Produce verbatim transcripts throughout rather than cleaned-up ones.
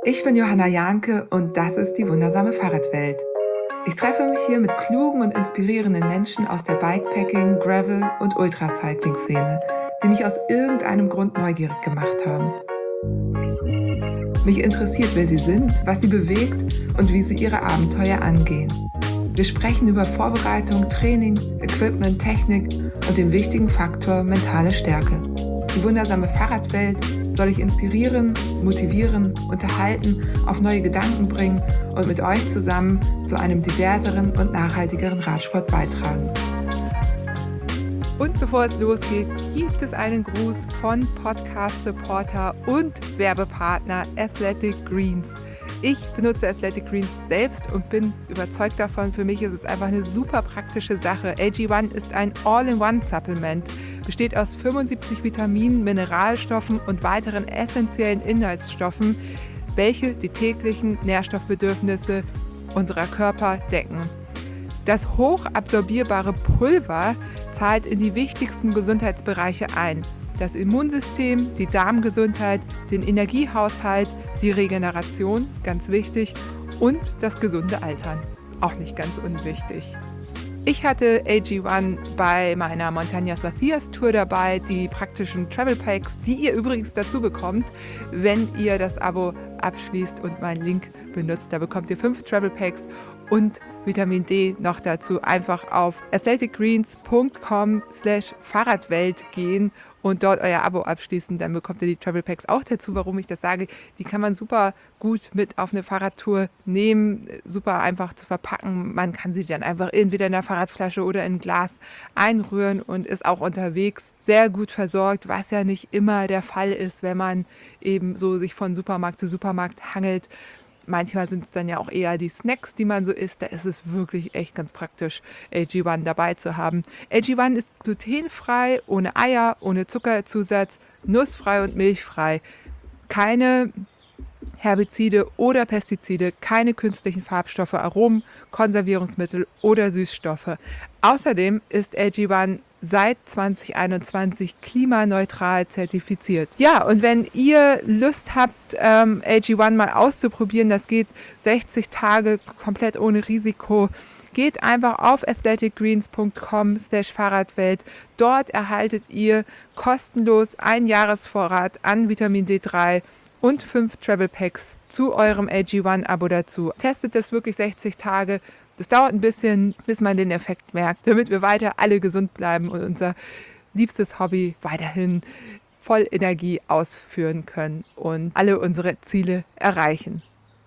Ich bin Johanna Jahnke und das ist die wundersame Fahrradwelt. Ich treffe mich hier mit klugen und inspirierenden Menschen aus der Bikepacking-, Gravel- und Ultracycling-Szene, die mich aus irgendeinem Grund neugierig gemacht haben. Mich interessiert, wer sie sind, was sie bewegt und wie sie ihre Abenteuer angehen. Wir sprechen über Vorbereitung, Training, Equipment, Technik und den wichtigen Faktor mentale Stärke. Die wundersame Fahrradwelt soll ich inspirieren, motivieren, unterhalten, auf neue Gedanken bringen und mit euch zusammen zu einem diverseren und nachhaltigeren Radsport beitragen. Und bevor es losgeht, gibt es einen Gruß von Podcast-Supporter und Werbepartner Athletic Greens. Ich benutze Athletic Greens selbst und bin überzeugt davon. Für mich ist es einfach eine super praktische Sache. A G eins ist ein All-in-One-Supplement, besteht aus fünfundsiebzig Vitaminen, Mineralstoffen und weiteren essentiellen Inhaltsstoffen, welche die täglichen Nährstoffbedürfnisse unserer Körper decken. Das hochabsorbierbare Pulver zahlt in die wichtigsten Gesundheitsbereiche ein. Das Immunsystem, die Darmgesundheit, den Energiehaushalt, die Regeneration, ganz wichtig, und das gesunde Altern, auch nicht ganz unwichtig. Ich hatte A G eins bei meiner Montañas Vacías Tour dabei, die praktischen Travel Packs, die ihr übrigens dazu bekommt, wenn ihr das Abo abschließt und meinen Link benutzt. Da bekommt ihr fünf Travel Packs und Vitamin D noch dazu. Einfach auf athleticgreens punkt com slash Fahrradwelt gehen und dort euer Abo abschließen. Dann bekommt ihr die Travel Packs auch dazu. Warum ich das sage, die kann man super gut mit auf eine Fahrradtour nehmen, super einfach zu verpacken. Man kann sie dann einfach entweder in der Fahrradflasche oder in ein Glas einrühren und ist auch unterwegs sehr gut versorgt, was ja nicht immer der Fall ist, wenn man eben so sich von Supermarkt zu Supermarkt hangelt. Manchmal sind es dann ja auch eher die Snacks, die man so isst. Da ist es wirklich echt ganz praktisch, A G eins dabei zu haben. A G eins ist glutenfrei, ohne Eier, ohne Zuckerzusatz, nussfrei und milchfrei. Keine Herbizide oder Pestizide, keine künstlichen Farbstoffe, Aromen, Konservierungsmittel oder Süßstoffe. Außerdem ist A G eins seit zwanzig einundzwanzig klimaneutral zertifiziert. Ja, und wenn ihr Lust habt, ähm, A G eins mal auszuprobieren, das geht sechzig Tage komplett ohne Risiko, geht einfach auf athleticgreens punkt com slash Fahrradwelt. Dort erhaltet ihr kostenlos einen Jahresvorrat an Vitamin D drei und fünf Travel Packs zu eurem A G eins Abo dazu. Testet das wirklich sechzig Tage. Das dauert ein bisschen, bis man den Effekt merkt, damit wir weiter alle gesund bleiben und unser liebstes Hobby weiterhin voll Energie ausführen können und alle unsere Ziele erreichen.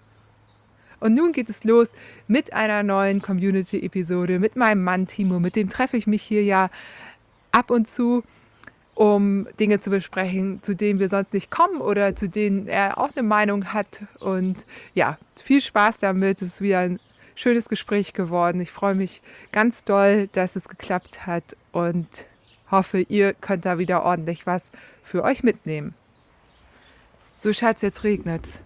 Und nun geht es los mit einer neuen Community-Episode mit meinem Mann Timo. Mit dem treffe ich mich hier ja ab und zu, um Dinge zu besprechen, zu denen wir sonst nicht kommen oder zu denen er auch eine Meinung hat. Und ja, viel Spaß damit. Es ist wieder ein schönes Gespräch geworden. Ich freue mich ganz doll, dass es geklappt hat und hoffe, ihr könnt da wieder ordentlich was für euch mitnehmen. So, Schatz, jetzt regnet's.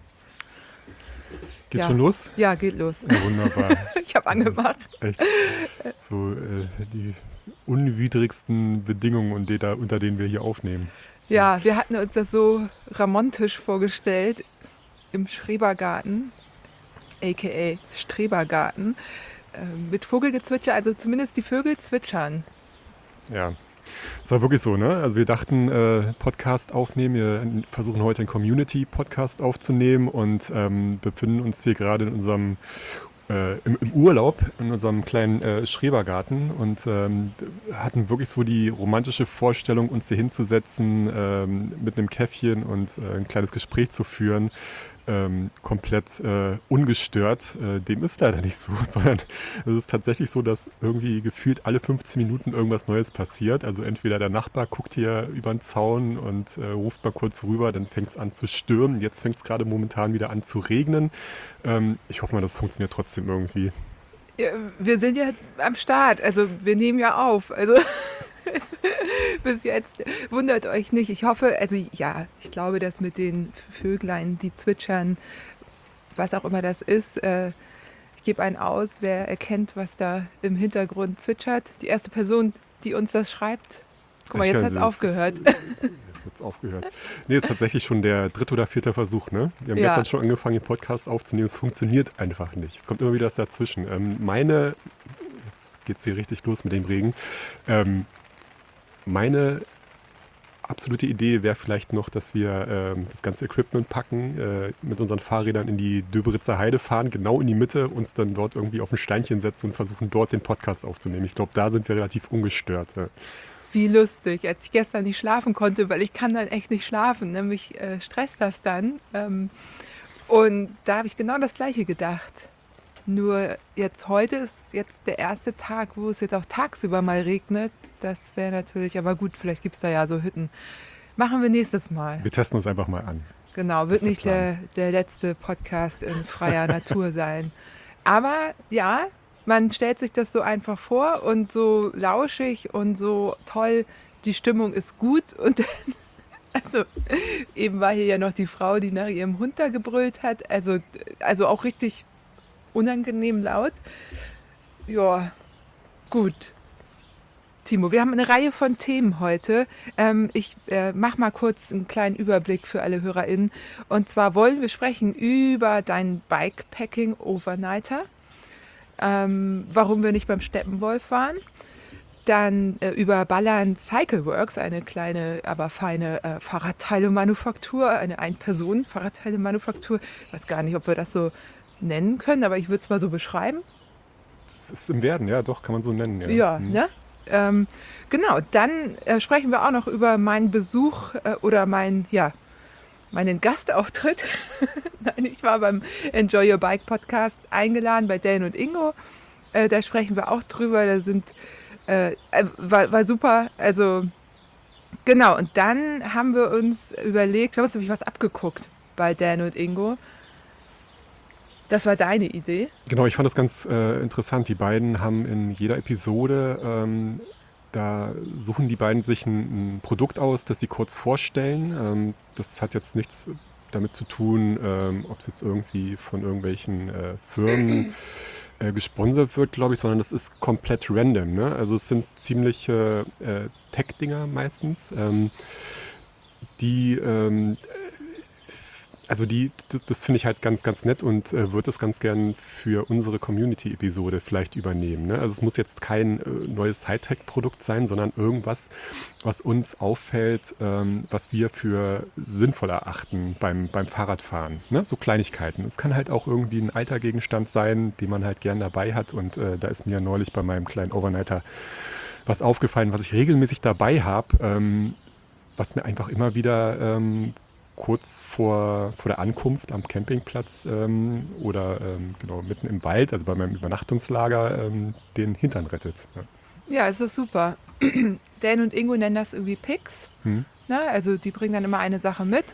Geht ja. schon los? Ja, geht los. Ja, wunderbar. Ich habe angemacht. Echt. So äh, die unwidrigsten Bedingungen, und die da, unter denen wir hier aufnehmen. Ja, wir hatten uns das so ramontisch vorgestellt im Schrebergarten, aka Strebergarten, äh, mit Vogelgezwitscher, also zumindest die Vögel zwitschern. Ja, es war wirklich so, ne? Also wir dachten, äh, Podcast aufnehmen, wir versuchen heute einen Community-Podcast aufzunehmen und ähm, befinden uns hier gerade in unserem Äh, im, im Urlaub in unserem kleinen äh, Schrebergarten und ähm, hatten wirklich so die romantische Vorstellung, uns hier hinzusetzen, ähm, mit einem Käffchen und äh, ein kleines Gespräch zu führen, ähm, komplett äh, ungestört. Äh, dem ist leider nicht so, sondern es ist tatsächlich so, dass irgendwie gefühlt alle fünfzehn Minuten irgendwas Neues passiert. Also entweder der Nachbar guckt hier über den Zaun und äh, ruft mal kurz rüber, dann fängt es an zu stürmen. Jetzt fängt es gerade momentan wieder an zu regnen. Ähm, ich hoffe mal, das funktioniert trotzdem irgendwie. Ja, wir sind ja am Start, also wir nehmen ja auf. Also es, bis jetzt wundert euch nicht. Ich hoffe, also ja, ich glaube, dass mit den Vöglein, die zwitschern, was auch immer das ist, äh, ich gebe einen aus, wer erkennt, was da im Hintergrund zwitschert. Die erste Person, die uns das schreibt, Guck mal, jetzt hat es aufgehört. Jetzt hat es aufgehört. Nee, ist tatsächlich schon der dritte oder vierte Versuch, ne? Wir haben Ja. gestern schon angefangen, den Podcast aufzunehmen. Es funktioniert einfach nicht. Es kommt immer wieder was dazwischen. Ähm, meine, jetzt geht es hier richtig los mit dem Regen. Ähm, meine absolute Idee wäre vielleicht noch, dass wir ähm, das ganze Equipment packen, äh, mit unseren Fahrrädern in die Döberitzer Heide fahren, genau in die Mitte, uns dann dort irgendwie auf ein Steinchen setzen und versuchen, dort den Podcast aufzunehmen. Ich glaube, da sind wir relativ ungestört. Ja. Wie lustig, als ich gestern nicht schlafen konnte, weil ich kann dann echt nicht schlafen, ne? Mich äh, stresst das dann. Ähm, und da habe ich genau das Gleiche gedacht. Nur jetzt heute ist jetzt der erste Tag, wo es jetzt auch tagsüber mal regnet. Das wäre natürlich, aber gut, vielleicht gibt es da ja so Hütten. Machen wir nächstes Mal. Wir testen uns einfach mal an. Genau, wird nicht der, der letzte Podcast in freier Natur sein. Aber ja, man stellt sich das so einfach vor und so lauschig und so toll, die Stimmung ist gut. Und dann, also eben war hier ja noch die Frau, die nach ihrem Hund da gebrüllt hat. Also, also auch richtig unangenehm laut. Ja, gut. Timo, wir haben eine Reihe von Themen heute. Ähm, ich äh, mache mal kurz einen kleinen Überblick für alle HörerInnen. Und zwar wollen wir sprechen über deinen Bikepacking-Overnighter. Ähm, warum wir nicht beim Steppenwolf waren. Dann äh, über Ballern Cycleworks, eine kleine, aber feine äh, Fahrradteile-Manufaktur, eine Ein-Personen-Fahrradteile-Manufaktur. Ich weiß gar nicht, ob wir das so nennen können, aber ich würde es mal so beschreiben. Das ist im Werden, ja, doch, kann man so nennen. Ja, Ja, hm. ne? Ähm, genau, dann äh, sprechen wir auch noch über meinen Besuch äh, oder mein, ja, meinen Gastauftritt. Nein, ich war beim Enjoy Your Bike Podcast eingeladen bei Dan und Ingo. Äh, da sprechen wir auch drüber. Da sind, äh, war, war super. Also, genau. Und dann haben wir uns überlegt, wir haben uns nämlich was abgeguckt bei Dan und Ingo. Das war deine Idee. Genau, ich fand das ganz äh, interessant. Die beiden haben in jeder Episode, ähm, da suchen die beiden sich ein, ein Produkt aus, das sie kurz vorstellen. Ähm, das hat jetzt nichts damit zu tun, ähm, ob es jetzt irgendwie von irgendwelchen äh, Firmen äh, gesponsert wird, glaube ich, sondern das ist komplett random. Ne? Also es sind ziemliche äh, Tech-Dinger meistens, ähm, die... Ähm, Also die, das, das finde ich halt ganz, ganz nett und äh, würde das ganz gern für unsere Community-Episode vielleicht übernehmen. Ne? Also es muss jetzt kein äh, neues Hightech-Produkt sein, sondern irgendwas, was uns auffällt, ähm, was wir für sinnvoll erachten beim, beim Fahrradfahren. Ne? So Kleinigkeiten. Es kann halt auch irgendwie ein alter Gegenstand sein, den man halt gern dabei hat. Und äh, da ist mir neulich bei meinem kleinen Overnighter was aufgefallen, was ich regelmäßig dabei habe, ähm, was mir einfach immer wieder... Ähm, kurz vor, vor der Ankunft am Campingplatz ähm, oder ähm, genau mitten im Wald, also bei meinem Übernachtungslager, ähm, den Hintern rettet. Ja. Ja, es ist super. Dan und Ingo nennen das irgendwie Picks. Hm. Ne? Also die bringen dann immer eine Sache mit.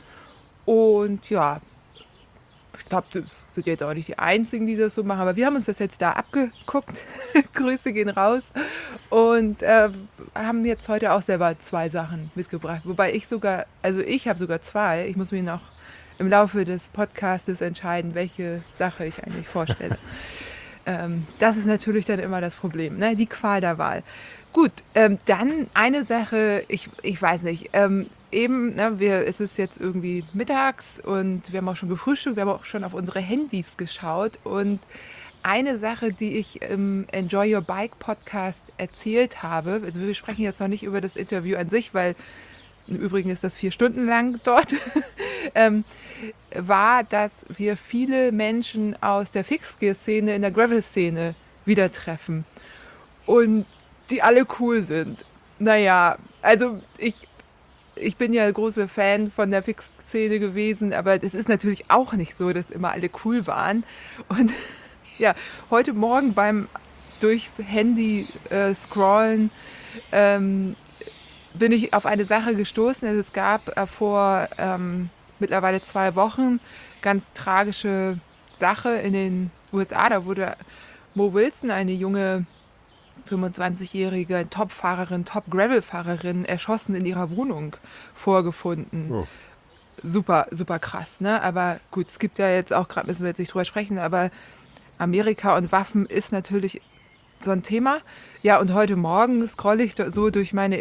Und ja, ich glaube, das sind jetzt auch nicht die Einzigen, die das so machen. Aber wir haben uns das jetzt da abgeguckt. Grüße gehen raus. Und äh, haben jetzt heute auch selber zwei Sachen mitgebracht. Wobei ich sogar, also ich habe sogar zwei. Ich muss mir noch im Laufe des Podcastes entscheiden, welche Sache ich eigentlich vorstelle. ähm, das ist natürlich dann immer das Problem, ne? Die Qual der Wahl. Gut, ähm, dann eine Sache, ich, ich weiß nicht, ähm, eben, ne, wir, es ist jetzt irgendwie mittags und wir haben auch schon gefrühstückt, wir haben auch schon auf unsere Handys geschaut und eine Sache, die ich im Enjoy Your Bike Podcast erzählt habe, also wir sprechen jetzt noch nicht über das Interview an sich, weil im Übrigen ist das vier Stunden lang dort, ähm, war, dass wir viele Menschen aus der Fixgear-Szene in der Gravel-Szene wieder treffen und die alle cool sind. Naja, also ich, ich bin ja große Fan von der Fix-Szene gewesen, aber es ist natürlich auch nicht so, dass immer alle cool waren. Und ja, heute Morgen beim durchs Handy äh, scrollen ähm, bin ich auf eine Sache gestoßen. Also es gab äh, vor ähm, mittlerweile zwei Wochen ganz tragische Sache in den U S A. Da wurde Mo Wilson, eine junge fünfundzwanzigjährige Top-Fahrerin, Top-Gravel-Fahrerin, erschossen in ihrer Wohnung vorgefunden. Oh. Super, super krass, ne? Aber gut, es gibt ja jetzt auch, gerade müssen wir jetzt nicht drüber sprechen, aber Amerika und Waffen ist natürlich so ein Thema. Ja, und heute Morgen scrolle ich so durch meine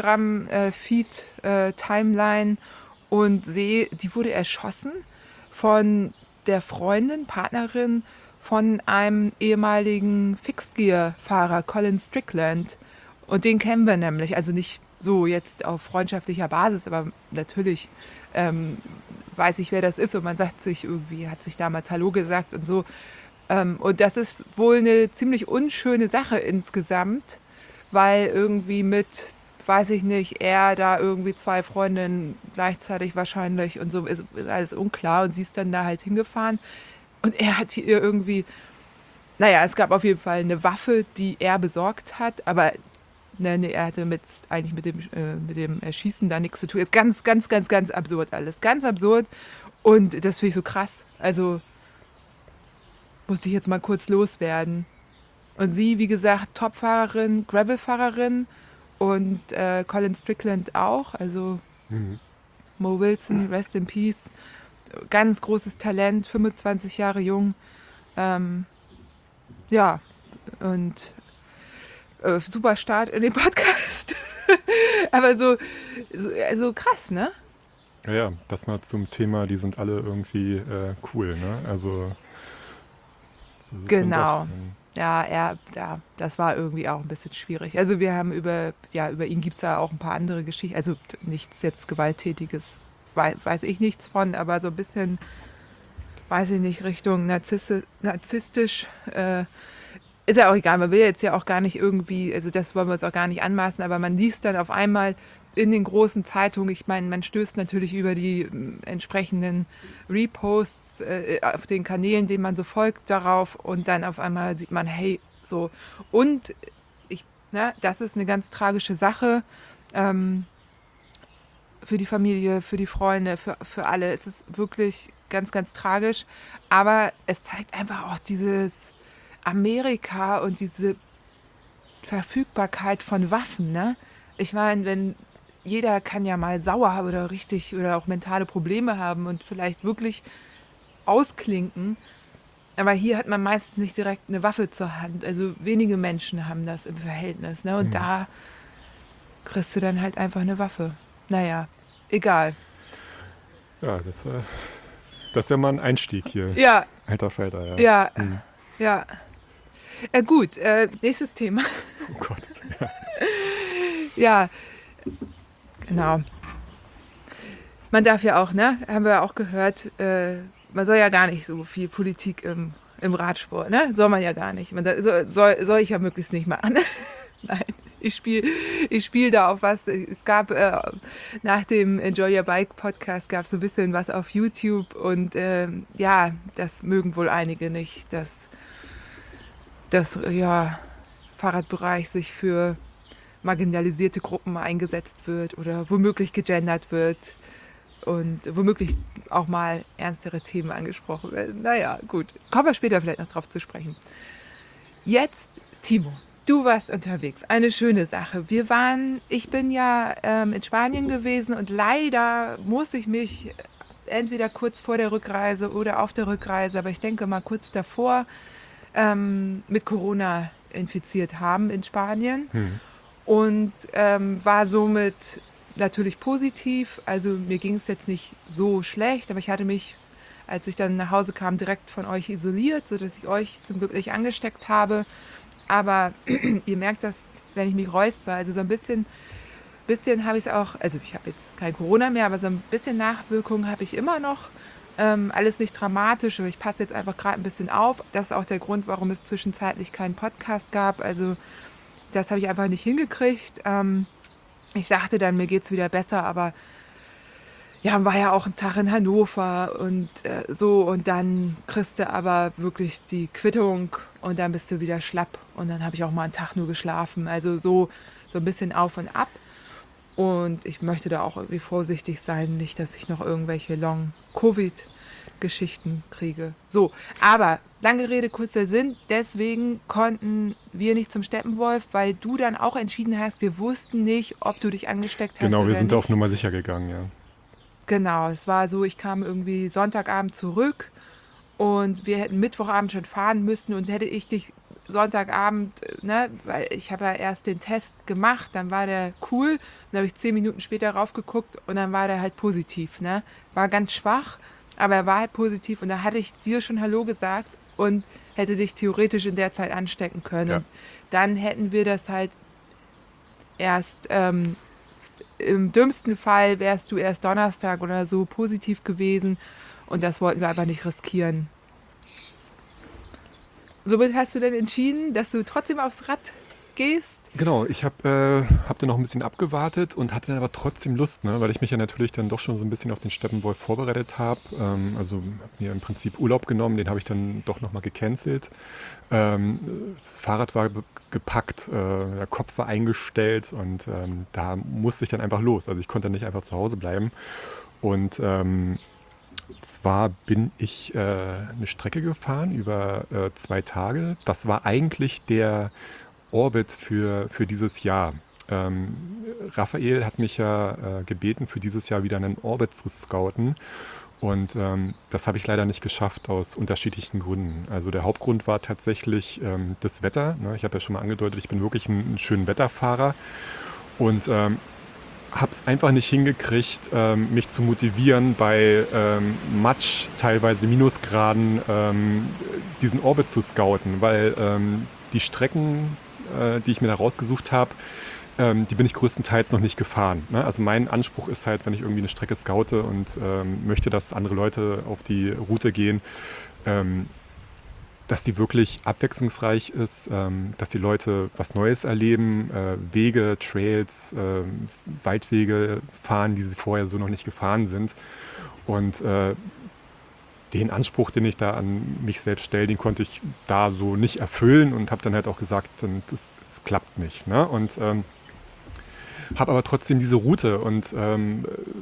Instagram-Feed-Timeline und sehe, die wurde erschossen von der Freundin, Partnerin von einem ehemaligen Fixed-Gear-Fahrer, Colin Strickland. Und den kennen wir nämlich, also nicht so jetzt auf freundschaftlicher Basis, aber natürlich ähm, weiß ich, wer das ist und man sagt sich irgendwie, hat sich damals Hallo gesagt und so. Ähm, und das ist wohl eine ziemlich unschöne Sache insgesamt, weil irgendwie mit, weiß ich nicht, er da irgendwie zwei Freundinnen gleichzeitig wahrscheinlich und so ist, ist alles unklar und sie ist dann da halt hingefahren und er hat ihr irgendwie, naja, es gab auf jeden Fall eine Waffe, die er besorgt hat, aber ne, ne, er hatte mit, eigentlich mit dem, äh, mit dem Erschießen da nichts zu tun. Ist ganz, ganz, ganz, ganz absurd alles. Ganz absurd und das finde ich so krass. Also musste ich jetzt mal kurz loswerden. Und sie, wie gesagt, Topfahrerin, Gravelfahrerin und äh, Colin Strickland auch. Also Mhm. Mo Wilson, Rest in Peace. Ganz großes Talent, fünfundzwanzig Jahre jung. Ähm, ja, und äh, super Start in den Podcast. Aber so, so also krass, ne? Ja, ja, das mal zum Thema, die sind alle irgendwie äh, cool, ne? Also das ist dann Genau. doch, ähm, Ja, er, ja, das war irgendwie auch ein bisschen schwierig. Also wir haben über, ja, über ihn gibt es da auch ein paar andere Geschichten. Also t- nichts jetzt Gewalttätiges, wei- weiß ich nichts von, aber so ein bisschen, weiß ich nicht, Richtung Narzissi narzisstisch. Äh, ist ja auch egal, man will jetzt ja auch gar nicht irgendwie, also das wollen wir uns auch gar nicht anmaßen, aber man liest dann auf einmal in den großen Zeitungen, ich meine, man stößt natürlich über die ähm, entsprechenden Reposts äh, auf den Kanälen, denen man so folgt, darauf und dann auf einmal sieht man, hey, so. Und ich, ne, das ist eine ganz tragische Sache ähm, für die Familie, für die Freunde, für, für alle. Es ist wirklich ganz, ganz tragisch, aber es zeigt einfach auch dieses Amerika und diese Verfügbarkeit von Waffen, ne? Ich meine, wenn jeder kann ja mal sauer oder richtig oder auch mentale Probleme haben und vielleicht wirklich ausklinken, aber hier hat man meistens nicht direkt eine Waffe zur Hand. Also wenige Menschen haben das im Verhältnis, ne? Und mhm. da kriegst du dann halt einfach eine Waffe. Naja, egal. Ja, das, äh, das ist ja mal ein Einstieg hier. Ja, Alter Falter, ja. ja, Mhm. ja. Äh, gut, äh, nächstes Thema. Oh Gott. Ja, genau. Man darf ja auch, ne, haben wir ja auch gehört, äh, man soll ja gar nicht so viel Politik im, im Radsport, ne? Soll man ja gar nicht. Man da, soll, soll, soll ich ja möglichst nicht machen. Nein, ich spiele ich spiel da auf was. Es gab äh, nach dem Enjoy Your Bike Podcast gab es so ein bisschen was auf YouTube und ähm, ja, das mögen wohl einige nicht, dass das ja, Fahrradbereich sich für marginalisierte Gruppen eingesetzt wird oder womöglich gegendert wird und womöglich auch mal ernstere Themen angesprochen werden. Naja, gut. Kommen wir später vielleicht noch drauf zu sprechen. Jetzt, Timo, du warst unterwegs. Eine schöne Sache. Wir waren, ich bin ja ähm, in Spanien gewesen und leider muss ich mich entweder kurz vor der Rückreise oder auf der Rückreise, aber ich denke mal kurz davor, ähm, mit Corona infiziert haben in Spanien. Mhm. Und ähm, war somit natürlich positiv. Also mir ging es jetzt nicht so schlecht, aber ich hatte mich, als ich dann nach Hause kam, direkt von euch isoliert, sodass ich euch zum Glück nicht angesteckt habe. Aber ihr merkt das, wenn ich mich räusper. Also so ein bisschen, bisschen habe ich es auch, also ich habe jetzt kein Corona mehr, aber so ein bisschen Nachwirkungen habe ich immer noch. Ähm, alles nicht dramatisch, aber ich passe jetzt einfach gerade ein bisschen auf. Das ist auch der Grund, warum es zwischenzeitlich keinen Podcast gab. Also das habe ich einfach nicht hingekriegt. Ähm, ich dachte dann, mir geht es wieder besser, aber ja, war ja auch ein Tag in Hannover und äh, so. Und dann kriegst du aber wirklich die Quittung und dann bist du wieder schlapp. Und dann habe ich auch mal einen Tag nur geschlafen. Also so, so ein bisschen auf und ab. Und ich möchte da auch irgendwie vorsichtig sein, nicht, dass ich noch irgendwelche Long-Covid-Geschichten kriege. So, aber lange Rede, kurzer Sinn. Deswegen konnten wir nicht zum Steppenwolf, weil du dann auch entschieden hast, wir wussten nicht, ob du dich angesteckt hast Genau, oder wir sind nicht. auf Nummer sicher gegangen, ja. Genau, es war so, ich kam irgendwie Sonntagabend zurück und wir hätten Mittwochabend schon fahren müssen und hätte ich dich Sonntagabend, ne, weil ich habe ja erst den Test gemacht, dann war der cool, dann habe ich zehn Minuten später raufgeguckt und dann war der halt positiv, ne? War ganz schwach, aber er war halt positiv und da hatte ich dir schon Hallo gesagt und hätte dich theoretisch in der Zeit anstecken können. Ja. Und dann hätten wir das halt erst, ähm, im dümmsten Fall wärst du erst Donnerstag oder so positiv gewesen und das wollten wir einfach nicht riskieren. Somit hast du dann entschieden, dass du trotzdem aufs Rad gehst? Genau, ich habe äh, hab dann noch ein bisschen abgewartet und hatte dann aber trotzdem Lust, ne, weil ich mich ja natürlich dann doch schon so ein bisschen auf den Steppenwolf vorbereitet habe. Ähm, also habe mir im Prinzip Urlaub genommen, den habe ich dann doch nochmal gecancelt. Ähm, das Fahrrad war be- gepackt, äh, der Kopf war eingestellt und ähm, da musste ich dann einfach los. Also ich konnte dann nicht einfach zu Hause bleiben. Und ähm, zwar bin ich äh, eine Strecke gefahren über äh, zwei Tage. Das war eigentlich der Orbit für, für dieses Jahr. Ähm, Raphael hat mich ja äh, gebeten, für dieses Jahr wieder einen Orbit zu scouten. Und ähm, das habe ich leider nicht geschafft aus unterschiedlichen Gründen. Also der Hauptgrund war tatsächlich ähm, das Wetter. Ne? Ich habe ja schon mal angedeutet, ich bin wirklich ein, ein schöner Wetterfahrer. Und ähm, habe es einfach nicht hingekriegt, ähm, mich zu motivieren, bei ähm, Matsch, teilweise Minusgraden, ähm, diesen Orbit zu scouten, weil ähm, die Strecken, äh, die ich mir da rausgesucht habe, ähm, die bin ich größtenteils noch nicht gefahren. Ne? Also mein Anspruch ist halt, wenn ich irgendwie eine Strecke scoute und ähm, möchte, dass andere Leute auf die Route gehen, ähm, dass die wirklich abwechslungsreich ist, ähm, dass die Leute was Neues erleben, äh, Wege, Trails, ähm, Waldwege fahren, die sie vorher so noch nicht gefahren sind. Und äh, den Anspruch, den ich da an mich selbst stelle, den konnte ich da so nicht erfüllen und habe dann halt auch gesagt, dann, das, das klappt nicht. Ne? Und ähm, habe aber trotzdem diese Route und ähm,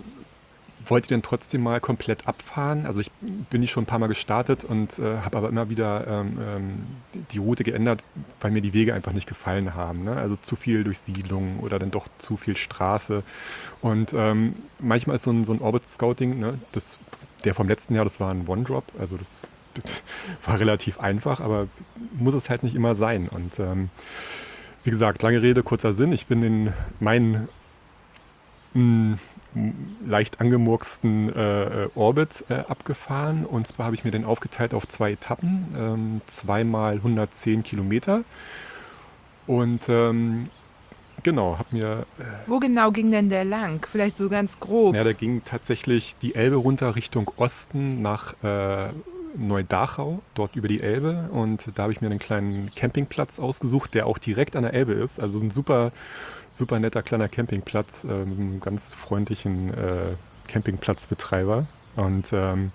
wollte dann trotzdem mal komplett abfahren. Also ich bin die schon ein paar Mal gestartet und äh, habe aber immer wieder ähm, ähm, die Route geändert, weil mir die Wege einfach nicht gefallen haben. Ne? Also zu viel durch Siedlungen oder dann doch zu viel Straße. Und ähm, manchmal ist so ein, so ein Orbit-Scouting, ne, das, der vom letzten Jahr, das war ein One-Drop, also das, das war relativ einfach, aber muss es halt nicht immer sein. Und ähm, wie gesagt, lange Rede, kurzer Sinn. Ich bin in meinen mh, leicht angemurksten äh, Orbit äh, abgefahren. Und zwar habe ich mir den aufgeteilt auf zwei Etappen, ähm, zweimal hundertzehn Kilometer. Und ähm, genau, habe mir, äh, Wo genau ging denn der lang? Vielleicht so ganz grob. ja, da ging tatsächlich die Elbe runter Richtung Osten nach äh, Neudachau, dort über die Elbe. Und da habe ich mir einen kleinen Campingplatz ausgesucht, der auch direkt an der Elbe ist. Also ein super, super netter kleiner Campingplatz äh, mit einem ganz freundlichen äh, Campingplatzbetreiber. Und ähm,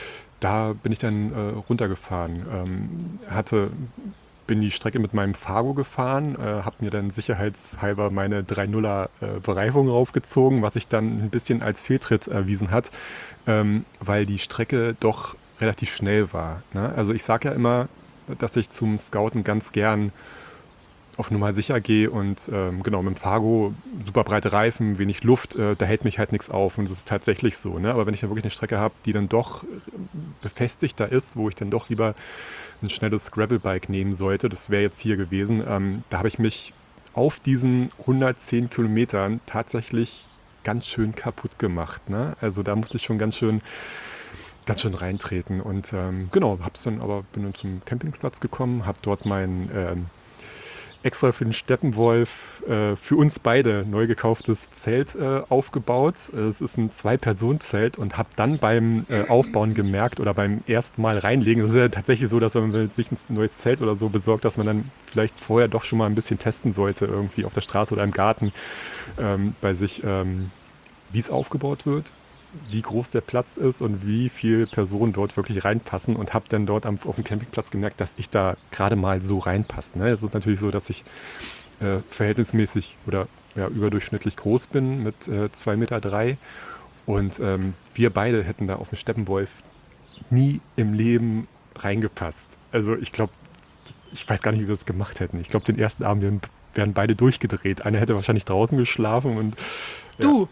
da bin ich dann äh, runtergefahren. Ähm, hatte, bin die Strecke mit meinem Fargo gefahren, äh, habe mir dann sicherheitshalber meine drei Komma nuller äh, Bereifung raufgezogen, was sich dann ein bisschen als Fehltritt erwiesen hat, ähm, weil die Strecke doch relativ schnell war. Ne? Also ich sage ja immer, dass ich zum Scouten ganz gern auf Nummer sicher gehe und ähm, genau, mit dem Fargo super breite Reifen, wenig Luft, äh, da hält mich halt nichts auf und das ist tatsächlich so. Ne? Aber wenn ich dann wirklich eine Strecke habe, die dann doch befestigter ist, wo ich dann doch lieber ein schnelles Gravelbike nehmen sollte, das wäre jetzt hier gewesen, ähm, da habe ich mich auf diesen hundertzehn Kilometern tatsächlich ganz schön kaputt gemacht. Ne? Also da musste ich schon ganz schön ganz schön reintreten und ähm, genau, hab's dann aber bin dann zum Campingplatz gekommen, habe dort mein ähm, extra für den Steppenwolf äh, für uns beide neu gekauftes Zelt äh, aufgebaut. Es ist ein Zwei-Personen-Zelt und habe dann beim äh, Aufbauen gemerkt oder beim ersten Mal reinlegen, es ist ja tatsächlich so, dass wenn man sich ein neues Zelt oder so besorgt, dass man dann vielleicht vorher doch schon mal ein bisschen testen sollte, irgendwie auf der Straße oder im Garten ähm, bei sich, ähm, wie es aufgebaut wird, wie groß der Platz ist und wie viele Personen dort wirklich reinpassen und habe dann dort am, auf dem Campingplatz gemerkt, dass ich da gerade mal so reinpasse. Ne? Es ist natürlich so, dass ich äh, verhältnismäßig oder ja, überdurchschnittlich groß bin mit äh, zwei Komma drei Meter und ähm, wir beide hätten da auf dem Steppenwolf nie im Leben reingepasst. Also ich glaube, ich weiß gar nicht, wie wir das gemacht hätten. Ich glaube, den ersten Abend wären, wären beide durchgedreht. Einer hätte wahrscheinlich draußen geschlafen und Du.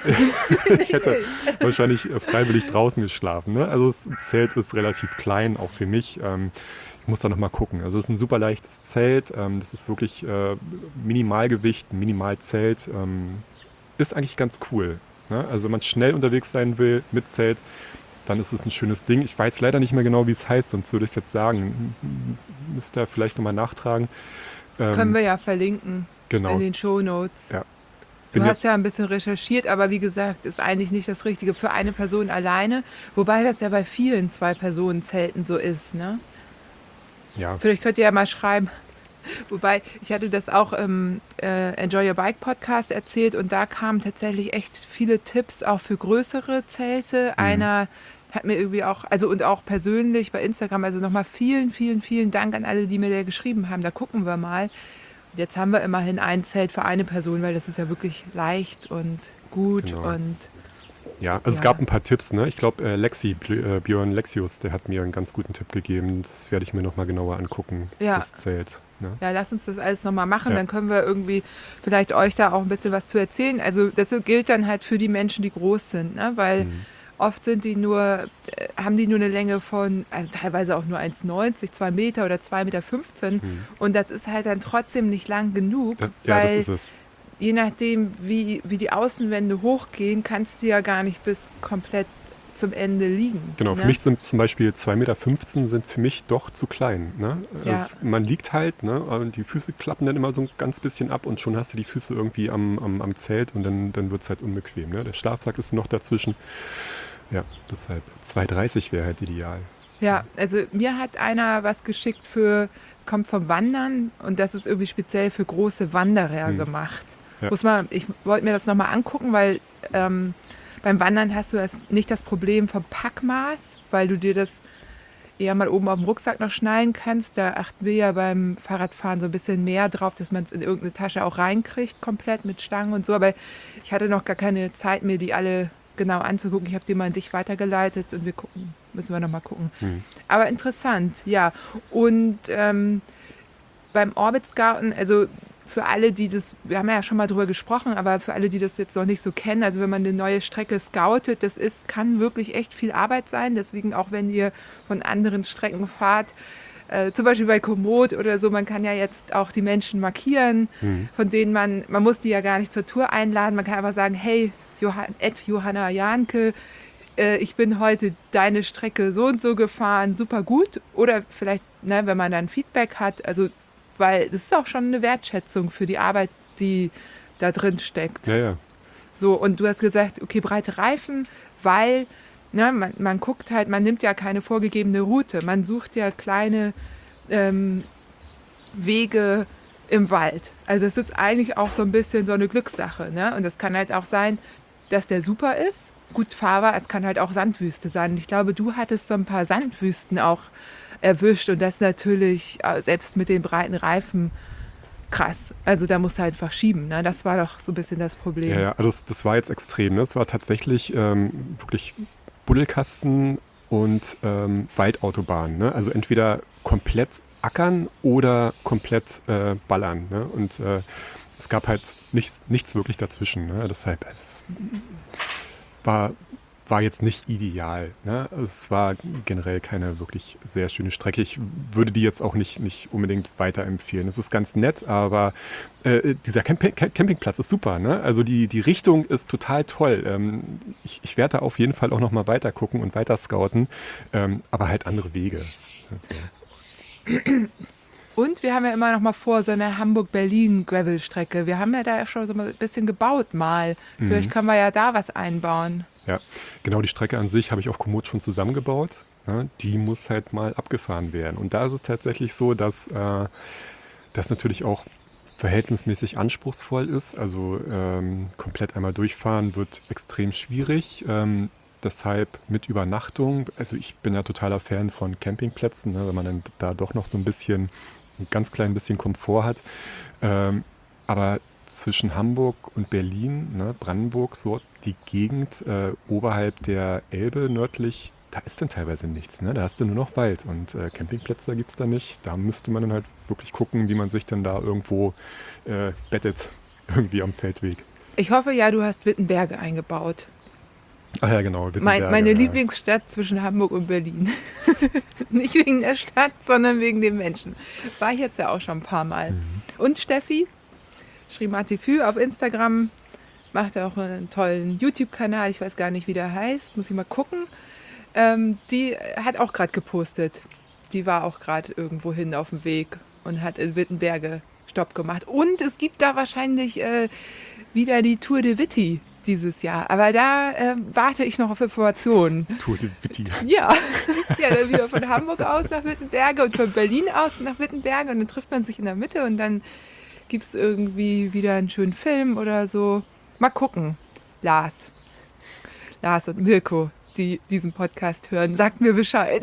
Ich hätte wahrscheinlich äh, freiwillig draußen geschlafen. Ne? Also das Zelt ist relativ klein, auch für mich. Ähm, ich muss da nochmal gucken. Also es ist ein super leichtes Zelt. Ähm, das ist wirklich äh, Minimalgewicht, ein Minimalzelt. Ähm, ist eigentlich ganz cool. Ne? Also wenn man schnell unterwegs sein will mit Zelt, dann ist es ein schönes Ding. Ich weiß leider nicht mehr genau, wie es heißt, sonst würde ich es jetzt sagen. Müsst ihr vielleicht nochmal nachtragen. Können Ähm, wir ja verlinken in genau. den Shownotes. Ja. Du Bin hast jetzt, ja ein bisschen recherchiert, aber wie gesagt, ist eigentlich nicht das Richtige für eine Person alleine. Wobei das ja bei vielen Zwei-Personen-Zelten so ist, ne? ja, Vielleicht könnt ihr ja mal schreiben. Wobei, ich hatte das auch im äh, Enjoy Your Bike Podcast erzählt und da kamen tatsächlich echt viele Tipps auch für größere Zelte. mhm. Einer hat mir irgendwie auch, also und auch persönlich bei Instagram, also nochmal vielen, vielen, vielen Dank an alle, die mir da geschrieben haben. Da gucken wir mal. Jetzt haben wir immerhin ein Zelt für eine Person, weil das ist ja wirklich leicht und gut Genau. und Ja, also es ja. gab ein paar Tipps, ne? Ich glaube, äh, Lexi, Bl- äh, Björn Lexius, der hat mir einen ganz guten Tipp gegeben. Das werde ich mir nochmal genauer angucken, Ja. das Zelt. Ne? Ja, lass uns das alles nochmal machen, Ja. dann können wir irgendwie vielleicht euch da auch ein bisschen was zu erzählen. Also das gilt dann halt für die Menschen, die groß sind, ne? Weil Mhm. oft sind die nur, äh, haben die nur eine Länge von, also teilweise auch nur eins neunzig, zwei Meter oder zwei Meter fünfzehn Mhm. und das ist halt dann trotzdem nicht lang genug, Das, ja, das weil ist es. je nachdem, wie, wie die Außenwände hochgehen, kannst du ja gar nicht bis komplett zum Ende liegen. Genau, für ne? mich sind zum Beispiel zwei Meter fünfzehn sind für mich doch zu klein. Ne? Ja. Äh, Man liegt halt, ne? Und die Füße klappen dann immer so ein ganz bisschen ab und schon hast du die Füße irgendwie am, am, am Zelt und dann, dann wird es halt unbequem. Ne? Der Schlafsack ist noch dazwischen. Ja, deshalb zwei dreißig wäre halt ideal. Ja, also mir hat einer was geschickt für, es kommt vom Wandern und das ist irgendwie speziell für große Wanderer Hm. gemacht. Ja. Muss man, ich wollte mir das nochmal angucken, weil ähm, beim Wandern hast du das, nicht das Problem vom Packmaß, weil du dir das eher mal oben auf dem Rucksack noch schnallen kannst. Da achten wir ja beim Fahrradfahren so ein bisschen mehr drauf, dass man es in irgendeine Tasche auch reinkriegt, komplett mit Stangen und so. Aber ich hatte noch gar keine Zeit, mir die alle genau anzugucken. Ich habe die mal an dich weitergeleitet und wir gucken, müssen wir nochmal gucken. Hm. Aber interessant, ja. Und ähm, beim Orbitsgarten, also für alle, die das, wir haben ja schon mal drüber gesprochen, aber für alle, die das jetzt noch nicht so kennen, also wenn man eine neue Strecke scoutet, das ist, kann wirklich echt viel Arbeit sein. Deswegen auch wenn ihr von anderen Strecken fahrt, äh, zum Beispiel bei Komoot oder so, man kann ja jetzt auch die Menschen markieren, Hm. von denen man, man muss die ja gar nicht zur Tour einladen, man kann einfach sagen, hey, Johann, Ed Johanna Janke, äh, ich bin heute deine Strecke so und so gefahren, super gut. Oder vielleicht, ne, wenn man dann Feedback hat, also weil das ist auch schon eine Wertschätzung für die Arbeit, die da drin steckt. Ja, ja. So, und du hast gesagt, okay, breite Reifen, weil ne, man, man guckt halt, man nimmt ja keine vorgegebene Route, man sucht ja kleine ähm, Wege im Wald. Also es ist eigentlich auch so ein bisschen so eine Glückssache. Ne? Und es kann halt auch sein, dass der super ist, gut fahrbar, es kann halt auch Sandwüste sein. Und ich glaube, du hattest so ein paar Sandwüsten auch erwischt und das natürlich äh, selbst mit den breiten Reifen krass. Also da musst du halt einfach schieben. Ne? Das war doch so ein bisschen das Problem. Ja, ja, also das, das war jetzt extrem. Ne? Es war tatsächlich ähm, wirklich Buddelkasten und ähm, Waldautobahn. Ne? Also entweder komplett ackern oder komplett äh, ballern. Ne? Und äh, es gab halt nichts, nichts wirklich dazwischen. Ne? Deshalb es war, war jetzt nicht ideal. Ne? Es war generell keine wirklich sehr schöne Strecke. Ich würde die jetzt auch nicht, nicht unbedingt weiterempfehlen. Es ist ganz nett, aber äh, dieser Campi- Campingplatz ist super. Ne? Also die, die Richtung ist total toll. Ähm, ich, ich werde da auf jeden Fall auch noch mal weiter gucken und weiter scouten, ähm, aber halt andere Wege. Also. Und wir haben ja immer noch mal vor, so eine Hamburg-Berlin-Gravel-Strecke. Wir haben ja da schon so ein bisschen gebaut mal. Vielleicht Mhm. können wir ja da was einbauen. Ja, genau, die Strecke an sich habe ich auf Komoot schon zusammengebaut. Ja, die muss halt mal abgefahren werden. Und da ist es tatsächlich so, dass äh, das natürlich auch verhältnismäßig anspruchsvoll ist. Also ähm, komplett einmal durchfahren wird extrem schwierig. Ähm, deshalb mit Übernachtung. Also ich bin ja totaler Fan von Campingplätzen, ne, wenn man dann da doch noch so ein bisschen, ein ganz klein bisschen Komfort hat. Ähm, aber zwischen Hamburg und Berlin, ne, Brandenburg, so die Gegend äh, oberhalb der Elbe nördlich, da ist dann teilweise nichts. Ne? Da hast du nur noch Wald und äh, Campingplätze gibt es da nicht. Da müsste man dann halt wirklich gucken, wie man sich dann da irgendwo äh, bettet, irgendwie am Feldweg. Ich hoffe ja, du hast Wittenberge eingebaut. Ach ja, genau. Mein, meine ja. Lieblingsstadt zwischen Hamburg und Berlin. Nicht wegen der Stadt, sondern wegen den Menschen. War ich jetzt ja auch schon ein paar Mal. Mhm. Und Steffi, Schrimatifü auf Instagram, macht auch einen tollen YouTube-Kanal. Ich weiß gar nicht, wie der heißt. Muss ich mal gucken. Ähm, die hat auch gerade gepostet. Die war auch gerade irgendwo hin auf dem Weg und hat in Wittenberge Stopp gemacht. Und es gibt da wahrscheinlich äh, wieder die Tour de Witti dieses Jahr. Aber da äh, warte ich noch auf Informationen. Tour de Witti. Ja. Ja, dann wieder von Hamburg aus nach Wittenberge und von Berlin aus nach Wittenberge. Und dann trifft man sich in der Mitte und dann gibt es irgendwie wieder einen schönen Film oder so. Mal gucken. Lars. Lars und Mirko, die diesen Podcast hören, sagt mir Bescheid.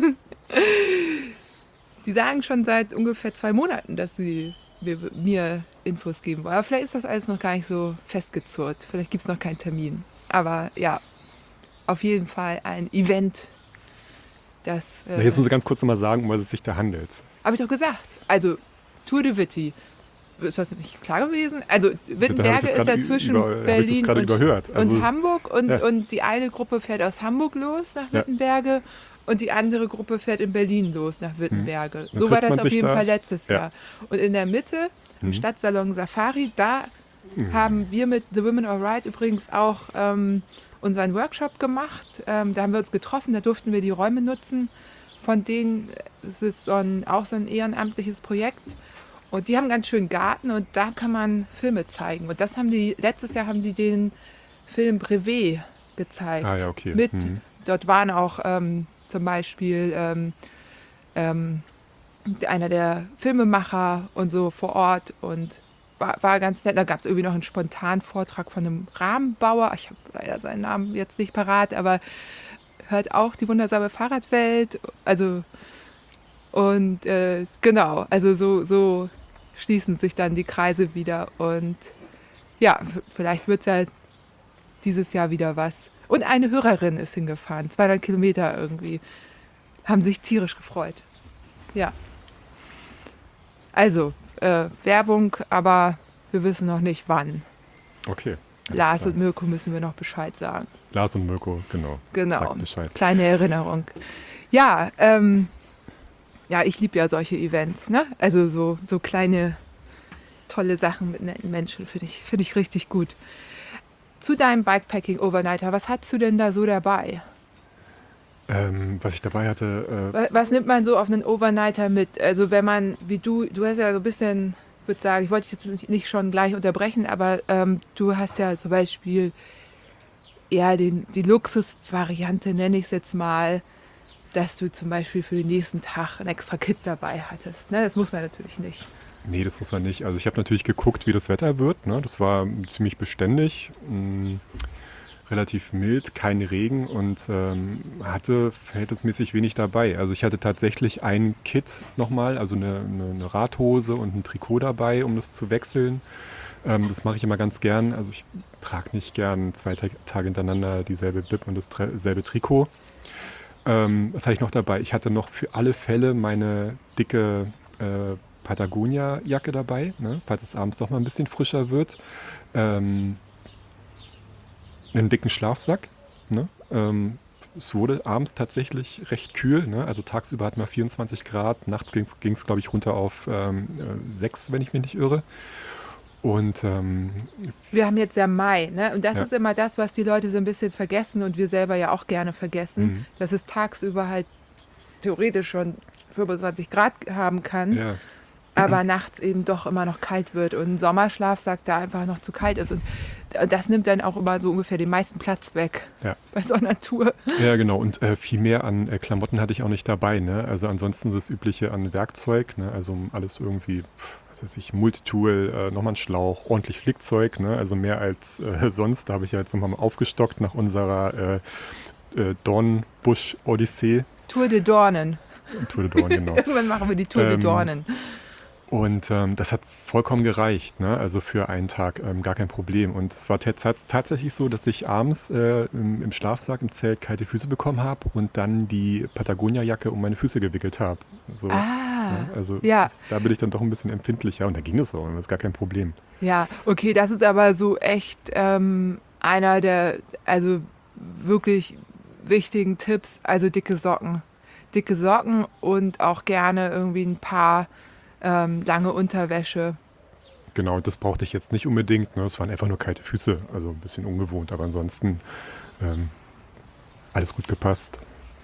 Die sagen schon seit ungefähr zwei Monaten, dass sie mir Infos geben wollen. Aber vielleicht ist das alles noch gar nicht so festgezurrt. Vielleicht gibt es noch keinen Termin. Aber ja, auf jeden Fall ein Event, das... Äh, Na, jetzt muss ich ganz kurz nochmal sagen, um was es sich da handelt. Habe ich doch gesagt. Also, Tour de Witti. Ist das nicht klar gewesen? Also, Wittenberge ist ja zwischen über, Berlin und, überhört. Also, und Hamburg. Und, ja. und die eine Gruppe fährt aus Hamburg los nach Ja. Wittenberge. Und die andere Gruppe fährt in Berlin los nach Wittenberge. Dann So war trifft das man auf sich jeden da. Fall letztes Ja. Jahr. Und in der Mitte, im Mhm. Stadtsalon Safari, da Mhm. haben wir mit The Women Alright übrigens auch ähm, unseren Workshop gemacht. Ähm, da haben wir uns getroffen, da durften wir die Räume nutzen. Von denen ist es so ein, auch so ein ehrenamtliches Projekt. Und die haben einen ganz schönen Garten und da kann man Filme zeigen. Und das haben die, letztes Jahr haben die den Film Brevet gezeigt. Ah ja, okay. Mit, Mhm. dort waren auch ähm, zum Beispiel ähm, ähm, einer der Filmemacher und so vor Ort und war, war ganz nett. Da gab es irgendwie noch einen spontanen Vortrag von einem Rahmenbauer. Ich habe leider seinen Namen jetzt nicht parat, aber hört auch die wundersame Fahrradwelt. Also und äh, genau, also so, so schließen sich dann die Kreise wieder und ja, f- vielleicht wird es ja dieses Jahr wieder was. Und eine Hörerin ist hingefahren, zweihundert Kilometer irgendwie. Haben sich tierisch gefreut. Ja. Also, äh, Werbung, aber wir wissen noch nicht wann. Okay. alles Lars klar. und Mirko müssen wir noch Bescheid sagen. Lars und Mirko, genau. Genau. Sagt Bescheid. Kleine Erinnerung. Ja, ähm, ja, ich liebe ja solche Events, ne? Also so, so kleine, tolle Sachen mit netten Menschen finde ich, finde ich richtig gut. Zu deinem Bikepacking-Overnighter, was hast du denn da so dabei? Ähm, was ich dabei hatte, äh, Wa- Was nimmt man so auf einen Overnighter mit? Also wenn man, wie du, du hast ja so ein bisschen, ich würde sagen, ich wollte dich jetzt nicht- nicht schon gleich unterbrechen, aber ähm, du hast ja zum Beispiel eher den, die Luxusvariante, nenne ich es jetzt mal, dass du zum Beispiel für den nächsten Tag ein extra Kit dabei hattest. Ne? Das muss man natürlich nicht. nee, das muss man nicht. Also ich habe natürlich geguckt, wie das Wetter wird. Ne? Das war ziemlich beständig, mh, relativ mild, kein Regen und ähm, hatte verhältnismäßig wenig dabei. Also ich hatte tatsächlich ein Kit nochmal, also eine, eine, eine Radhose und ein Trikot dabei, um das zu wechseln. Ähm, das mache ich immer ganz gern. Also ich trage nicht gern zwei Ta- Tage hintereinander dieselbe Bib und dasselbe Trikot. Ähm, was hatte ich noch dabei? Ich hatte noch für alle Fälle meine dicke äh, Patagonia-Jacke dabei, ne? Falls es abends doch mal ein bisschen frischer wird. Ähm, einen dicken Schlafsack. Ne? Ähm, es wurde abends tatsächlich recht kühl. Ne? Also tagsüber hatten wir vierundzwanzig Grad, nachts ging es, glaube ich, runter auf ähm, äh, sechs, wenn ich mich nicht irre. Und ähm, Wir haben jetzt ja Mai, ne? Und das Ja. ist immer das, was die Leute so ein bisschen vergessen und wir selber ja auch gerne vergessen, Mhm. dass es tagsüber halt theoretisch schon fünfundzwanzig Grad haben kann, ja, aber nachts eben doch immer noch kalt wird und ein Sommerschlafsack da einfach noch zu kalt ist. Und das nimmt dann auch immer so ungefähr den meisten Platz weg Ja. bei so einer Tour. ja, genau. Und äh, viel mehr an äh, Klamotten hatte ich auch nicht dabei. Ne? Also ansonsten das Übliche an Werkzeug. Ne? Also alles irgendwie, pf, was weiß ich, Multitool, äh, nochmal ein Schlauch, ordentlich Flickzeug. Ne? Also mehr als äh, sonst. Da habe ich ja jetzt nochmal aufgestockt nach unserer äh, äh, Dornbusch-Odyssee. Tour de Dornen. Tour de Dorn, genau. Irgendwann machen wir die Tour de Ähm, Dornen. Und ähm, das hat vollkommen gereicht, ne? Also für einen Tag ähm, gar kein Problem. Und es war tats- tatsächlich so, dass ich abends äh, im, im Schlafsack im Zelt kalte Füße bekommen habe und dann die Patagonia-Jacke um meine Füße gewickelt habe. So. Ah, Ne? Also ja. das, da bin ich dann doch ein bisschen empfindlicher und da ging es so, das ist gar kein Problem. Ja, okay, das ist aber so echt ähm, einer der, also wirklich wichtigen Tipps, also dicke Socken. Dicke Socken und auch gerne irgendwie ein paar ähm, lange Unterwäsche. Genau, das brauchte ich jetzt nicht unbedingt. Ne? Es waren einfach nur kalte Füße, also ein bisschen ungewohnt, aber ansonsten ähm, alles gut gepasst.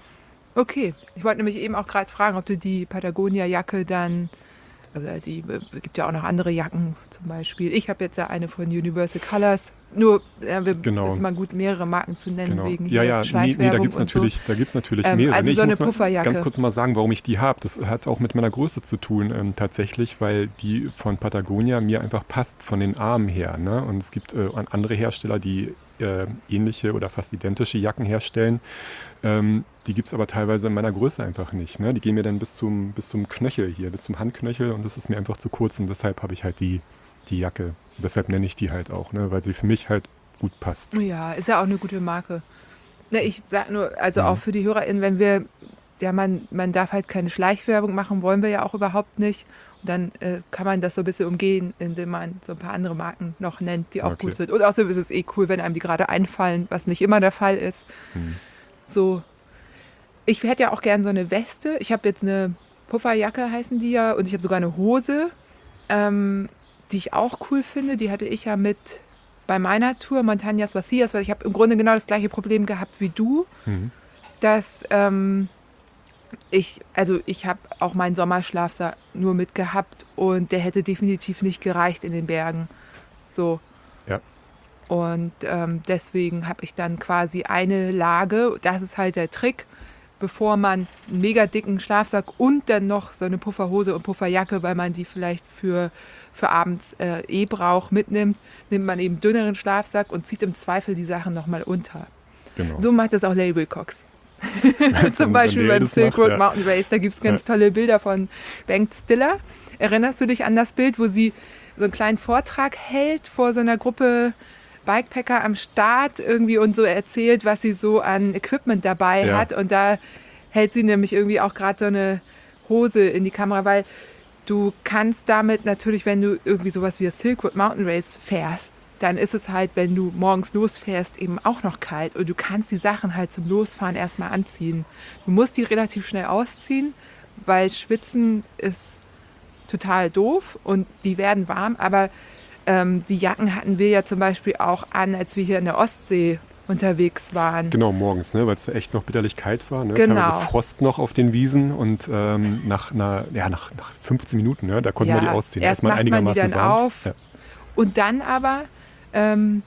Okay, ich wollte nämlich eben auch gerade fragen, ob du die Patagonia-Jacke dann, also die äh, gibt ja auch noch andere Jacken zum Beispiel. Ich habe jetzt ja eine von Universal Colors. Nur äh, wir, Genau. ist immer gut, mehrere Marken zu nennen, Genau. wegen Ja, hier ja, nee, Schleichwerbung nee, da gibt es und so. natürlich, da gibt's natürlich Ähm, mehrere. also Nee, ich so eine muss mal Pufferjacke. ganz kurz mal sagen, warum ich die habe. Das hat auch mit meiner Größe zu tun, ähm, tatsächlich, weil die von Patagonia mir einfach passt von den Armen her. Ne? Und es gibt äh, andere Hersteller, die äh, ähnliche oder fast identische Jacken herstellen. Ähm, die gibt es aber teilweise in meiner Größe einfach nicht. Ne? Die gehen mir dann bis zum, bis zum Knöchel hier, bis zum Handknöchel und das ist mir einfach zu kurz und deshalb habe ich halt die, die Jacke. Und deshalb nenne ich die halt auch, ne? Weil sie für mich halt gut passt. Ja, ist ja auch eine gute Marke. Na, ich sag nur, also Mhm. auch für die HörerInnen, wenn wir, ja, man, man darf halt keine Schleichwerbung machen, wollen wir ja auch überhaupt nicht. Und dann äh, kann man das so ein bisschen umgehen, indem man so ein paar andere Marken noch nennt, die auch Okay. gut sind. Und außerdem ist es eh cool, wenn einem die gerade einfallen, was nicht immer der Fall ist. Mhm. So, ich hätte ja auch gern so eine Weste. Ich habe jetzt eine Pufferjacke, heißen die ja, und ich habe sogar eine Hose, ähm, die ich auch cool finde. Die hatte ich ja mit bei meiner Tour Montañas Vacías, weil ich habe im Grunde genau das gleiche Problem gehabt wie du, Mhm. dass ähm, ich, also ich habe auch meinen Sommerschlafsack nur mitgehabt und der hätte definitiv nicht gereicht in den Bergen. So. Ja. Und ähm, deswegen habe ich dann quasi eine Lage, das ist halt der Trick, bevor man einen mega dicken Schlafsack und dann noch so eine Pufferhose und Pufferjacke, weil man die vielleicht für, für abends äh, eh braucht, mitnimmt, nimmt man eben dünneren Schlafsack und zieht im Zweifel die Sachen nochmal unter. Genau. So macht das auch Larry Wilcox. Zum Wenn Beispiel der beim das Silk macht, Road ja. Mountain Race, da gibt es ganz tolle Bilder von Bengt Stiller. Erinnerst du dich an das Bild, wo sie so einen kleinen Vortrag hält vor so einer Gruppe Bikepacker am Start irgendwie und so erzählt, was sie so an Equipment dabei Ja. hat. Und da hält sie nämlich irgendwie auch gerade so eine Hose in die Kamera, weil du kannst damit natürlich, wenn du irgendwie sowas wie das Silk Road Mountain Race fährst, dann ist es halt, wenn du morgens losfährst, eben auch noch kalt. Und du kannst die Sachen halt zum Losfahren erstmal anziehen. Du musst die relativ schnell ausziehen, weil Schwitzen ist total doof und die werden warm. Aber ähm, die Jacken hatten wir ja zum Beispiel auch an, als wir hier in der Ostsee unterwegs waren. Genau, morgens, ne, weil es echt noch bitterlich kalt war. Ne? Genau. Teilweise Frost noch auf den Wiesen und ähm, nach, einer, ja, nach, nach fünfzehn Minuten, ne, da konnten Ja, wir die ausziehen. erst Erstmal macht man die einigermaßen dann warm. auf. Ja. Und dann aber, ähm,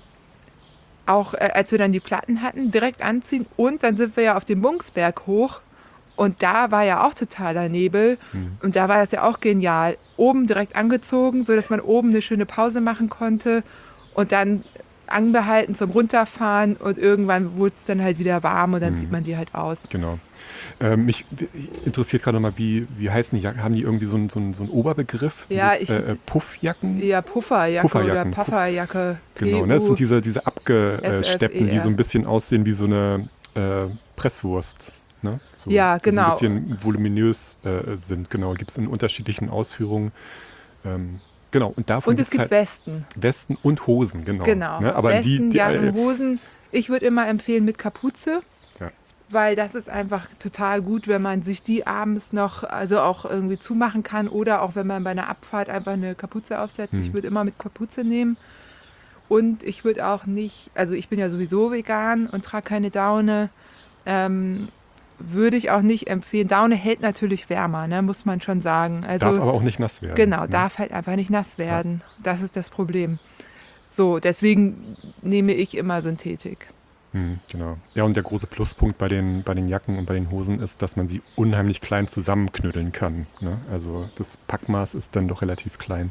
auch äh, als wir dann die Platten hatten, direkt anziehen. Und dann sind wir ja auf dem Bungsberg hoch. Und da war ja auch totaler Nebel. Mhm. Und da war das ja auch genial. Oben direkt angezogen, sodass man oben eine schöne Pause machen konnte. Und dann anbehalten zum Runterfahren. Und irgendwann wurde es dann halt wieder warm und dann Mhm. zieht man die halt aus. Genau. Ähm, mich interessiert gerade nochmal, wie, wie heißen die Jacken? Haben die irgendwie so einen, so einen, so einen Oberbegriff? Sind Ja, das, ich- äh, Puffjacken? Ja, Pufferjacke Pufferjacken, oder Pufferjacke. Genau, ne? Das sind diese, diese Abgesteppten, F F E R. die so ein bisschen aussehen wie so eine äh, Presswurst. Ne? So, Ja, die genau. So ein bisschen voluminös äh, sind. Genau, gibt es in unterschiedlichen Ausführungen. Ähm, genau, und davon Und es gibt's gibt halt Westen. Westen und Hosen, genau. Genau. Ne? Aber Westen, die, die Jacken, äh, Hosen. Ich würde immer empfehlen mit Kapuze. Ja. Weil das ist einfach total gut, wenn man sich die abends noch, also auch irgendwie zumachen kann oder auch wenn man bei einer Abfahrt einfach eine Kapuze aufsetzt. Mhm. Ich würde immer mit Kapuze nehmen. Und ich würde auch nicht, also ich bin ja sowieso vegan und trage keine Daune, ähm, würde ich auch nicht empfehlen. Daune hält natürlich wärmer, ne, muss man schon sagen. Also, darf aber auch nicht nass werden. genau, ne? darf halt einfach nicht nass werden. Das ist das Problem. So, deswegen nehme ich immer Synthetik. Hm, genau. Ja, und der große Pluspunkt bei den, bei den Jacken und bei den Hosen ist, dass man sie unheimlich klein zusammenknüdeln kann. Ne? Also das Packmaß ist dann doch relativ klein.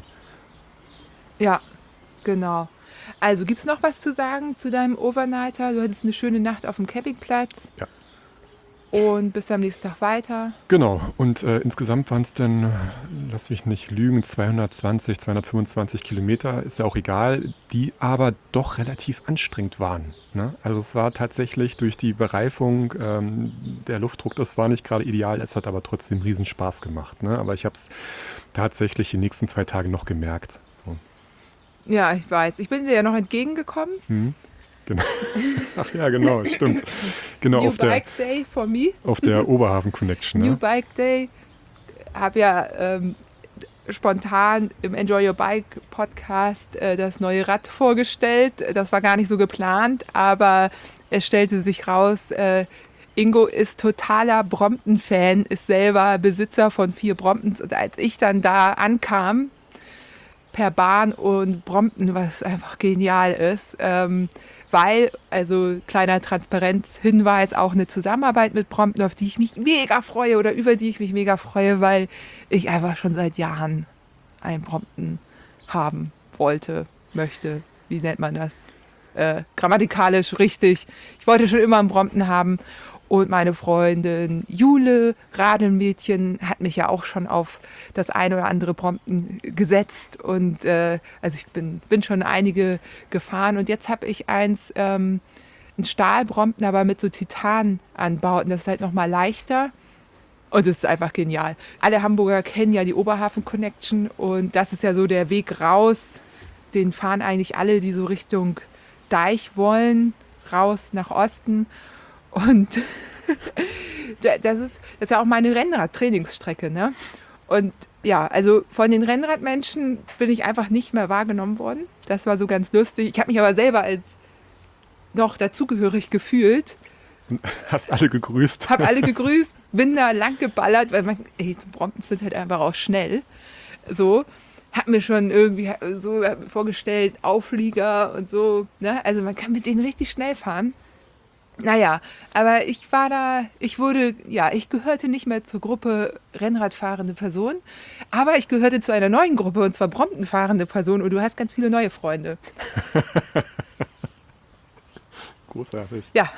Ja, genau. Also gibt es noch was zu sagen zu deinem Overnighter? Du hattest eine schöne Nacht auf dem Campingplatz. Ja. und bist am nächsten Tag weiter. Genau, und äh, insgesamt waren es dann, lass mich nicht lügen, zweihundertzwanzig, zweihundertfünfundzwanzig Kilometer, ist ja auch egal, die aber doch relativ anstrengend waren. Ne? Also es war tatsächlich durch die Bereifung, ähm, der Luftdruck, das war nicht gerade ideal, es hat aber trotzdem riesen Spaß gemacht. Ne? Aber ich habe es tatsächlich die nächsten zwei Tage noch gemerkt. So. Ja, ich weiß. Ich bin dir ja noch entgegengekommen. Hm. Genau. Ach ja, genau, stimmt. Genau, New auf der, Bike Day for me. auf der Oberhafen Connection. New Ne? Bike Day. Habe ja ähm, spontan im Enjoy Your Bike Podcast äh, das neue Rad vorgestellt. Das war gar nicht so geplant, aber es stellte sich raus, äh, Ingo ist totaler Brompton-Fan, ist selber Besitzer von vier Bromptons. Und als ich dann da ankam, per Bahn und Brompton, was einfach genial ist, ähm, weil, also kleiner Transparenzhinweis, auch eine Zusammenarbeit mit Brompton, auf die ich mich mega freue oder über die ich mich mega freue, weil ich einfach schon seit Jahren einen Brompton haben wollte, möchte, wie nennt man das? Äh, grammatikalisch richtig. Ich wollte schon immer einen Brompton haben. Und meine Freundin Jule, Radelmädchen, hat mich ja auch schon auf das ein oder andere Brompton gesetzt. Und äh, also ich bin, bin schon einige gefahren. Und jetzt habe ich eins, ähm, ein Stahlbrompton, aber mit so Titananbauten. Das ist halt nochmal leichter. Und es ist einfach genial. Alle Hamburger kennen ja die Oberhafen Connection. Und das ist ja so der Weg raus. Den fahren eigentlich alle, die so Richtung Deich wollen, raus nach Osten. Und das ist, das ist ja auch meine Rennrad-Trainingsstrecke, ne? Und ja, also von den Rennradmenschen bin ich einfach nicht mehr wahrgenommen worden. Das war so ganz lustig. Ich habe mich aber selber als noch dazugehörig gefühlt. Hast alle gegrüßt. Habe alle gegrüßt, bin da lang geballert, weil man, ey, so Bromptons sind halt einfach auch schnell. So, hab mir schon irgendwie so vorgestellt, Auflieger und so, ne? Also man kann mit denen richtig schnell fahren. Naja, aber ich war da, ich wurde, ja, ich gehörte nicht mehr zur Gruppe Rennradfahrende Personen, aber ich gehörte zu einer neuen Gruppe, und zwar Brompton-fahrende Personen, und du hast ganz viele neue Freunde. Großartig. Ja,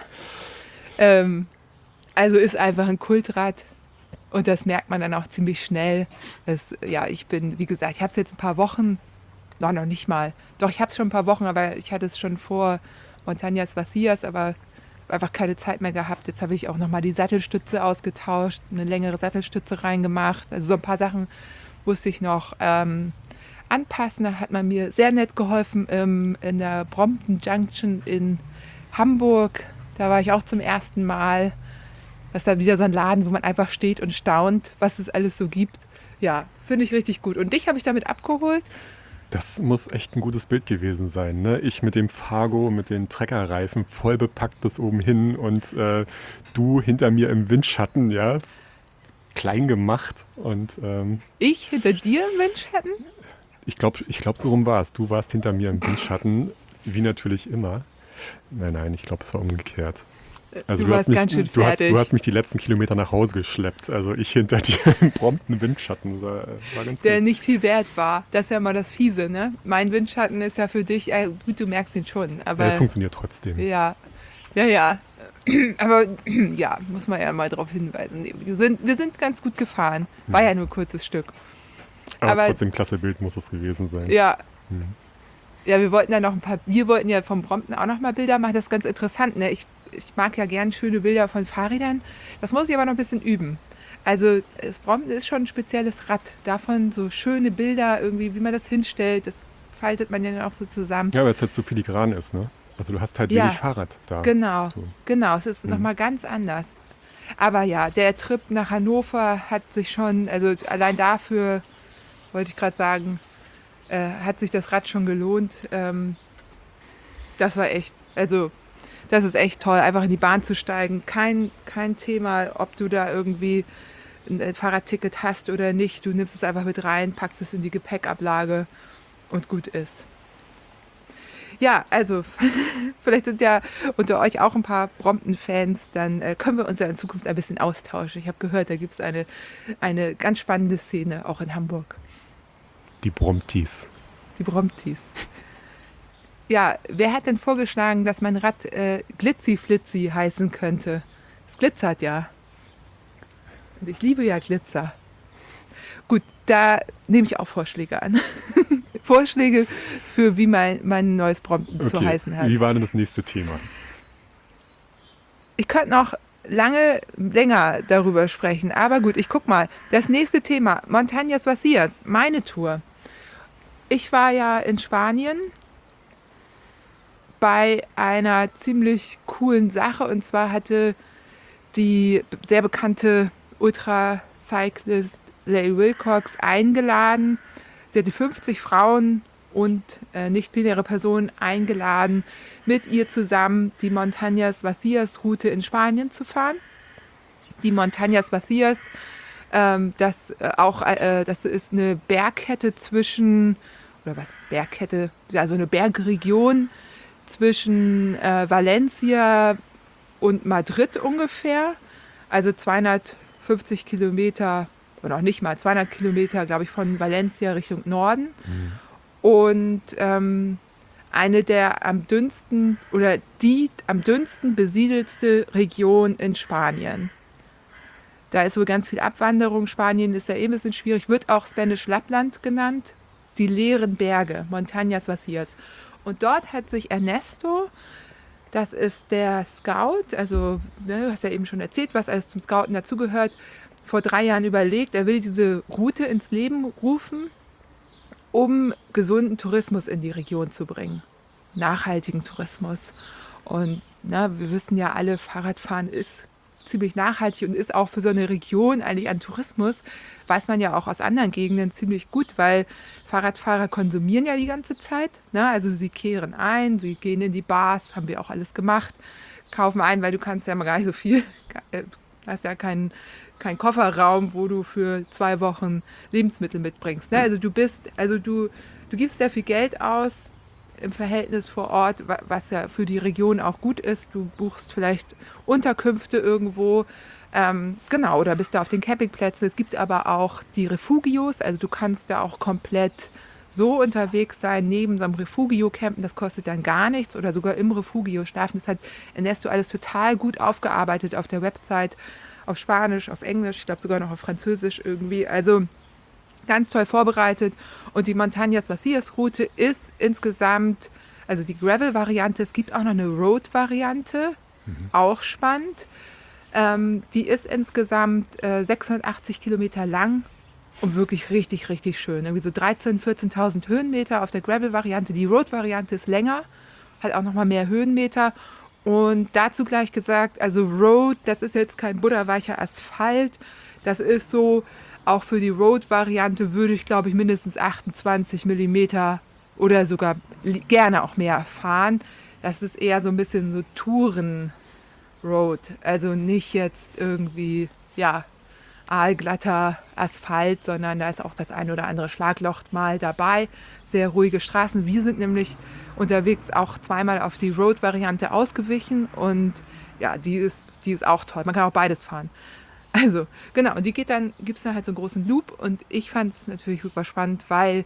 ähm, also ist einfach ein Kultrad, und das merkt man dann auch ziemlich schnell. Das, ja, ich bin, wie gesagt, ich habe es jetzt ein paar Wochen, no, noch nicht mal, doch, ich habe es schon ein paar Wochen, aber ich hatte es schon vor Montañas Vacías, aber einfach keine Zeit mehr gehabt. Jetzt habe ich auch nochmal die Sattelstütze ausgetauscht, eine längere Sattelstütze reingemacht. Also so ein paar Sachen musste ich noch ähm, anpassen. Da hat man mir sehr nett geholfen ähm, in der Brompton Junction in Hamburg. Da war ich auch zum ersten Mal. Das ist dann wieder so ein Laden, wo man einfach steht und staunt, was es alles so gibt. Ja, finde ich richtig gut. Und dich habe ich damit abgeholt. Das muss echt ein gutes Bild gewesen sein. Ne? Ich mit dem Fargo, mit den Treckerreifen, voll bepackt bis oben hin, und äh, du hinter mir im Windschatten, ja, klein gemacht. Und ähm, ich hinter dir im Windschatten? Ich glaube, ich glaub, so rum war es. Du warst hinter mir im Windschatten, wie natürlich immer. Nein, nein, ich glaube, es war umgekehrt. Also du, du, warst hast mich, ganz schön du, hast, fertig. du hast mich die letzten Kilometer nach Hause geschleppt. Also ich hinter dir im prompten Windschatten. War, war ganz Der gut. nicht viel wert war. Das ist ja mal das Fiese, ne? Mein Windschatten ist ja für dich, äh, gut, du merkst ihn schon. Aber Ja, es funktioniert trotzdem. ja, ja, ja. Aber ja, muss man ja mal darauf hinweisen. Wir sind, wir sind ganz gut gefahren. War ja nur ein kurzes Stück. Aber, aber- trotzdem klasse Bild muss es gewesen sein. Ja. Hm. Ja, wir wollten ja noch ein paar, wir wollten ja vom Brompton auch noch mal Bilder machen. Das ist ganz interessant, ne? Ich, ich mag ja gern schöne Bilder von Fahrrädern. Das muss ich aber noch ein bisschen üben. Also das Brompton ist schon ein spezielles Rad. Davon so schöne Bilder irgendwie, wie man das hinstellt, das faltet man ja dann auch so zusammen. Ja, weil es halt so filigran ist, ne? Also du hast halt Ja, wenig Fahrrad da. Genau, So. genau. Es ist Mhm. noch mal ganz anders. Aber ja, der Trip nach Hannover hat sich schon, also allein dafür, wollte ich gerade sagen, äh, hat sich das Rad schon gelohnt. Ähm, das war echt, also das ist echt toll, einfach in die Bahn zu steigen. Kein, kein Thema, ob du da irgendwie ein äh, Fahrradticket hast oder nicht. Du nimmst es einfach mit rein, packst es in die Gepäckablage und gut ist. Ja, also vielleicht sind ja unter euch auch ein paar Brompton-Fans, dann äh, können wir uns ja in Zukunft ein bisschen austauschen. Ich habe gehört, da gibt es eine, eine ganz spannende Szene, auch in Hamburg. Die Bromptis. Die Bromptis. Ja, wer hat denn vorgeschlagen, dass mein Rad äh, Glitzy Flitzy heißen könnte? Es glitzert ja. Und ich liebe ja Glitzer. Gut, da nehme ich auch Vorschläge an. Vorschläge für, wie mein, mein neues Brompton Okay, zu heißen hat. wie war denn das nächste Thema? Ich könnte noch lange, länger darüber sprechen, aber gut, ich guck mal. Das nächste Thema, Montañas Vacías, meine Tour. Ich war ja in Spanien bei einer ziemlich coolen Sache, und zwar hatte die sehr bekannte Ultracyclist Leigh Wilcox eingeladen. Sie hatte fünfzig Frauen und äh, nicht-binäre Personen eingeladen, mit ihr zusammen die Montañas Vacías Route in Spanien zu fahren. Die Montañas Vacías, ähm, das, äh, auch, äh, das ist eine Bergkette zwischen, oder was, Bergkette, also eine Bergregion zwischen äh, Valencia und Madrid ungefähr. Also zweihundertfünfzig Kilometer, oder noch nicht mal, zweihundert Kilometer, glaube ich, von Valencia Richtung Norden. Mhm. Und ähm, eine der am dünnsten oder die am dünnsten besiedelste Region in Spanien. Da ist wohl ganz viel Abwanderung. Spanien ist ja eh ein bisschen schwierig, wird auch Spanish Lappland genannt. Die leeren Berge, Montañas Vacías. Und dort hat sich Ernesto, das ist der Scout, also ne, du hast ja eben schon erzählt, was alles zum Scouten dazugehört, vor drei Jahren überlegt, er will diese Route ins Leben rufen, um gesunden Tourismus in die Region zu bringen. Nachhaltigen Tourismus. Und na, wir wissen ja alle, Fahrradfahren ist ziemlich nachhaltig und ist auch für so eine Region eigentlich an Tourismus, weiß man ja auch aus anderen Gegenden ziemlich gut, weil Fahrradfahrer konsumieren ja die ganze Zeit. Ne? Also sie kehren ein, sie gehen in die Bars, haben wir auch alles gemacht, kaufen ein, weil du kannst ja mal gar nicht so viel, du hast ja keinen kein Kofferraum, wo du für zwei Wochen Lebensmittel mitbringst. Ne? Also du bist, also du, du gibst sehr viel Geld aus im Verhältnis vor Ort, was ja für die Region auch gut ist. Du buchst vielleicht Unterkünfte irgendwo, ähm, genau, oder bist da auf den Campingplätzen. Es gibt aber auch die Refugios, also du kannst da auch komplett so unterwegs sein, neben so einem Refugio campen, das kostet dann gar nichts, oder sogar im Refugio schlafen. Das hat Ernesto alles total gut aufgearbeitet auf der Website, auf Spanisch, auf Englisch, ich glaube sogar noch auf Französisch irgendwie. Also ganz toll vorbereitet. Und die Montañas Vacías Route ist insgesamt, also die Gravel-Variante, es gibt auch noch eine Road-Variante, mhm. auch spannend. Ähm, die ist insgesamt äh, sechshundertachtzig Kilometer lang und wirklich richtig, richtig schön. Irgendwie so dreizehn-, vierzehntausend Höhenmeter auf der Gravel-Variante. Die Road-Variante ist länger, hat auch nochmal mehr Höhenmeter. Und dazu gleich gesagt, also Road, das ist jetzt kein butterweicher Asphalt, das ist so, auch für die Road-Variante würde ich, glaube ich, mindestens achtundzwanzig Millimeter oder sogar gerne auch mehr fahren. Das ist eher so ein bisschen so Touren-Road, also nicht jetzt irgendwie, ja, aalglatter Asphalt, sondern da ist auch das ein oder andere Schlagloch mal dabei. Sehr ruhige Straßen. Wir sind nämlich unterwegs auch zweimal auf die Road-Variante ausgewichen und ja, die ist, die ist auch toll. Man kann auch beides fahren. Also, genau, und die geht dann, gibt es dann halt so einen großen Loop und ich fand es natürlich super spannend, weil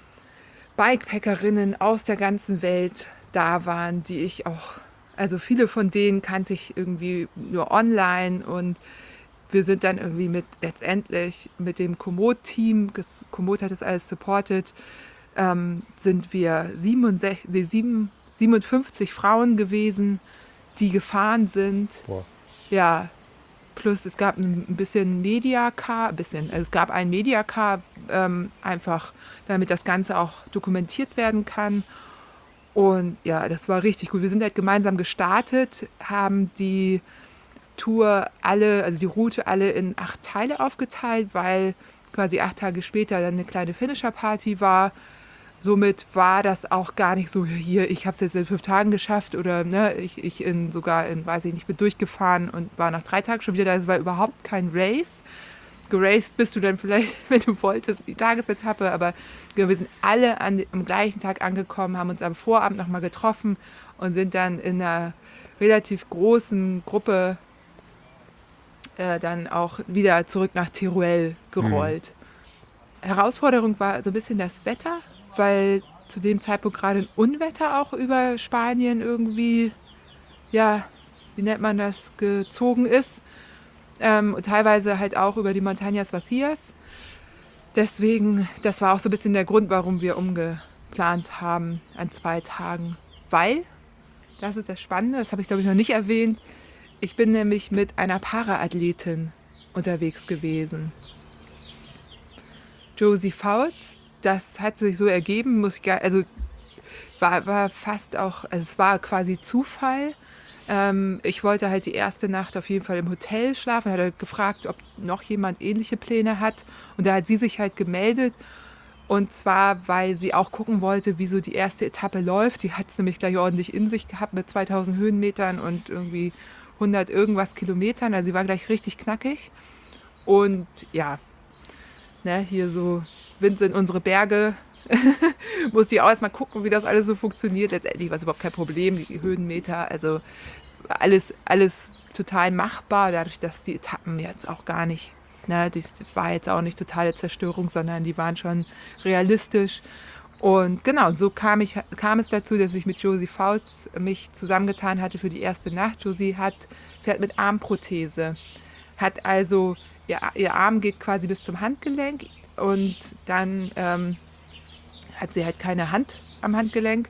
Bikepackerinnen aus der ganzen Welt da waren, die ich auch, also viele von denen kannte ich irgendwie nur online und wir sind dann irgendwie mit, letztendlich mit dem Komoot-Team, Komoot hat das alles supported, ähm, sind wir siebenundsechzig, nee, sieben, siebenundfünfzig Frauen gewesen, die gefahren sind. Boah. Ja, plus es gab ein bisschen Mediacar, ein bisschen, also es gab ein Mediacar, ähm, einfach damit das Ganze auch dokumentiert werden kann. Und ja, das war richtig gut. Wir sind halt gemeinsam gestartet, haben die Tour alle, also die Route alle in acht Teile aufgeteilt, weil quasi acht Tage später dann eine kleine Finisher-Party war. Somit war das auch gar nicht so, hier, ich habe es jetzt in fünf Tagen geschafft oder ne, ich, ich in, sogar in, weiß ich nicht, bin durchgefahren und war nach drei Tagen schon wieder da. Es war überhaupt kein Race. Geraced bist du dann vielleicht, wenn du wolltest, die Tagesetappe, aber wir sind alle an, am gleichen Tag angekommen, haben uns am Vorabend nochmal getroffen und sind dann in einer relativ großen Gruppe äh, dann auch wieder zurück nach Teruel gerollt. Mhm. Herausforderung war so ein bisschen das Wetter, weil zu dem Zeitpunkt gerade ein Unwetter auch über Spanien irgendwie, ja, wie nennt man das, gezogen ist. ähm, und teilweise halt auch über die Montañas Vacías. Deswegen, das war auch so ein bisschen der Grund, warum wir umgeplant haben an zwei Tagen. Weil, das ist das Spannende, das habe ich glaube ich noch nicht erwähnt, ich bin nämlich mit einer Paraathletin unterwegs gewesen. Josie Fouts, das hat sich so ergeben, muss ich gar, also war, war fast auch, also es war quasi Zufall. Ähm, ich wollte halt die erste Nacht auf jeden Fall im Hotel schlafen, hat er gefragt, ob noch jemand ähnliche Pläne hat. Und da hat sie sich halt gemeldet. Und zwar, weil sie auch gucken wollte, wie so die erste Etappe läuft. Die hat es nämlich gleich ordentlich in sich gehabt mit zweitausend Höhenmetern und irgendwie hundert irgendwas Kilometern. Also sie war gleich richtig knackig. Und ja, ne, hier so Wind sind unsere Berge. Musste ich auch erstmal gucken, wie das alles so funktioniert. Letztendlich war es überhaupt kein Problem, die Höhenmeter, also alles, alles total machbar, dadurch, dass die Etappen jetzt auch gar nicht, ne, das war jetzt auch nicht totale Zerstörung, sondern die waren schon realistisch. Und genau, so kam, ich, kam es dazu, dass ich mit Josie Fouts mich zusammengetan hatte für die erste Nacht. Josie hat, fährt mit Armprothese, hat also, ihr, ihr Arm geht quasi bis zum Handgelenk und dann ähm, hat sie halt keine Hand am Handgelenk,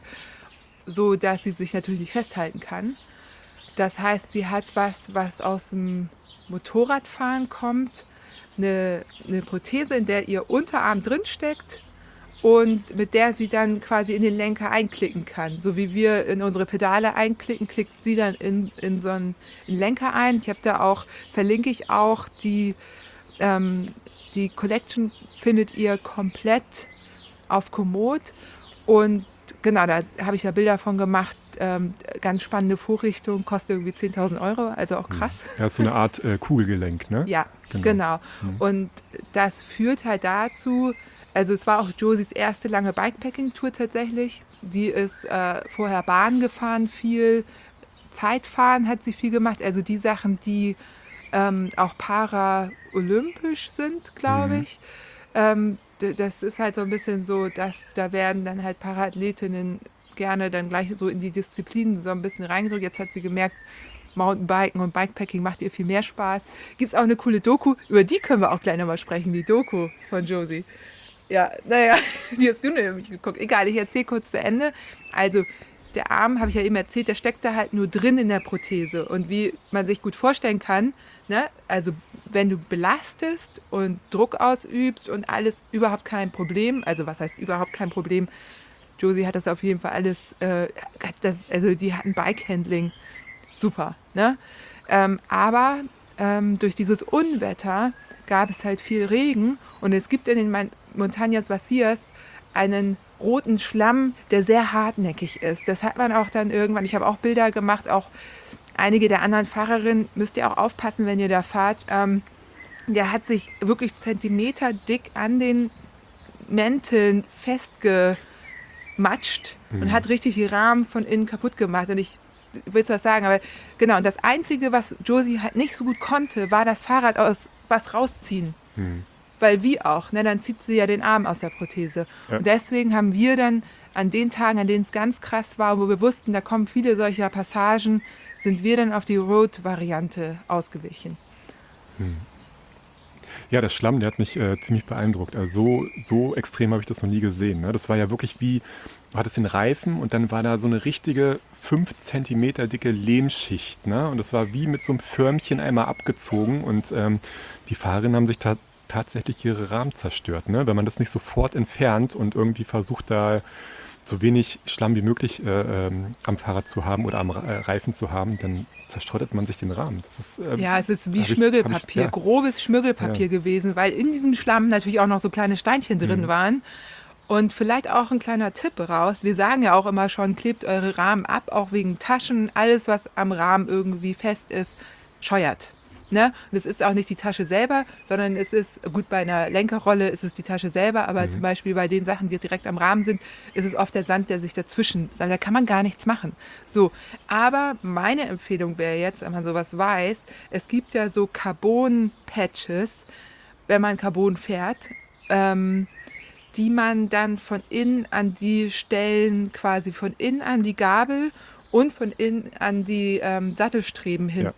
so dass sie sich natürlich nicht festhalten kann. Das heißt, sie hat was, was aus dem Motorradfahren kommt, eine, eine Prothese, in der ihr Unterarm drin steckt und mit der sie dann quasi in den Lenker einklicken kann. So wie wir in unsere Pedale einklicken, klickt sie dann in, in so einen Lenker ein. Ich habe da auch, verlinke ich auch, die, ähm, die Collection findet ihr komplett auf Komoot und genau, da habe ich ja Bilder von gemacht, ähm, ganz spannende Vorrichtung, kostet irgendwie zehntausend Euro, also auch krass. Ja, ist so eine Art äh, Kugelgelenk, ne? Ja, genau. genau. Mhm. Und das führt halt dazu, also es war auch Josies erste lange Bikepacking-Tour tatsächlich, die ist äh, vorher Bahn gefahren, viel Zeitfahren hat sie viel gemacht, also die Sachen, die ähm, auch para-olympisch sind, glaube ich. Mhm. Ähm, das ist halt so ein bisschen so, dass da werden dann halt Paraathletinnen gerne dann gleich so in die Disziplinen so ein bisschen reingedrückt. Jetzt hat sie gemerkt, Mountainbiken und Bikepacking macht ihr viel mehr Spaß. Gibt es auch eine coole Doku, über die können wir auch gleich nochmal sprechen, die Doku von Josie. Ja, naja, die hast du nämlich geguckt. Egal, ich erzähle kurz zu Ende. Also der Arm, habe ich ja eben erzählt, der steckt da halt nur drin in der Prothese. Und wie man sich gut vorstellen kann, ne, also wenn du belastest und Druck ausübst und alles, überhaupt kein Problem. Also was heißt überhaupt kein Problem? Josie hat das auf jeden Fall alles, äh, das, also die hatten Bike-Handling, super. Ne? Ähm, aber ähm, durch dieses Unwetter gab es halt viel Regen und es gibt in den Montañas Vacías einen roten Schlamm, der sehr hartnäckig ist. Das hat man auch dann irgendwann, ich habe auch Bilder gemacht, auch einige der anderen Fahrerinnen, müsst ihr auch aufpassen, wenn ihr da fahrt, ähm, der hat sich wirklich zentimeterdick an den Mänteln festgematscht mhm. und hat richtig die Rahmen von innen kaputt gemacht. Und ich will was sagen, aber genau, und das Einzige, was Josie halt nicht so gut konnte, war das Fahrrad aus was rausziehen. Mhm. Weil wie auch, ne, dann zieht sie ja den Arm aus der Prothese. Ja. Und deswegen haben wir dann an den Tagen, an denen es ganz krass war, wo wir wussten, da kommen viele solcher Passagen, sind wir dann auf die Road-Variante ausgewichen. Hm. Ja, der Schlamm, der hat mich äh, ziemlich beeindruckt. Also so, so extrem habe ich das noch nie gesehen. Ne? Das war ja wirklich wie, du hattest den Reifen und dann war da so eine richtige fünf Zentimeter dicke Lehmschicht. Ne? Und das war wie mit so einem Förmchen einmal abgezogen und ähm, die Fahrerinnen haben sich da tatsächlich ihre Rahmen zerstört. Ne? Wenn man das nicht sofort entfernt und irgendwie versucht, da so wenig Schlamm wie möglich äh, ähm, am Fahrrad zu haben oder am äh, Reifen zu haben, dann zerstreut man sich den Rahmen. Das ist, ähm, ja, es ist wie Schmirgelpapier, ich, ich, ja. grobes Schmirgelpapier ja. gewesen, weil in diesem Schlamm natürlich auch noch so kleine Steinchen drin mhm. waren. Und vielleicht auch ein kleiner Tipp raus. Wir sagen ja auch immer schon, klebt eure Rahmen ab, auch wegen Taschen. Alles, was am Rahmen irgendwie fest ist, scheuert. Ne? Und es ist auch nicht die Tasche selber, sondern es ist, gut, bei einer Lenkerrolle ist es die Tasche selber, aber mhm. zum Beispiel bei den Sachen, die direkt am Rahmen sind, ist es oft der Sand, der sich dazwischen, da kann man gar nichts machen. So, aber meine Empfehlung wäre jetzt, wenn man sowas weiß, es gibt ja so Carbon-Patches, wenn man Carbon fährt, ähm, die man dann von innen an die Stellen, quasi von innen an die Gabel und von innen an die ähm, Sattelstreben hinten ja.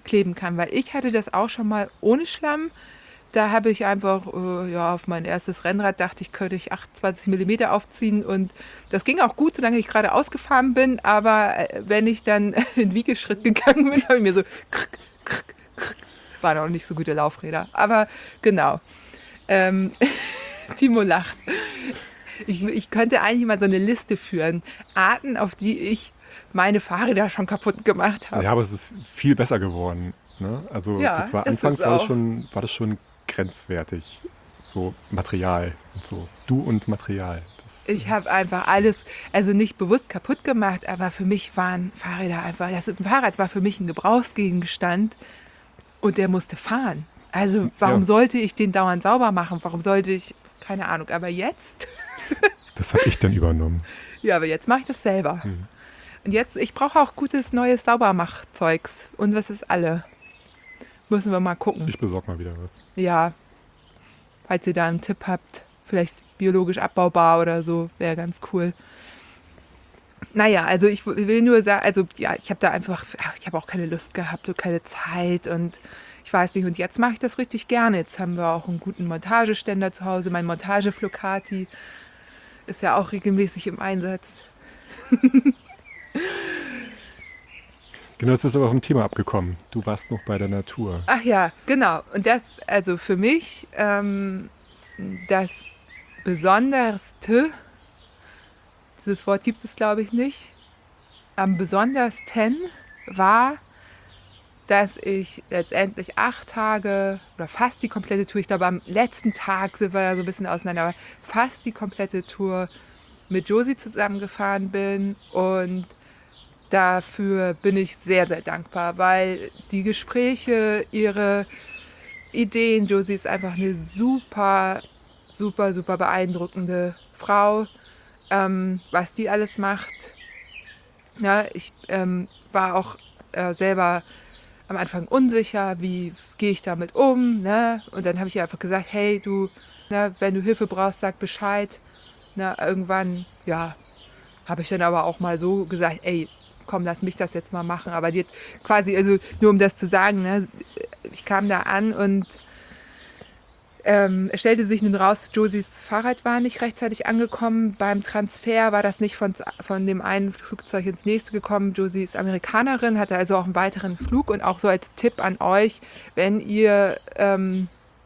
kleben kann, weil ich hatte das auch schon mal ohne Schlamm. Da habe ich einfach äh, ja, auf mein erstes Rennrad dachte ich, könnte ich achtundzwanzig Millimeter aufziehen und das ging auch gut, solange ich gerade ausgefahren bin, aber äh, wenn ich dann in Wiegeschritt gegangen bin, habe ich mir so krrk, krrk, krrk, waren auch nicht so gute Laufräder, aber genau. Ähm, Timo lacht. Ich, ich könnte eigentlich mal so eine Liste führen, Arten, auf die ich meine Fahrräder schon kaputt gemacht habe. Ja, aber es ist viel besser geworden. Ne? Also Ja, das war ist anfangs es war das, auch. schon, war das schon grenzwertig. So Material und so. Du und Material. Das, Ich habe einfach alles, also nicht bewusst kaputt gemacht, aber für mich waren Fahrräder einfach, das ein Fahrrad war für mich ein Gebrauchsgegenstand und der musste fahren. Also warum Ja. sollte ich den dauernd sauber machen? Warum sollte ich, keine Ahnung, aber jetzt? das habe ich dann übernommen. Ja, aber jetzt mache ich das selber. Hm. Und jetzt, ich brauche auch gutes neues Saubermachzeugs. Und das ist alle. Müssen wir mal gucken. Ich besorge mal wieder was. Ja, falls ihr da einen Tipp habt, vielleicht biologisch abbaubar oder so, wäre ganz cool. Naja, also ich will nur sagen, also ja, ich habe da einfach, ich habe auch keine Lust gehabt und keine Zeit und ich weiß nicht, und jetzt mache ich das richtig gerne. Jetzt haben wir auch einen guten Montageständer zu Hause. Mein Montageflocati ist ja auch regelmäßig im Einsatz. Genau, jetzt ist aber vom Thema abgekommen. Du warst noch bei der Natur. Ach ja, genau. Und das, also für mich, ähm, das Besonderste, dieses Wort gibt es glaube ich nicht, am besondersten war, dass ich letztendlich acht Tage oder fast die komplette Tour, ich glaube am letzten Tag sind wir ja so ein bisschen auseinander, aber fast die komplette Tour mit Josie zusammengefahren bin und dafür bin ich sehr, sehr dankbar, weil die Gespräche, ihre Ideen, Josie ist einfach eine super, super, super beeindruckende Frau, ähm, was die alles macht. Ja, ich ähm, war auch äh, selber am Anfang unsicher, wie gehe ich damit um, ne? Und dann habe ich ihr einfach gesagt, hey, du, ne, wenn du Hilfe brauchst, sag Bescheid. Na, irgendwann, ja, habe ich dann aber auch mal so gesagt, ey, komm, lass mich das jetzt mal machen. Aber die hat quasi, also nur um das zu sagen, ne, ich kam da an und ähm, es stellte sich nun raus, Josies Fahrrad war nicht rechtzeitig angekommen. Beim Transfer war das nicht von, von dem einen Flugzeug ins nächste gekommen. Josie ist Amerikanerin, hatte also auch einen weiteren Flug. Und auch so als Tipp an euch, wenn ihr ähm,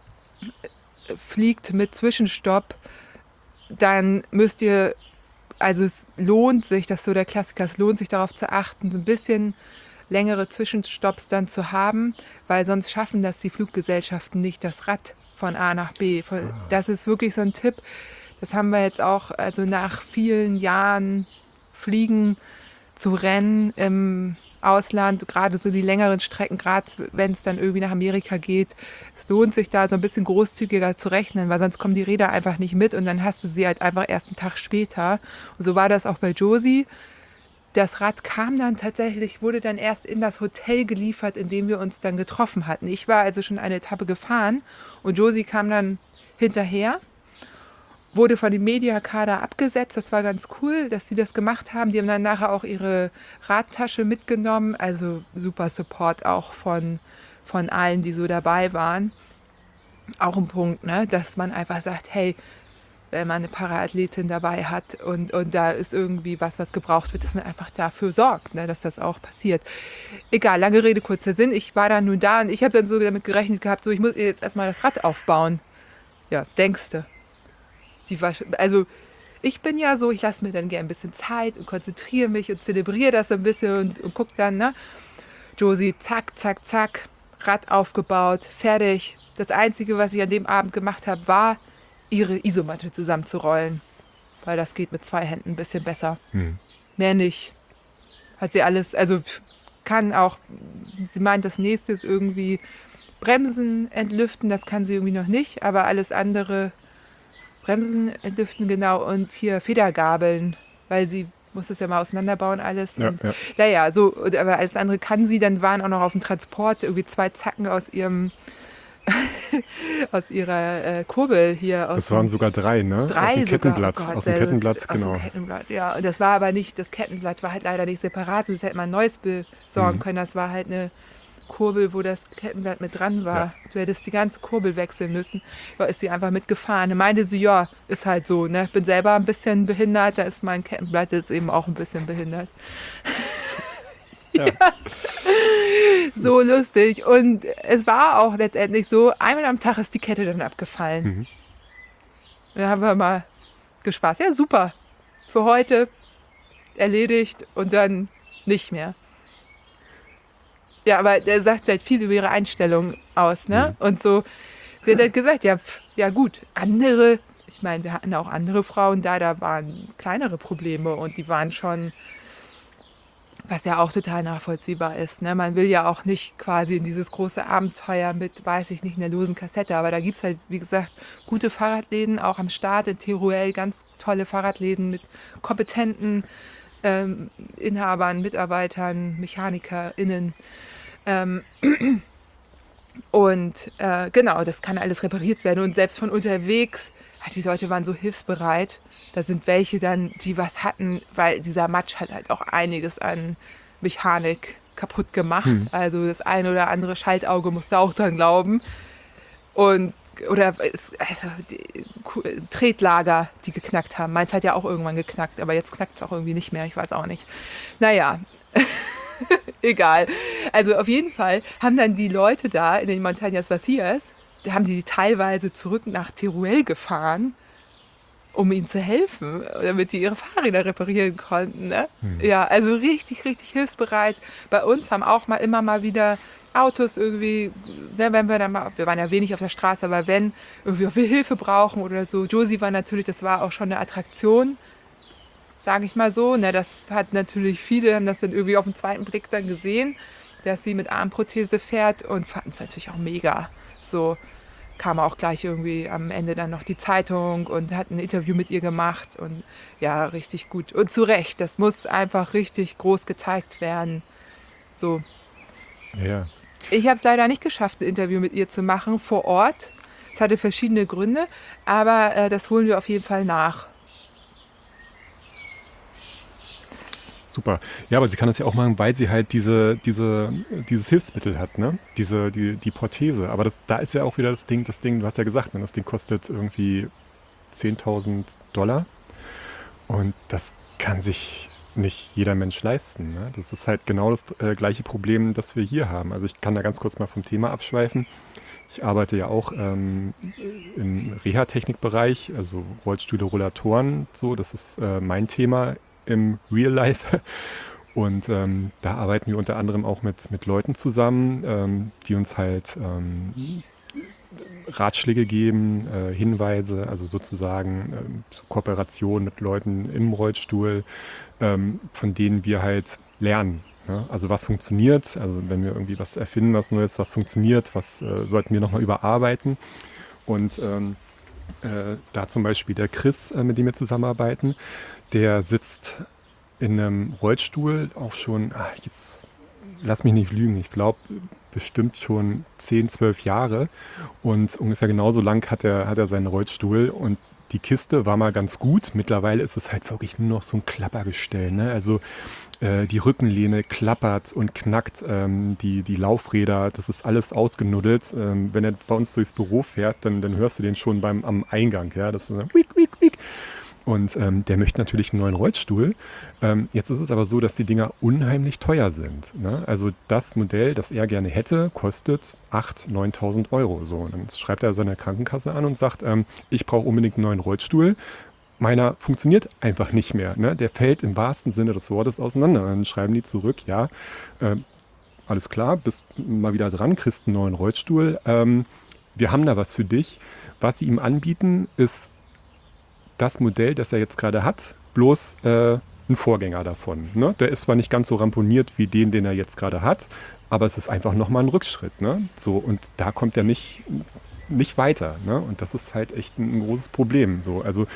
fliegt mit Zwischenstopp, dann müsst ihr, also es lohnt sich, das ist so der Klassiker, es lohnt sich darauf zu achten, so ein bisschen längere Zwischenstopps dann zu haben, weil sonst schaffen das die Fluggesellschaften nicht, das Rad von A nach B. Das ist wirklich so ein Tipp, das haben wir jetzt auch, also nach vielen Jahren Fliegen zu Rennen im Ausland, gerade so die längeren Strecken, gerade wenn es dann irgendwie nach Amerika geht, es lohnt sich da so ein bisschen großzügiger zu rechnen, weil sonst kommen die Räder einfach nicht mit und dann hast du sie halt einfach erst einen Tag später. Und so war das auch bei Josie. Das Rad kam dann tatsächlich, wurde dann erst in das Hotel geliefert, in dem wir uns dann getroffen hatten. Ich war also schon eine Etappe gefahren und Josie kam dann hinterher, wurde von dem Mediakader abgesetzt. Das war ganz cool, dass sie das gemacht haben. Die haben dann nachher auch ihre Radtasche mitgenommen. Also super Support auch von, von allen, die so dabei waren. Auch ein Punkt, ne? Dass man einfach sagt, hey, wenn man eine Paraathletin dabei hat und, und da ist irgendwie was, was gebraucht wird, dass man einfach dafür sorgt, ne, dass das auch passiert. Egal, lange Rede, kurzer Sinn. Ich war dann nun da und ich habe dann so damit gerechnet gehabt, so ich muss jetzt erstmal das Rad aufbauen. Ja, denkste. Die war, also ich bin ja so, ich lasse mir dann gerne ein bisschen Zeit und konzentriere mich und zelebriere das ein bisschen und, und gucke dann, ne? Josie, zack, zack, zack, Rad aufgebaut, fertig. Das Einzige, was ich an dem Abend gemacht habe, war, ihre Isomatte zusammenzurollen. Weil das geht mit zwei Händen ein bisschen besser. Hm. Mehr nicht. Hat sie alles, also kann auch, sie meint, das nächste ist irgendwie Bremsen entlüften, das kann sie irgendwie noch nicht, aber alles andere, Bremsen entlüften, genau, und hier Federgabeln, weil sie muss das ja mal auseinanderbauen alles. Ja, und, ja. Naja, so, aber alles andere kann sie, dann waren auch noch auf dem Transport irgendwie zwei Zacken aus ihrem aus ihrer äh, Kurbel hier. Aus Das waren dem, sogar drei, ne? drei Auf dem sogar. Kettenblatt. Oh Gott, aus dem sehr Kettenblatt, gut. genau. Aus dem Kettenblatt, ja. Und das war aber nicht, das Kettenblatt war halt leider nicht separat, das hätte man ein neues besorgen Mhm. können. Das war halt eine Kurbel, wo das Kettenblatt mit dran war. Ja. Du hättest die ganze Kurbel wechseln müssen. Ja, ist sie einfach mitgefahren. Dann meinte sie, ja, ist halt so, ne? Bin selber ein bisschen behindert, da ist mein Kettenblatt jetzt eben auch ein bisschen behindert. Ja. So lustig. Und es war auch letztendlich so, einmal am Tag ist die Kette dann abgefallen. Mhm. Dann haben wir mal gespaßt. Ja, super. Für heute erledigt und dann nicht mehr. Ja, aber der sagt halt viel über ihre Einstellung aus, ne? Mhm. Und so, sie hat halt gesagt, ja, pf, ja gut, andere, ich meine, wir hatten auch andere Frauen da, da waren kleinere Probleme und die waren schon, was ja auch total nachvollziehbar ist, ne? Man will ja auch nicht quasi in dieses große Abenteuer mit, weiß ich nicht, einer losen Kassette, aber da gibt es halt, wie gesagt, gute Fahrradläden, auch am Start in Teruel, ganz tolle Fahrradläden mit kompetenten ähm, Inhabern, Mitarbeitern, MechanikerInnen. Ähm, und äh, genau, das kann alles repariert werden. Und selbst von unterwegs, ah, die Leute waren so hilfsbereit. Da sind welche dann, die was hatten, weil dieser Matsch hat halt auch einiges an Mechanik kaputt gemacht. Hm. Also das eine oder andere Schaltauge musste auch dran glauben. Und oder es, also die Ku- Tretlager, die geknackt haben. Meins hat ja auch irgendwann geknackt, aber jetzt knackt es auch irgendwie nicht mehr. Ich weiß auch nicht. Naja, egal. Also auf jeden Fall haben dann die Leute da in den Montañas Vacías, da haben die teilweise zurück nach Teruel gefahren, um ihnen zu helfen, damit die ihre Fahrräder reparieren konnten. Ne? Hm. Ja, also richtig, richtig hilfsbereit. Bei uns haben auch mal immer mal wieder Autos irgendwie, ne, wenn wir dann mal, wir waren ja wenig auf der Straße, aber wenn irgendwie wir Hilfe brauchen oder so. Josie war natürlich, das war auch schon eine Attraktion, sage ich mal so. Ne, das hat natürlich viele, haben das dann irgendwie auf den zweiten Blick dann gesehen, dass sie mit Armprothese fährt und fanden es natürlich auch mega. So kam auch gleich irgendwie am Ende dann noch die Zeitung und hat ein Interview mit ihr gemacht und ja, richtig gut. Und zu Recht, das muss einfach richtig groß gezeigt werden. So. Ja. Ich habe es leider nicht geschafft, ein Interview mit ihr zu machen vor Ort. Es hatte verschiedene Gründe, aber äh, das holen wir auf jeden Fall nach. Super. Ja, aber sie kann das ja auch machen, weil sie halt diese, diese, dieses Hilfsmittel hat, ne? Diese, die, die Prothese. Aber das, da ist ja auch wieder das Ding, das Ding, du hast ja gesagt, ne? Das Ding kostet irgendwie zehntausend Dollar. Und das kann sich nicht jeder Mensch leisten, ne? Das ist halt genau das äh, gleiche Problem, das wir hier haben. Also ich kann da ganz kurz mal vom Thema abschweifen. Ich arbeite ja auch ähm, im Reha-Technik-Bereich, also Rollstühle, Rollatoren, so, das ist äh, mein Thema im Real Life. Und ähm, da arbeiten wir unter anderem auch mit, mit Leuten zusammen, ähm, die uns halt ähm, Ratschläge geben, äh, Hinweise, also sozusagen ähm, Kooperation mit Leuten im Rollstuhl, ähm, von denen wir halt lernen. Ne? Also was funktioniert, also wenn wir irgendwie was erfinden, was Neues, was funktioniert, was äh, sollten wir nochmal überarbeiten. Und ähm, äh, da zum Beispiel der Chris, äh, mit dem wir zusammenarbeiten, der sitzt in einem Rollstuhl auch schon, ach, jetzt lass mich nicht lügen, ich glaube bestimmt schon zehn, zwölf Jahre und ungefähr genauso lang hat er, hat er seinen Rollstuhl und die Kiste war mal ganz gut. Mittlerweile ist es halt wirklich nur noch so ein Klappergestell, ne? Also äh, die Rückenlehne klappert und knackt, ähm, die, die Laufräder, das ist alles ausgenuddelt. Ähm, wenn er bei uns durchs Büro fährt, dann, dann hörst du den schon beim, am Eingang, ja? Das ist so wiek, wiek, wiek. Und ähm, der möchte natürlich einen neuen Rollstuhl. Ähm, jetzt ist es aber so, dass die Dinger unheimlich teuer sind. Ne? Also das Modell, das er gerne hätte, kostet achttausend, neuntausend Euro. So. Und dann schreibt er seine Krankenkasse an und sagt, ähm, ich brauche unbedingt einen neuen Rollstuhl. Meiner funktioniert einfach nicht mehr. Ne? Der fällt im wahrsten Sinne des Wortes auseinander. Und dann schreiben die zurück, ja, äh, alles klar, bist mal wieder dran, kriegst einen neuen Rollstuhl. Ähm, wir haben da was für dich. Was sie ihm anbieten, ist das Modell, das er jetzt gerade hat, bloß äh, ein Vorgänger davon. Ne? Der ist zwar nicht ganz so ramponiert wie den, den er jetzt gerade hat, aber es ist einfach nochmal ein Rückschritt. Ne? So, und da kommt er nicht, nicht weiter. Ne? Und das ist halt echt ein, ein großes Problem. So, also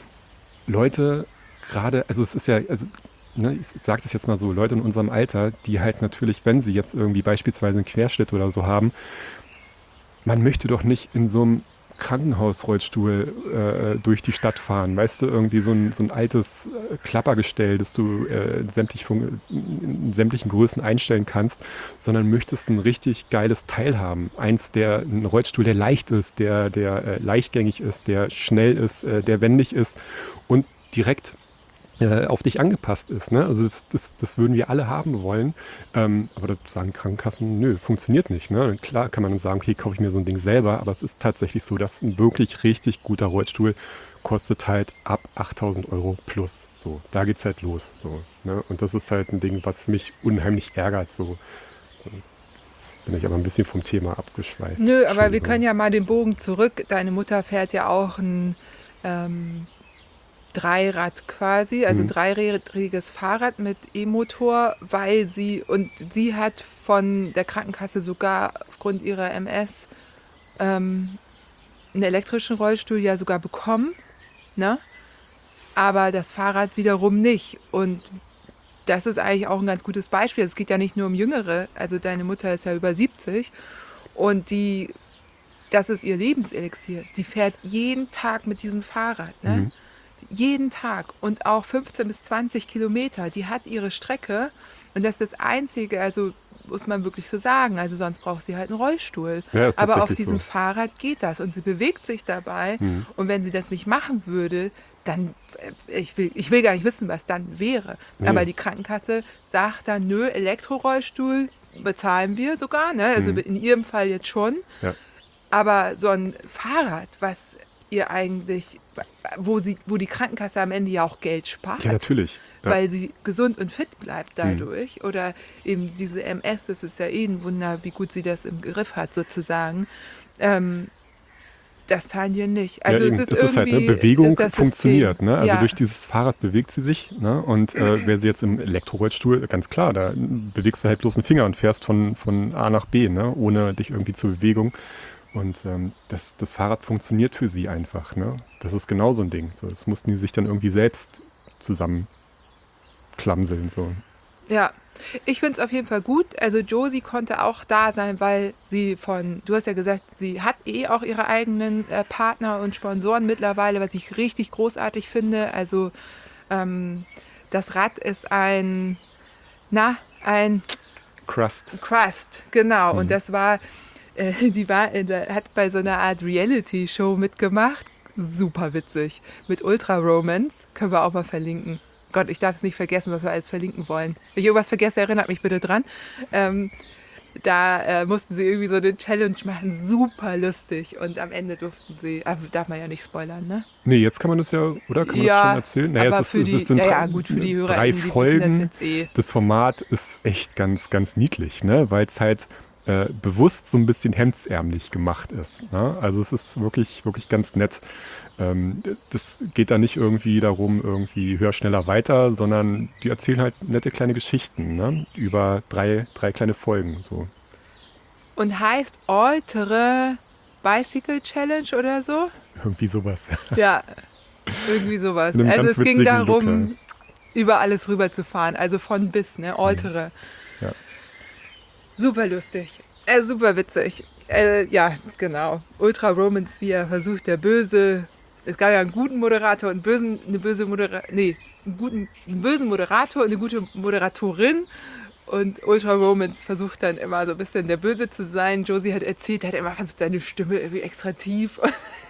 Leute gerade, also es ist ja, also, ne, ich sage das jetzt mal so, Leute in unserem Alter, die halt natürlich, wenn sie jetzt irgendwie beispielsweise einen Querschnitt oder so haben, man möchte doch nicht in so einem Krankenhausrollstuhl äh, durch die Stadt fahren. Weißt du, irgendwie so ein, so ein altes äh, Klappergestell, das du äh, sämtlich fun- in sämtlichen Größen einstellen kannst, sondern möchtest ein richtig geiles Teil haben. Eins, der ein Rollstuhl, der leicht ist, der, der äh, leichtgängig ist, der schnell ist, äh, der wendig ist und direkt äh, auf dich angepasst ist. Ne? Also das, das, das würden wir alle haben wollen. Ähm, aber da sagen Krankenkassen, nö, funktioniert nicht. Ne? Klar kann man dann sagen, okay, kaufe ich mir so ein Ding selber, aber es ist tatsächlich so, dass ein wirklich richtig guter Rollstuhl kostet halt ab achttausend Euro plus. So, da geht's halt los. So, ne? Und das ist halt ein Ding, was mich unheimlich ärgert. So, so. Jetzt bin ich aber ein bisschen vom Thema abgeschweift. Nö, aber wir Entschuldigung. können ja mal den Bogen zurück. Deine Mutter fährt ja auch ein ähm, Dreirad quasi, also Mhm. dreirädriges Fahrrad mit E-Motor, weil sie, und sie hat von der Krankenkasse sogar aufgrund ihrer M S ähm, einen elektrischen Rollstuhl ja sogar bekommen, ne? Aber das Fahrrad wiederum nicht. Und das ist eigentlich auch ein ganz gutes Beispiel. Es geht ja nicht nur um Jüngere, also deine Mutter ist ja über siebzig und die, das ist ihr Lebenselixier. Die fährt jeden Tag mit diesem Fahrrad, ne? Mhm. Jeden Tag und auch fünfzehn bis zwanzig Kilometer. Die hat ihre Strecke und das ist das Einzige, also muss man wirklich so sagen, also sonst braucht sie halt einen Rollstuhl. Ja, ist Aber auf tatsächlich diesem so. Fahrrad geht das und sie bewegt sich dabei Mhm. und wenn sie das nicht machen würde, dann, äh, ich will, ich will gar nicht wissen, was dann wäre. Nee. Aber die Krankenkasse sagt dann, nö, Elektrorollstuhl bezahlen wir sogar, ne? Also Mhm. in ihrem Fall jetzt schon. Ja. Aber so ein Fahrrad, was ihr eigentlich, wo, sie, wo die Krankenkasse am Ende ja auch Geld spart, Ja, natürlich. Ja. weil sie gesund und fit bleibt dadurch. Oder eben diese M S, das ist ja eh ein Wunder, wie gut sie das im Griff hat sozusagen. Ähm, das zahlen wir nicht. Also ja, es eben. ist Das ist halt, ne? irgendwie Bewegung ist das funktioniert. System. Ne? Also Ja. durch dieses Fahrrad bewegt sie sich. Ne? Und äh, wäre sie jetzt im Elektrorollstuhl, ganz klar, da bewegst du halt bloß einen Finger und fährst von, von A nach B, ne? Ohne dich irgendwie zur Bewegung. Und ähm, das, das Fahrrad funktioniert für sie einfach. Ne? Das ist genau so ein Ding. So, das mussten die sich dann irgendwie selbst zusammenklamseln. So. Ja, ich finde es auf jeden Fall gut. Also Josie konnte auch da sein, weil sie von, du hast ja gesagt, sie hat eh auch ihre eigenen äh, Partner und Sponsoren mittlerweile, was ich richtig großartig finde. Also ähm, das Rad ist ein, na, ein Crust. Crust, genau. Mhm. Und das war, äh, die war, in der, hat bei so einer Art Reality-Show mitgemacht. Super witzig. Mit Ultra Romance. Können wir auch mal verlinken. Gott, ich darf es nicht vergessen, was wir alles verlinken wollen. Wenn ich irgendwas vergesse, erinnert mich bitte dran. Ähm, da äh, mussten sie irgendwie so eine Challenge machen. Super lustig. Und am Ende durften sie, ah, darf man ja nicht spoilern, ne? Nee, jetzt kann man das ja, oder? Kann man Ja, das schon erzählen? Naja, aber es, ist, für es, die, es sind ja, ja, drei, gut, für die drei HörerInnen, die wissen Folgen. das jetzt eh. Das Format ist echt ganz, ganz niedlich, ne? Weil es halt äh, bewusst so ein bisschen hemdsärmlich gemacht ist. Ne? Also es ist wirklich, wirklich ganz nett. Ähm, das geht da nicht irgendwie darum, irgendwie höher, schneller, weiter, sondern die erzählen halt nette kleine Geschichten, ne? Über drei, drei kleine Folgen. So. Und heißt Altere Bicycle Challenge oder so? Irgendwie sowas. Ja, irgendwie sowas. In einem Also ganz es ging witzigen Look, darum, über alles rüber zu fahren. Also von bis, ne? Altere. Ja. Super lustig. Äh, super witzig. Äh, ja, genau. Ultra Romance, wie er versucht, der Böse. Es gab ja einen guten Moderator und einen bösen, eine böse Moderator. Nee, einen, guten, einen bösen Moderator und eine gute Moderatorin. Und Ultra Romance versucht dann immer so ein bisschen der Böse zu sein. Josie hat erzählt, er hat immer versucht, seine Stimme irgendwie extra tief.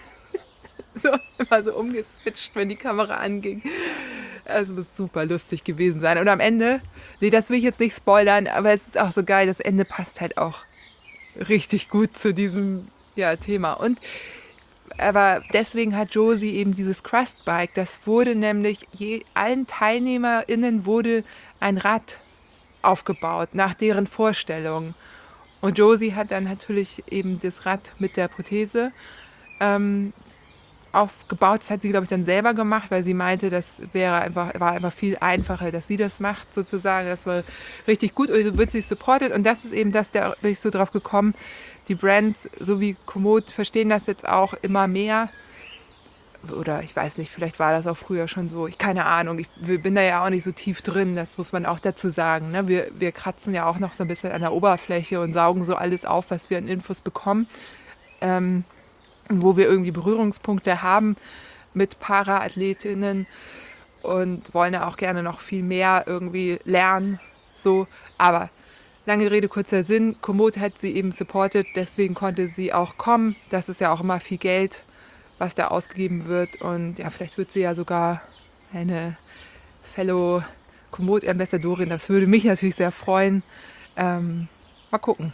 So, immer so umgeswitcht, wenn die Kamera anging. Also muss super lustig gewesen sein. Und am Ende, nee, das will ich jetzt nicht spoilern, aber es ist auch so geil, das Ende passt halt auch richtig gut zu diesem ja, Thema. Und aber deswegen hat Josie eben dieses Crust Bike, das wurde nämlich, je, allen TeilnehmerInnen wurde ein Rad aufgebaut, nach deren Vorstellung. Und Josie hat dann natürlich eben das Rad mit der Prothese ähm, aufgebaut. Das hat sie, glaube ich, dann selber gemacht, weil sie meinte, das wäre einfach, war einfach viel einfacher, dass sie das macht, sozusagen. Das war richtig gut und wird sie supported. Und das ist eben das, da bin ich so drauf gekommen. Die Brands, so wie Komoot, verstehen das jetzt auch immer mehr. Oder ich weiß nicht, vielleicht war das auch früher schon so. Ich keine Ahnung. Ich bin da ja auch nicht so tief drin, das muss man auch dazu sagen. Ne? Wir, wir kratzen ja auch noch so ein bisschen an der Oberfläche und saugen so alles auf, was wir an Infos bekommen. Ähm, wo wir irgendwie Berührungspunkte haben mit Para-Athletinnen und wollen ja auch gerne noch viel mehr irgendwie lernen. So, aber lange Rede, kurzer Sinn, Komoot hat sie eben supportet, deswegen konnte sie auch kommen. Das ist ja auch immer viel Geld, was da ausgegeben wird. Und ja, vielleicht wird sie ja sogar eine Fellow Komoot-Ambassadorin. Das würde mich natürlich sehr freuen. Ähm, mal gucken.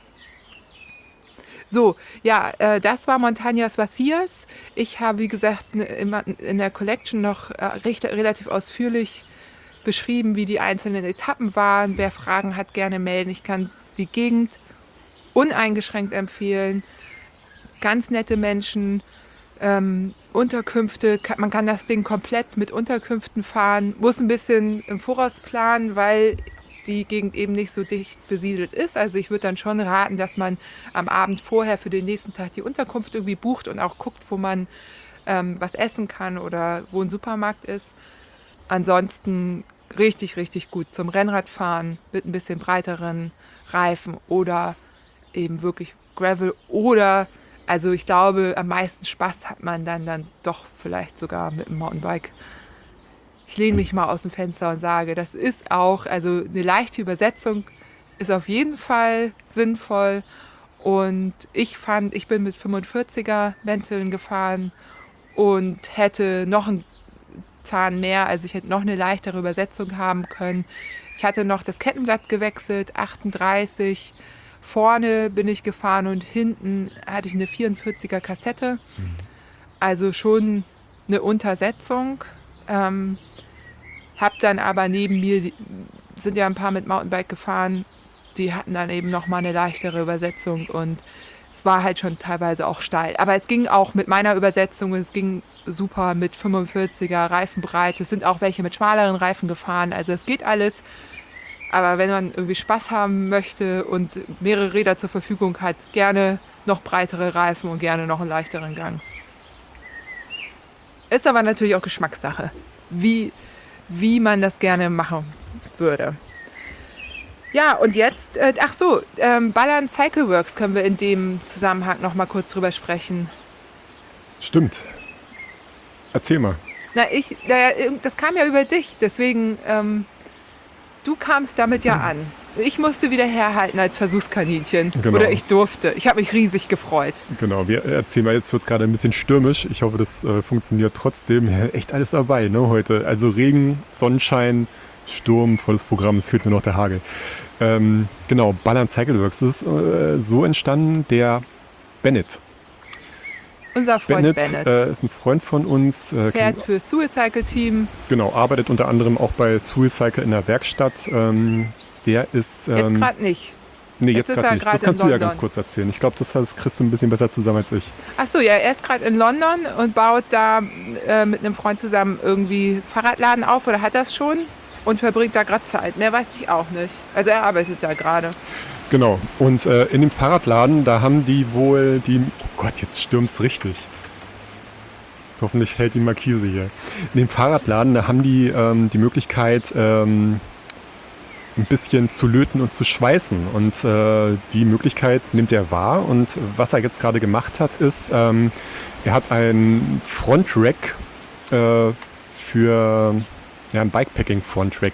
So, ja, äh, das war Montañas Vacías. Ich habe, wie gesagt, ne, immer in der Collection noch äh, recht, relativ ausführlich beschrieben, wie die einzelnen Etappen waren. Wer Fragen hat, gerne melden. Ich kann die Gegend uneingeschränkt empfehlen. Ganz nette Menschen, ähm, Unterkünfte. Kann, man kann das Ding komplett mit Unterkünften fahren. Muss ein bisschen im Voraus planen, weil die Gegend eben nicht so dicht besiedelt ist. Also ich würde dann schon raten, dass man am Abend vorher für den nächsten Tag die Unterkunft irgendwie bucht und auch guckt, wo man ähm, was essen kann oder wo ein Supermarkt ist. Ansonsten richtig, richtig gut zum Rennradfahren mit ein bisschen breiteren Reifen oder eben wirklich Gravel oder, also ich glaube, am meisten Spaß hat man dann, dann doch vielleicht sogar mit dem Mountainbike. Ich lehne mich mal aus dem Fenster und sage, das ist auch, also eine leichte Übersetzung ist auf jeden Fall sinnvoll. Und ich fand, ich bin mit fünfundvierziger Mänteln gefahren und hätte noch einen Zahn mehr, also ich hätte noch eine leichtere Übersetzung haben können. Ich hatte noch das Kettenblatt gewechselt, achtunddreißig. Vorne bin ich gefahren und hinten hatte ich eine vierundvierziger Kassette. Also schon eine Untersetzung. Ähm, hab dann aber neben mir, die, sind ja ein paar mit Mountainbike gefahren, die hatten dann eben nochmal eine leichtere Übersetzung und es war halt schon teilweise auch steil. Aber es ging auch mit meiner Übersetzung, es ging super mit fünfundvierziger Reifenbreite. Es sind auch welche mit schmaleren Reifen gefahren, also es geht alles. Aber wenn man irgendwie Spaß haben möchte und mehrere Räder zur Verfügung hat, gerne noch breitere Reifen und gerne noch einen leichteren Gang. Ist aber natürlich auch Geschmackssache, wie, wie man das gerne machen würde. Ja, und jetzt, äh, ach so, ähm, Ballern Cycleworks können wir in dem Zusammenhang noch mal kurz drüber sprechen. Stimmt. Erzähl mal. Na, ich, naja, das kam ja über dich, deswegen, ähm, du kamst damit ja an. Ich musste wieder herhalten als Versuchskaninchen. Genau. Oder ich durfte. Ich habe mich riesig gefreut. Genau, wir erzählen mal, jetzt wird es gerade ein bisschen stürmisch. Ich hoffe, das äh, funktioniert trotzdem. Ja, echt alles dabei, ne, heute. Also Regen, Sonnenschein, Sturm, volles Programm, es fehlt nur noch der Hagel. Ähm, genau, Ballern Cycleworks. Das ist äh, so entstanden, der Bennett. Unser Freund Bennett, Bennett. Äh, ist ein Freund von uns. Äh, Fährt für Suicycle Team. Genau, arbeitet unter anderem auch bei Suicycle in der Werkstatt. Ähm, der ist... Ähm, jetzt gerade nicht. Nee, jetzt, jetzt gerade nicht. Das kannst du ja ganz kurz erzählen. Ich glaube, das, das kriegst du ein bisschen besser zusammen als ich. Ach so, ja, er ist gerade in London und baut da äh, mit einem Freund zusammen irgendwie Fahrradladen auf oder hat das schon und verbringt da gerade Zeit. Mehr weiß ich auch nicht. Also er arbeitet da gerade. Genau. Und äh, in dem Fahrradladen, da haben die wohl die... Oh Gott, jetzt stürmt's richtig. Hoffentlich hält die Markise hier. In dem Fahrradladen, da haben die ähm, die Möglichkeit, ähm, ein bisschen zu löten und zu schweißen. Und äh, die Möglichkeit nimmt er wahr. Und was er jetzt gerade gemacht hat, ist, ähm, er hat ein Frontrack äh, für ja, ein Bikepacking-Frontrack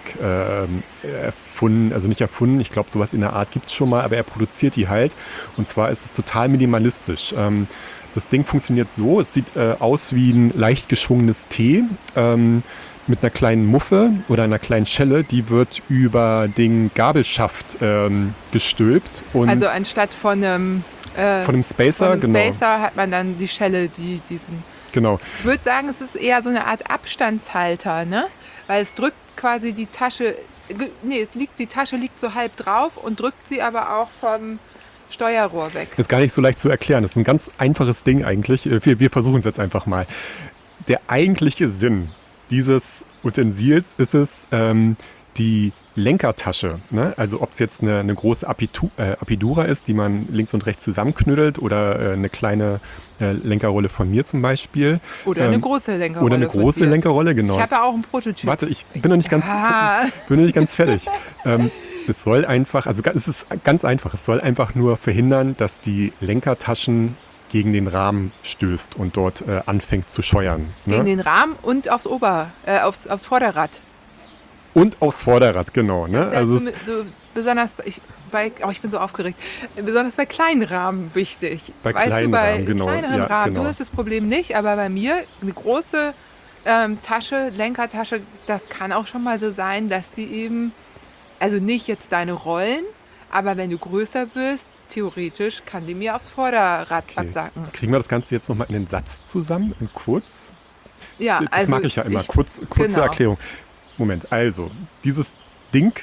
äh, erfunden. Also nicht erfunden, ich glaube, sowas in der Art gibt es schon mal, aber er produziert die halt. Und zwar ist es total minimalistisch. Ähm, das Ding funktioniert so, es sieht äh, aus wie ein leicht geschwungenes T. Ähm, mit einer kleinen Muffe oder einer kleinen Schelle, die wird über den Gabelschaft ähm, gestülpt. Und also anstatt von einem, äh, von einem Spacer, von einem genau. Spacer hat man dann die Schelle, die diesen... Genau. Ich würde sagen, es ist eher so eine Art Abstandshalter, ne? Weil es drückt quasi die Tasche, nee, es liegt, die Tasche liegt so halb drauf und drückt sie aber auch vom Steuerrohr weg. Das ist gar nicht so leicht zu erklären. Das ist ein ganz einfaches Ding eigentlich. Wir, wir versuchen es jetzt einfach mal. Der eigentliche Sinn dieses Utensils ist es, ähm, die Lenkertasche, ne? Also ob es jetzt eine, eine große Apitu, äh, Apidura ist, die man links und rechts zusammenknüttelt oder äh, eine kleine äh, Lenkerrolle von mir zum Beispiel. Oder eine ähm, große Lenkerrolle. Oder eine große Lenkerrolle, genau. Ich habe ja auch einen Prototyp. Warte, ich bin noch nicht ganz, ja. bin noch nicht ganz fertig. ähm, es soll einfach, also es ist ganz einfach, es soll einfach nur verhindern, dass die Lenkertaschen gegen den Rahmen stößt und dort äh, anfängt zu scheuern. Ne? Gegen den Rahmen und aufs Ober, äh, aufs, aufs Vorderrad. Und aufs Vorderrad, genau. Ne? Das ist ja Also so, es, so besonders bei, ich, bei, oh, ich bin so aufgeregt, besonders bei kleinen Rahmen wichtig. Bei weißt kleinen du, bei Rahmen, genau. kleineren Ja, Rahmen, genau. du hast das Problem nicht, aber bei mir eine große ähm, Tasche, Lenkertasche, das kann auch schon mal so sein, dass die eben, also nicht jetzt deine Rollen, aber wenn du größer wirst, theoretisch kann die mir aufs Vorderrad Okay. absacken. Kriegen wir das Ganze jetzt nochmal in den Satz zusammen, in kurz? Ja, Das also mag ich ja immer. ich- Kurz, kurze genau. Erklärung. Moment, also, dieses Ding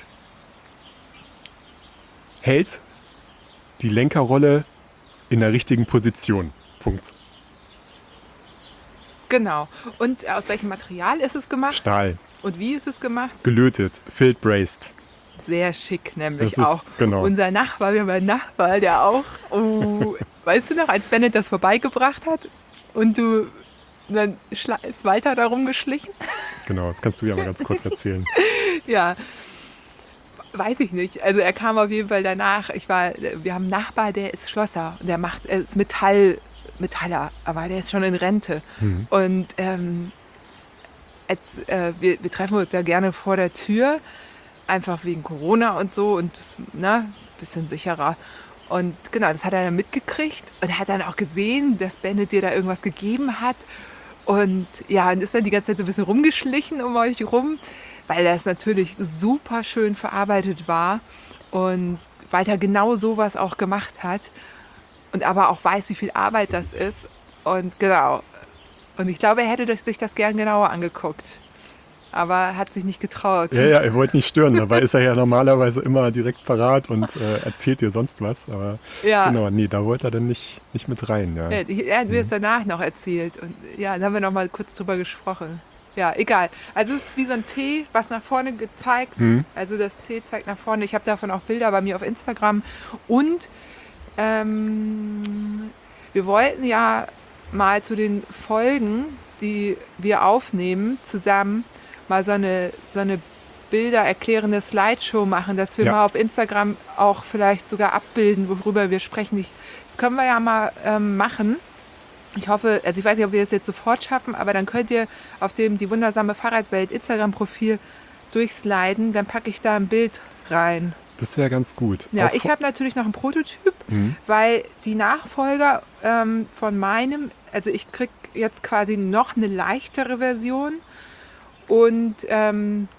hält die Lenkerrolle in der richtigen Position. Punkt. Genau. Und aus welchem Material ist es gemacht? Stahl, Und wie ist es gemacht? gelötet, field braced. Sehr schick, nämlich Das ist- auch. genau. Unser Nachbar, wir haben einen Nachbar, der auch, oh, weißt du noch, als Bennett das vorbeigebracht hat und du, dann schla- ist Walter da rumgeschlichen? Genau, das kannst du ja mal ganz kurz erzählen. Ja, weiß ich nicht. Also er kam auf jeden Fall danach. Ich war, wir haben einen Nachbar, der ist Schlosser und der macht, er ist Metall, Metaller, aber der ist schon in Rente. Mhm. Und ähm, als, äh, wir, wir treffen uns ja gerne vor der Tür, einfach wegen Corona und so und das, ne, bisschen sicherer. Und genau, das hat er dann mitgekriegt und er hat dann auch gesehen, dass Bennett dir da irgendwas gegeben hat. Und ja, und ist dann die ganze Zeit so ein bisschen rumgeschlichen um euch rum, weil das natürlich super schön verarbeitet war und Walter genau sowas auch gemacht hat und aber auch weiß, wie viel Arbeit das ist. Und genau. Und ich glaube, er hätte sich das gern genauer angeguckt. Aber hat sich nicht getraut. Ja, ja, er wollte nicht stören. Dabei ist er ja normalerweise immer direkt parat und äh, erzählt dir sonst was. Aber Ja. genau, nee, da wollte er dann nicht, nicht mit rein. Ja. Ja, er hat mir das danach noch erzählt. Und ja, da haben wir noch mal kurz drüber gesprochen. Ja, egal. Also es ist wie so ein T, was nach vorne gezeigt. Mhm. Also das T zeigt nach vorne. Ich habe davon auch Bilder bei mir auf Instagram. Und ähm, wir wollten ja mal zu den Folgen, die wir aufnehmen, zusammen mal so eine, so eine Bilder erklärende Slideshow machen, dass wir Ja. mal auf Instagram auch vielleicht sogar abbilden, worüber wir sprechen. Ich, das können wir ja mal ähm, machen. Ich hoffe, also ich weiß nicht, ob wir das jetzt sofort schaffen, aber dann könnt ihr auf dem Die wundersame Fahrradwelt Instagram-Profil durchsliden, dann packe ich da ein Bild rein. Das wäre ganz gut. Ja, Auch ich vor- habe natürlich noch einen Prototyp, Mhm. weil die Nachfolger ähm, von meinem, also ich kriege jetzt quasi noch eine leichtere Version und ähm,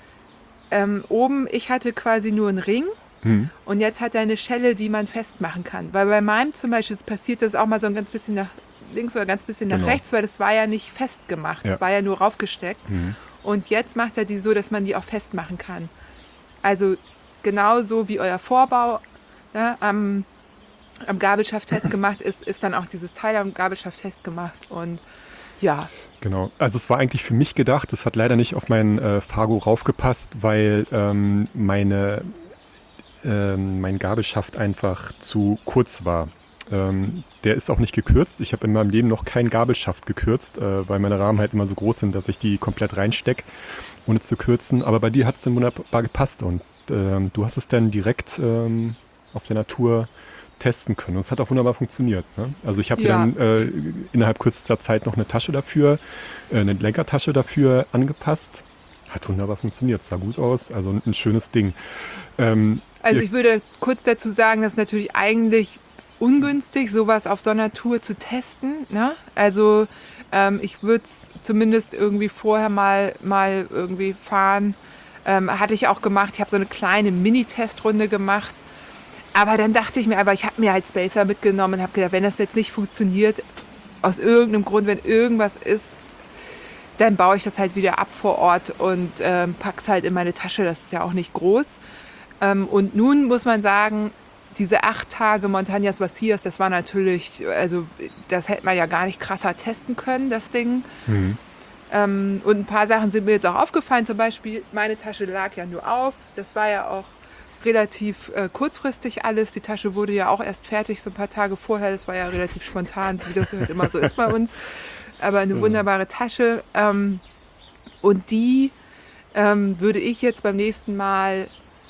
ähm, oben, ich hatte quasi nur einen Ring Mhm. und jetzt hat er eine Schelle, die man festmachen kann. Weil bei meinem zum Beispiel passiert das auch mal so ein ganz bisschen nach links oder ganz bisschen nach Genau. rechts, weil das war ja nicht festgemacht, Ja. das war ja nur raufgesteckt. Mhm. Und jetzt macht er die so, dass man die auch festmachen kann. Also genauso wie euer Vorbau ne, am, am Gabelschaft festgemacht ist, ist dann auch dieses Teil am Gabelschaft festgemacht. Und ja, Genau. Also es war eigentlich für mich gedacht, es hat leider nicht auf meinen äh, Fargo raufgepasst, weil ähm, meine, ähm, mein Gabelschaft einfach zu kurz war. Ähm, der ist auch nicht gekürzt. Ich habe in meinem Leben noch keinen Gabelschaft gekürzt, äh, weil meine Rahmen halt immer so groß sind, dass ich die komplett reinstecke, ohne zu kürzen. Aber bei dir hat es dann wunderbar gepasst und ähm, du hast es dann direkt ähm, auf der Natur testen können. Und es hat auch wunderbar funktioniert. Ne? Also ich habe Ja. dann äh, innerhalb kürzester Zeit noch eine Tasche dafür, äh, eine Lenkertasche dafür angepasst. Hat wunderbar funktioniert, sah gut aus. Also ein, ein schönes Ding. Ähm, also ihr- ich würde kurz dazu sagen, dass natürlich eigentlich ungünstig, sowas auf so einer Tour zu testen. Ne? Also ähm, ich würde es zumindest irgendwie vorher mal, mal irgendwie fahren. Ähm, hatte ich auch gemacht. Ich habe so eine kleine Mini-Testrunde gemacht. Aber dann dachte ich mir, aber ich habe mir halt Spacer mitgenommen und habe gedacht, wenn das jetzt nicht funktioniert, aus irgendeinem Grund, wenn irgendwas ist, dann baue ich das halt wieder ab vor Ort und ähm, pack's halt in meine Tasche. Das ist ja auch nicht groß. Ähm, und nun muss man sagen, diese acht Tage Montañas Vacías, das war natürlich, also das hätte man ja gar nicht krasser testen können, das Ding. Mhm. Ähm, und ein paar Sachen sind mir jetzt auch aufgefallen. Zum Beispiel, meine Tasche lag ja nur auf. Das war ja auch relativ äh, kurzfristig alles. Die Tasche wurde ja auch erst fertig, so ein paar Tage vorher. Das war ja relativ spontan, wie das halt immer so ist bei uns. Aber eine wunderbare Tasche. Ähm, und die ähm, würde ich jetzt beim nächsten Mal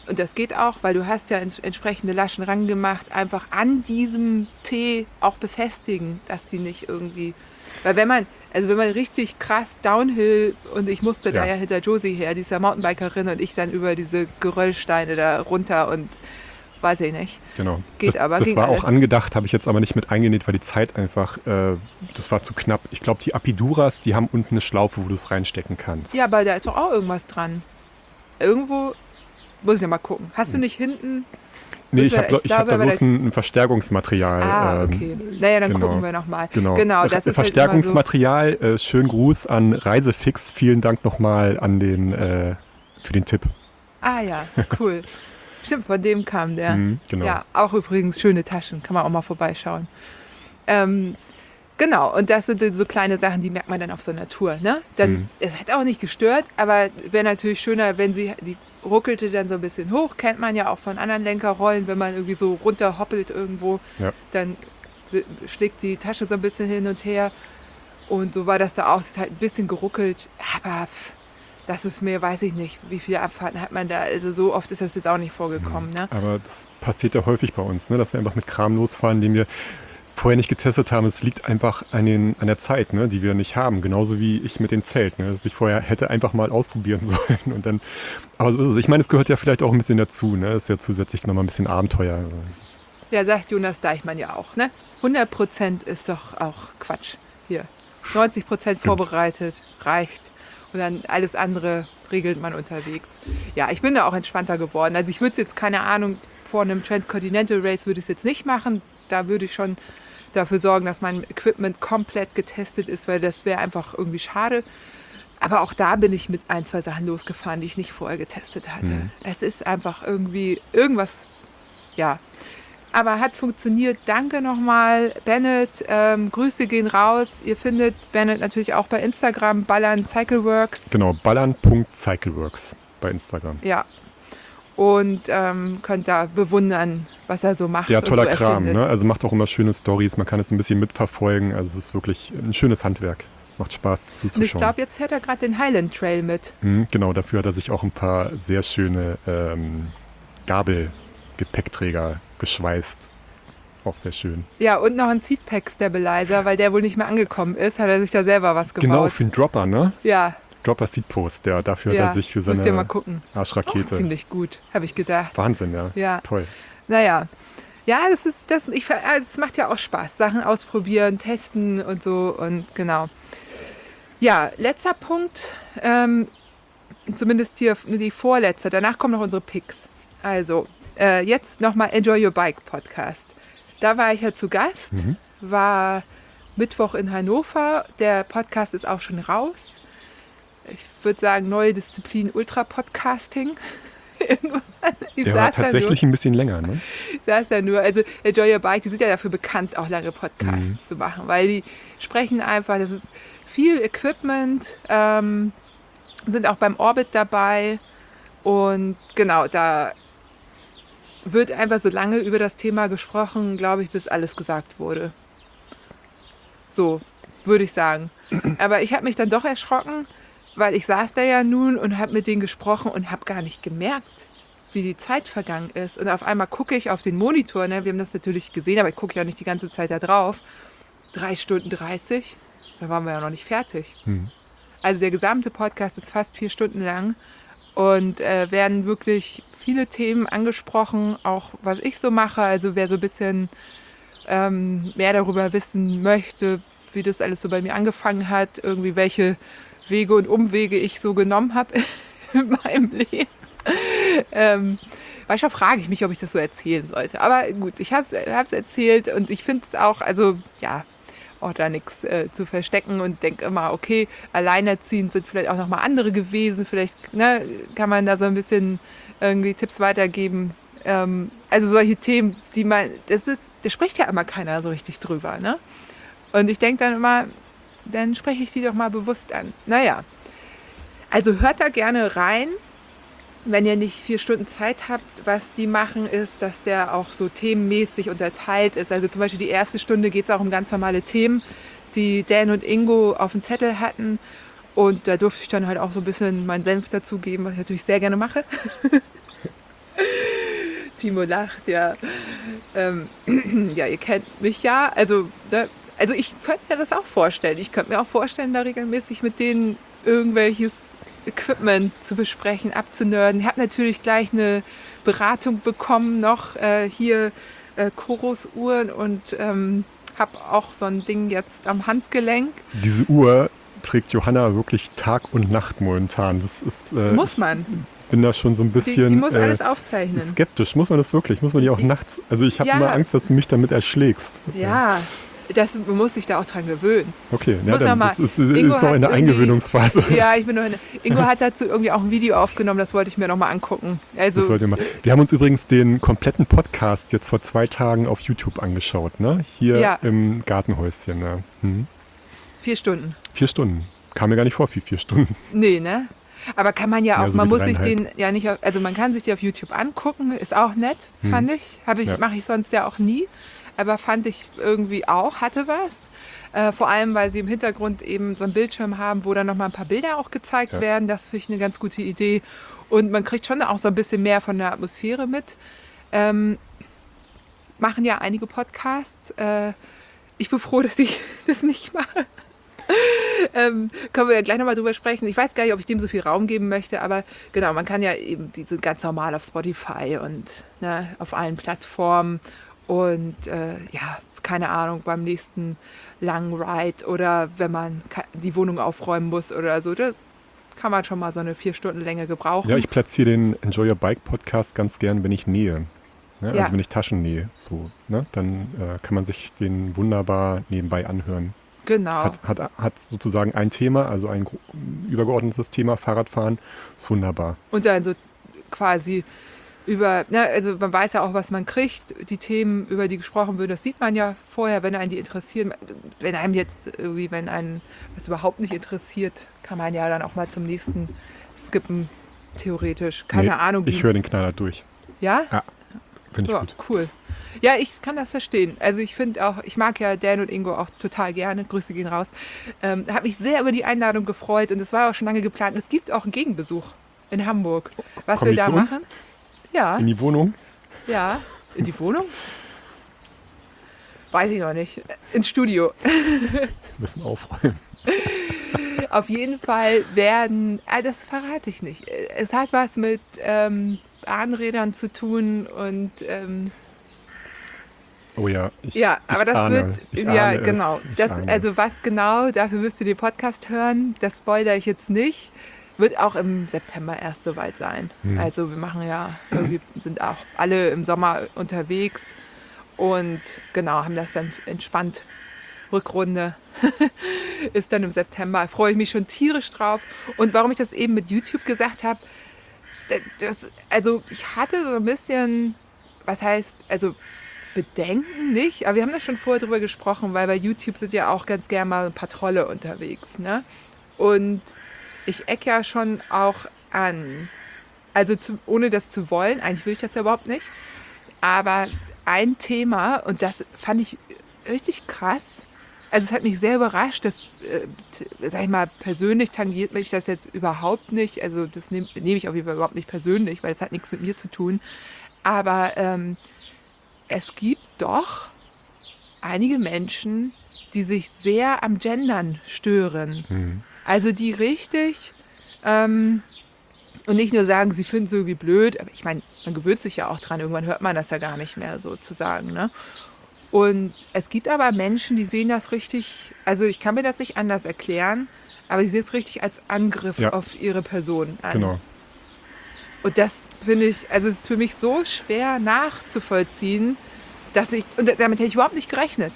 und das geht auch, weil du hast ja ents- entsprechende Laschen rangemacht, einfach an diesem Tee auch befestigen, dass die nicht irgendwie, weil wenn man, also wenn man richtig krass Downhill, und ich musste da Ja. ja hinter Josie her, die ist ja Mountainbikerin, und ich dann über diese Geröllsteine da runter und weiß ich nicht. Genau. Geht das aber, das ging war alles. auch angedacht, habe ich jetzt aber nicht mit eingenäht, weil die Zeit einfach, äh, das war zu knapp. Ich glaube, die Apiduras, die haben unten eine Schlaufe, wo du es reinstecken kannst. Ja, aber da ist doch auch irgendwas dran. Irgendwo, muss ich ja mal gucken. Hast du nicht hinten? Nee, müssen ich wir- habe ich ich hab glaube, da aber bloß da- ein, ein Verstärkungsmaterial. Ah, ähm, okay. Naja, dann genau. gucken wir nochmal. Genau, Genau, das ist halt Verstärkungsmaterial, äh, schönen Gruß an Reisefix. Vielen Dank nochmal an den, äh, für den Tipp. immer so. Ah ja, cool. Stimmt, von dem kam der. Mhm, genau. Ja, auch übrigens schöne Taschen. Kann man auch mal vorbeischauen. Ähm, genau, und das sind so kleine Sachen, die merkt man dann auf so einer Tour. Ne? Dann, Mhm. Es hat auch nicht gestört, aber wäre natürlich schöner, wenn sie, die ruckelte dann so ein bisschen hoch. Kennt man ja auch von anderen Lenkerrollen, wenn man irgendwie so runterhoppelt irgendwo, Ja. dann w- schlägt die Tasche so ein bisschen hin und her. Und so war das da auch. Es ist halt ein bisschen geruckelt, aber pff, das ist mir, weiß ich nicht, wie viele Abfahrten hat man da. Also so oft ist das jetzt auch nicht vorgekommen. Ne? Aber das passiert ja häufig bei uns, ne? Dass wir einfach mit Kram losfahren, den wir vorher nicht getestet haben. Es liegt einfach an, den, an der Zeit, ne? Die wir nicht haben. Genauso wie ich mit dem Zelt, ne? Dass ich vorher hätte einfach mal ausprobieren sollen. Und dann, aber so ist es. Ich meine, es gehört ja vielleicht auch ein bisschen dazu. Ne? Das ist ja zusätzlich nochmal ein bisschen Abenteuer. Ja, sagt Jonas Deichmann ja auch. Ne? hundert Prozent ist doch auch Quatsch hier. neunzig Prozent vorbereitet, reicht. Und dann alles andere regelt man unterwegs. Ja, ich bin da auch entspannter geworden. Also ich würde es jetzt, keine Ahnung, vor einem Transcontinental Race würde ich es jetzt nicht machen. Da würde ich schon dafür sorgen, dass mein Equipment komplett getestet ist, weil das wäre einfach irgendwie schade. Aber auch da bin ich mit ein, zwei Sachen losgefahren, die ich nicht vorher getestet hatte. Mhm. Es ist einfach irgendwie irgendwas, ja. Aber hat funktioniert. Danke nochmal, Bennett. Ähm, Grüße gehen raus. Ihr findet Bennett natürlich auch bei Instagram, Ballern Cycleworks. Genau, ballern Punkt cycleworks bei Instagram. Ja. Und ähm, könnt da bewundern, was er so macht. Ja, und toller so Kram. erfindet. Ne? Also macht auch immer schöne Stories. Man kann es ein bisschen mitverfolgen. Also es ist wirklich ein schönes Handwerk. Macht Spaß Und ich zuzuschauen. glaube, jetzt fährt er gerade den Highland Trail mit. Mhm, genau, dafür hat er sich auch ein paar sehr schöne ähm, Gabelgepäckträger geschweißt. Auch sehr schön. Ja, und noch ein Seatpack-Stabilizer, weil der wohl nicht mehr angekommen ist, hat er sich da selber was gebaut. Genau, für den Dropper, ne? Ja, Dropper Seat Post, der dafür ja. hat er sich für Müsst ihr mal seine gucken. Auch Arschrakete. ziemlich gut, habe ich gedacht. Wahnsinn, ja. Ja. Toll. Naja, ja, das ist, das, ich, es macht ja auch Spaß, Sachen ausprobieren, testen und so und genau. Ja, letzter Punkt, ähm, zumindest hier die vorletzte, danach kommen noch unsere Picks. Also, äh, jetzt nochmal Enjoy Your Bike Podcast. Da war ich ja zu Gast, Mhm. war Mittwoch in Hannover, der Podcast ist auch schon raus. Ich würde sagen, neue Disziplin Ultra-Podcasting. Ich Der war saß da nur. tatsächlich ein bisschen länger, ne? Ich saß ja nur, also Enjoy Your Bike, die sind ja dafür bekannt, auch lange Podcasts Mhm. zu machen, weil die sprechen einfach, das ist viel Equipment, ähm, sind auch beim Orbit dabei und genau, da wird einfach so lange über das Thema gesprochen, glaube ich, bis alles gesagt wurde. So, würde ich sagen. Aber ich habe mich dann doch erschrocken, weil ich saß da ja nun und habe mit denen gesprochen und habe gar nicht gemerkt, wie die Zeit vergangen ist. Und auf einmal gucke ich auf den Monitor, ne? Wir haben das natürlich gesehen, aber ich gucke ja nicht die ganze Zeit da drauf. Drei Stunden dreißig, da waren wir ja noch nicht fertig. Mhm. Also der gesamte Podcast ist fast vier Stunden lang und äh, werden wirklich viele Themen angesprochen, auch was ich so mache. Also wer so ein bisschen ähm, mehr darüber wissen möchte, wie das alles so bei mir angefangen hat, irgendwie welche Wege und Umwege ich so genommen habe in meinem Leben. ähm, manchmal frage ich mich, ob ich das so erzählen sollte. Aber gut, ich habe es erzählt und ich finde es auch, also ja, auch da nichts äh, zu verstecken und denke immer, okay, alleinerziehend sind vielleicht auch nochmal andere gewesen. Vielleicht ne, kann man da so ein bisschen irgendwie Tipps weitergeben. Ähm, also solche Themen, die man, das ist, da spricht ja immer keiner so richtig drüber, ne? Und ich denke dann immer, dann spreche ich sie doch mal bewusst an. Naja, also hört da gerne rein. Wenn ihr nicht vier Stunden Zeit habt, was die machen, ist, dass der auch so themenmäßig unterteilt ist. Also zum Beispiel die erste Stunde geht es auch um ganz normale Themen, die Dan und Ingo auf dem Zettel hatten. Und da durfte ich dann halt auch so ein bisschen meinen Senf dazugeben, was ich natürlich sehr gerne mache. Timo lacht, ja. Ähm, ja, ihr kennt mich ja. Also, ne, also ich könnte mir das auch vorstellen. Ich könnte mir auch vorstellen, da regelmäßig mit denen irgendwelches Equipment zu besprechen, abzunörden. Ich habe natürlich gleich eine Beratung bekommen noch, äh, hier äh, Chorus-Uhren und ähm, habe auch so ein Ding jetzt am Handgelenk. Diese Uhr trägt Johanna wirklich Tag und Nacht momentan. Das ist, äh, Muss man. Ich bin da schon so ein bisschen Die, die muss äh, alles aufzeichnen. skeptisch. Muss man das wirklich? Muss man die auch Die- nachts? Also ich habe Ja. immer Angst, dass du mich damit erschlägst. Ja, das, man muss sich da auch dran gewöhnen. Okay, ja, Muss noch dann mal- das ist, Ingo ist noch hat in der irgendwie- Eingewöhnungsphase. Ja, ich bin nur. Ingo hat dazu irgendwie auch ein Video aufgenommen, das wollte ich mir nochmal angucken. Also, Das sollte man. Wir haben uns übrigens den kompletten Podcast jetzt vor zwei Tagen auf YouTube angeschaut, ne? Hier Ja. im Gartenhäuschen. Ne? Hm. vier Stunden. Vier Stunden. Kam mir gar nicht vor, wie vier Stunden. Nee, ne? Aber kann man ja auch, Ja, so man wie muss sich den dreieinhalb. ja nicht, auf, also man kann sich die auf YouTube angucken, ist auch nett, fand ich. Habe ich, Ja. mache ich sonst ja auch nie, aber fand ich irgendwie auch, hatte was. Äh, vor allem, weil sie im Hintergrund eben so einen Bildschirm haben, wo dann nochmal ein paar Bilder auch gezeigt Ja. werden. Das finde ich eine ganz gute Idee. Und man kriegt schon auch so ein bisschen mehr von der Atmosphäre mit. Ähm, machen ja einige Podcasts. Äh, ich bin froh, dass ich das nicht mache. ähm, können wir ja gleich nochmal drüber sprechen. Ich weiß gar nicht, ob ich dem so viel Raum geben möchte, aber genau, man kann ja eben, die sind ganz normal auf Spotify und ne, auf allen Plattformen und äh, ja, keine Ahnung, beim nächsten langen Ride oder wenn man ka- die Wohnung aufräumen muss oder so, da kann man schon mal so eine vier Stunden Länge gebrauchen. Ja, ich platziere den Enjoy Your Bike Podcast ganz gern, wenn ich nähe. Ne? Ja. Also wenn ich Taschen nähe, so, ne? Dann äh, kann man sich den wunderbar nebenbei anhören. Genau. Hat, hat, hat sozusagen ein Thema, also ein gro- übergeordnetes Thema, Fahrradfahren, ist wunderbar. Und dann so quasi über, ne, also man weiß ja auch, was man kriegt. Die Themen, über die gesprochen wird, das sieht man ja vorher, wenn einen die interessieren. Wenn einem jetzt irgendwie, wenn einen das überhaupt nicht interessiert, kann man ja dann auch mal zum nächsten skippen, theoretisch. Keine Nee, Ahnung. Ich wie- höre den Knaller durch. Ja? Finde ich Ja, gut. cool. Ja, ich kann das verstehen. Also ich finde auch, ich mag ja Dan und Ingo auch total gerne. Grüße gehen raus. Ähm, habe mich sehr über die Einladung gefreut und es war auch schon lange geplant. Und es gibt auch einen Gegenbesuch in Hamburg. Was Kommen wir die da zu uns? machen? Ja, In die Wohnung? ja. In die Wohnung? Weiß ich noch nicht. Ins Studio. Wir müssen aufräumen. Auf jeden Fall werden, ah, das verrate ich nicht. Es hat was mit ähm, Bahnrädern zu tun und ähm, Oh ja, ich, ja, ich aber das ahne, wird, ich ja, ahne genau. Es, ich Das, ahne also es. was genau, dafür müsst ihr den Podcast hören. Das spoilere ich jetzt nicht. Wird auch im September erst soweit sein. Hm. Also wir machen ja, irgendwie sind auch alle im Sommer unterwegs und genau, haben das dann entspannt. Rückrunde ist dann im September. Freue ich mich schon tierisch drauf. Und warum ich das eben mit YouTube gesagt habe, das, also ich hatte so ein bisschen, was heißt, also Bedenken nicht, aber wir haben da schon vorher drüber gesprochen, weil bei YouTube sind ja auch ganz gerne mal ein paar Trolle unterwegs. Ne? Und ich ecke ja schon auch an. Also zu, ohne das zu wollen, eigentlich will ich das ja überhaupt nicht. Aber ein Thema, und das fand ich richtig krass, also es hat mich sehr überrascht, dass, äh, t- sag ich mal, persönlich tangiert mich das jetzt überhaupt nicht. Also das nehme nehm ich auf jeden Fall überhaupt nicht persönlich, weil es hat nichts mit mir zu tun. Aber ähm, es gibt doch einige Menschen, die sich sehr am Gendern stören. Hm. Also die richtig ähm, und nicht nur sagen, sie finden es irgendwie blöd, aber ich meine, man gewöhnt sich ja auch dran, irgendwann hört man das ja gar nicht mehr sozusagen. Ne? Und es gibt aber Menschen, die sehen das richtig, also ich kann mir das nicht anders erklären, aber sie sehen es richtig als Angriff Ja. auf ihre Person an. Genau. Und das finde ich, also es ist für mich so schwer nachzuvollziehen, dass ich, und damit hätte ich überhaupt nicht gerechnet.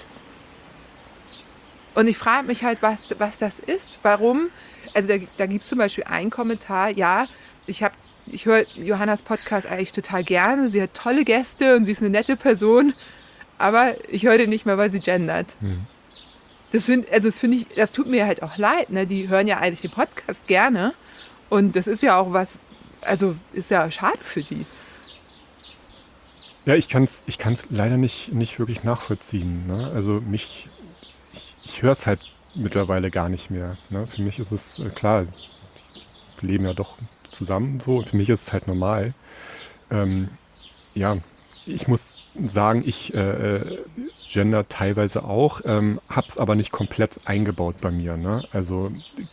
Und ich frage mich halt, was, was das ist, warum. Also da, da gibt es zum Beispiel einen Kommentar, ja, ich habe, ich höre Johannas Podcast eigentlich total gerne, sie hat tolle Gäste und sie ist eine nette Person, aber ich höre den nicht mehr, weil sie gendert. Hm. Das finde also das finde ich, das tut mir halt auch leid, ne? Die hören ja eigentlich den Podcast gerne und das ist ja auch was, also ist ja schade für die. Ja, ich kann es ich kann's leider nicht, nicht wirklich nachvollziehen. Ne? Also mich, ich, ich höre es halt mittlerweile gar nicht mehr. Ne? Für mich ist es äh, klar, wir leben ja doch zusammen so und für mich ist es halt normal. Ähm, ja, ich muss sagen, ich äh, gender teilweise auch, ähm, hab's aber nicht komplett eingebaut bei mir. Ne? Also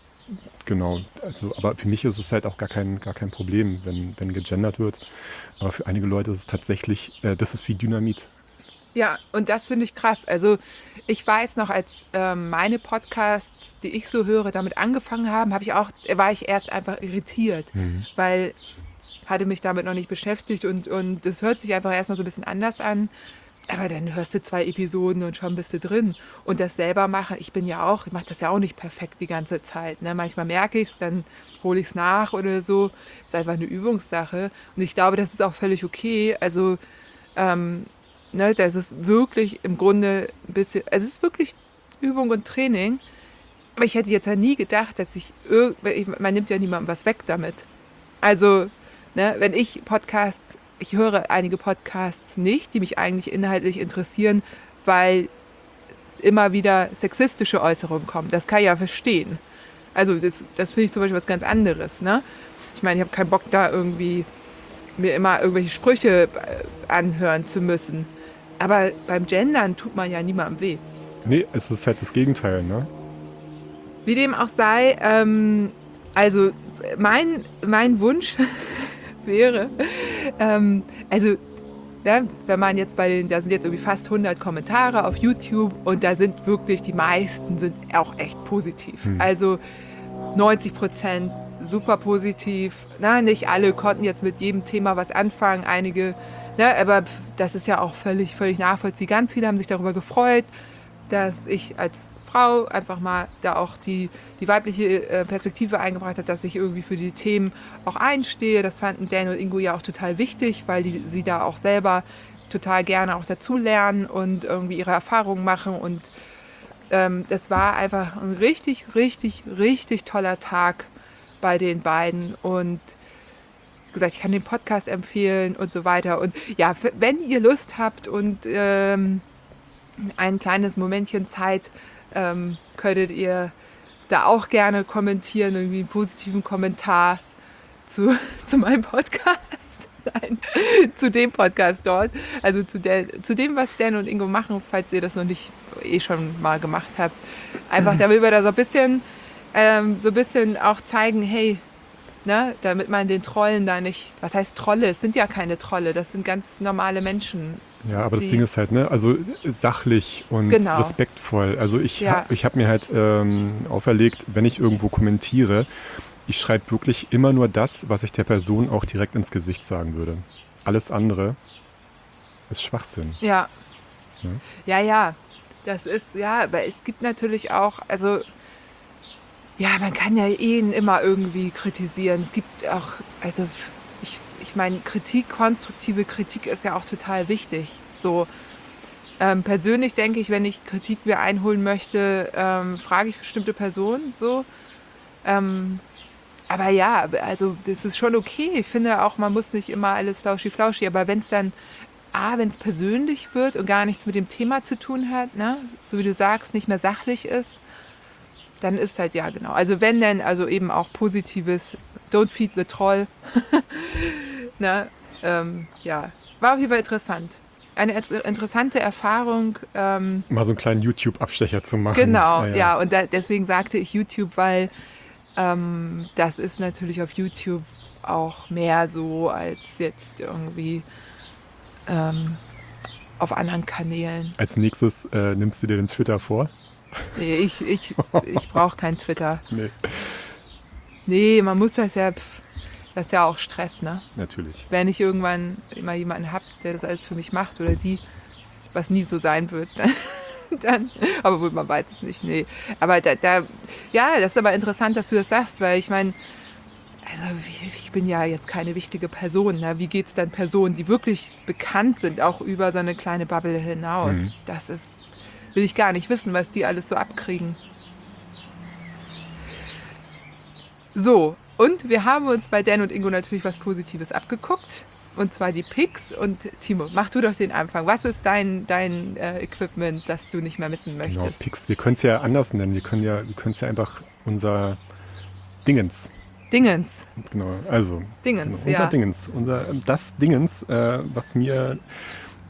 genau, also aber für mich ist es halt auch gar kein, gar kein Problem, wenn, wenn gegendert wird. Aber für einige Leute ist es tatsächlich, äh, das ist wie Dynamit. Ja, und das finde ich krass. Also ich weiß noch, als ähm, meine Podcasts, die ich so höre, damit angefangen haben, habe ich auch, war ich erst einfach irritiert, Mhm. weil hatte mich damit noch nicht beschäftigt und und das hört sich einfach erstmal so ein bisschen anders an. Aber dann hörst du zwei Episoden und schon bist du drin. Und das selber machen, ich bin ja auch, ich mache das ja auch nicht perfekt die ganze Zeit. Ne? Manchmal merke ich es, dann hole ich es nach oder so. Ist einfach eine Übungssache. Und ich glaube, das ist auch völlig okay. Also ähm, ne, das ist wirklich im Grunde ein bisschen, es ist wirklich Übung und Training. Aber ich hätte jetzt ja nie gedacht, dass ich, irg- ich man nimmt ja niemandem was weg damit. Also, ne, wenn ich Podcasts, ich höre einige Podcasts nicht, die mich eigentlich inhaltlich interessieren, weil immer wieder sexistische Äußerungen kommen. Das kann ich ja verstehen. Also das, das finde ich zum Beispiel was ganz anderes. Ne? Ich meine, ich habe keinen Bock da irgendwie mir immer irgendwelche Sprüche äh, anhören zu müssen. Aber beim Gendern tut man ja niemandem weh. Nee, es ist halt das Gegenteil, ne? Wie dem auch sei, ähm, also mein, mein Wunsch wäre, ähm, also ja, wenn man jetzt bei den, da sind jetzt irgendwie fast hundert Kommentare auf YouTube und da sind wirklich, die meisten sind auch echt positiv. Hm. Also neunzig Prozent super positiv. Na, nicht alle konnten jetzt mit jedem Thema was anfangen, einige, ne, aber pf, das ist ja auch völlig, völlig nachvollziehbar. Ganz viele haben sich darüber gefreut, dass ich als Frau einfach mal da auch die, die weibliche äh, Perspektive eingebracht habe, dass ich irgendwie für die Themen auch einstehe. Das fanden Dan und Ingo ja auch total wichtig, weil die, sie da auch selber total gerne auch dazu lernen und irgendwie ihre Erfahrungen machen. Und ähm, das war einfach ein richtig, richtig, richtig toller Tag bei den beiden. Und gesagt, ich kann den Podcast empfehlen und so weiter. Und ja, f- wenn ihr Lust habt und ähm, ein kleines Momentchen Zeit, ähm, könntet ihr da auch gerne kommentieren, irgendwie einen positiven Kommentar zu, zu meinem Podcast. Nein, zu dem Podcast dort. Also zu, der, zu dem, was Dan und Ingo machen, falls ihr das noch nicht eh schon mal gemacht habt. Einfach damit wir da so ein bisschen, ähm, so ein bisschen auch zeigen, hey, ne, damit man den Trollen da nicht, was heißt Trolle? Es sind ja keine Trolle, das sind ganz normale Menschen. Ja, aber das die, Ding ist halt, ne, also sachlich und Genau. respektvoll. Also ich Ja. habe ich hab mir halt ähm, auferlegt, wenn ich irgendwo kommentiere, ich schreibe wirklich immer nur das, was ich der Person auch direkt ins Gesicht sagen würde. Alles andere ist Schwachsinn. Ja. Ja. Ja, ja. Das ist, ja, aber es gibt natürlich auch, also, ja, man kann ja jeden immer irgendwie kritisieren. Es gibt auch, also, ich, ich meine, Kritik, konstruktive Kritik ist ja auch total wichtig. So, ähm, persönlich denke ich, wenn ich Kritik mir einholen möchte, ähm, frage ich bestimmte Personen so. Ähm, aber ja, also das ist schon okay. Ich finde auch, man muss nicht immer alles flauschi-flauschi, aber wenn es dann, A, wenn es persönlich wird und gar nichts mit dem Thema zu tun hat, ne, so wie du sagst, nicht mehr sachlich ist, dann ist halt ja genau. Also wenn denn, also eben auch positives, don't feed the troll. ne, ähm, ja, war auf jeden Fall interessant. Eine int- interessante Erfahrung. Ähm, Mal so einen kleinen YouTube-Abstecher zu machen. Genau, Ah, ja, und da, deswegen sagte ich YouTube, weil ähm, das ist natürlich auf YouTube auch mehr so als jetzt irgendwie ähm, auf anderen Kanälen. Als nächstes äh, nimmst du dir den Twitter vor? Nee, ich, ich, ich brauche kein Twitter. Nee, Nee, man muss das ja, pff, das ist ja auch Stress, ne? natürlich. Wenn ich irgendwann mal jemanden habe, der das alles für mich macht oder die, was nie so sein wird, dann, dann aber wohl, man weiß es nicht, nee. Aber da, da, ja, das ist aber interessant, dass du das sagst, weil ich meine, also ich bin ja jetzt keine wichtige Person, ne? Wie geht es dann Personen, die wirklich bekannt sind, auch über so eine kleine Bubble hinaus? Mhm. Das ist, will ich gar nicht wissen, was die alles so abkriegen. So, und wir haben uns bei Dan und Ingo natürlich was Positives abgeguckt. Und zwar die Picks. Und Timo, mach du doch den Anfang. Was ist dein, dein äh, Equipment, das du nicht mehr missen möchtest? Genau, Pix. Wir können es ja anders nennen. Wir können ja, wir können es ja einfach unser Dingens. Dingens. Genau, also Dingens, genau, unser ja. Dingens. Unser, das Dingens, äh, was mir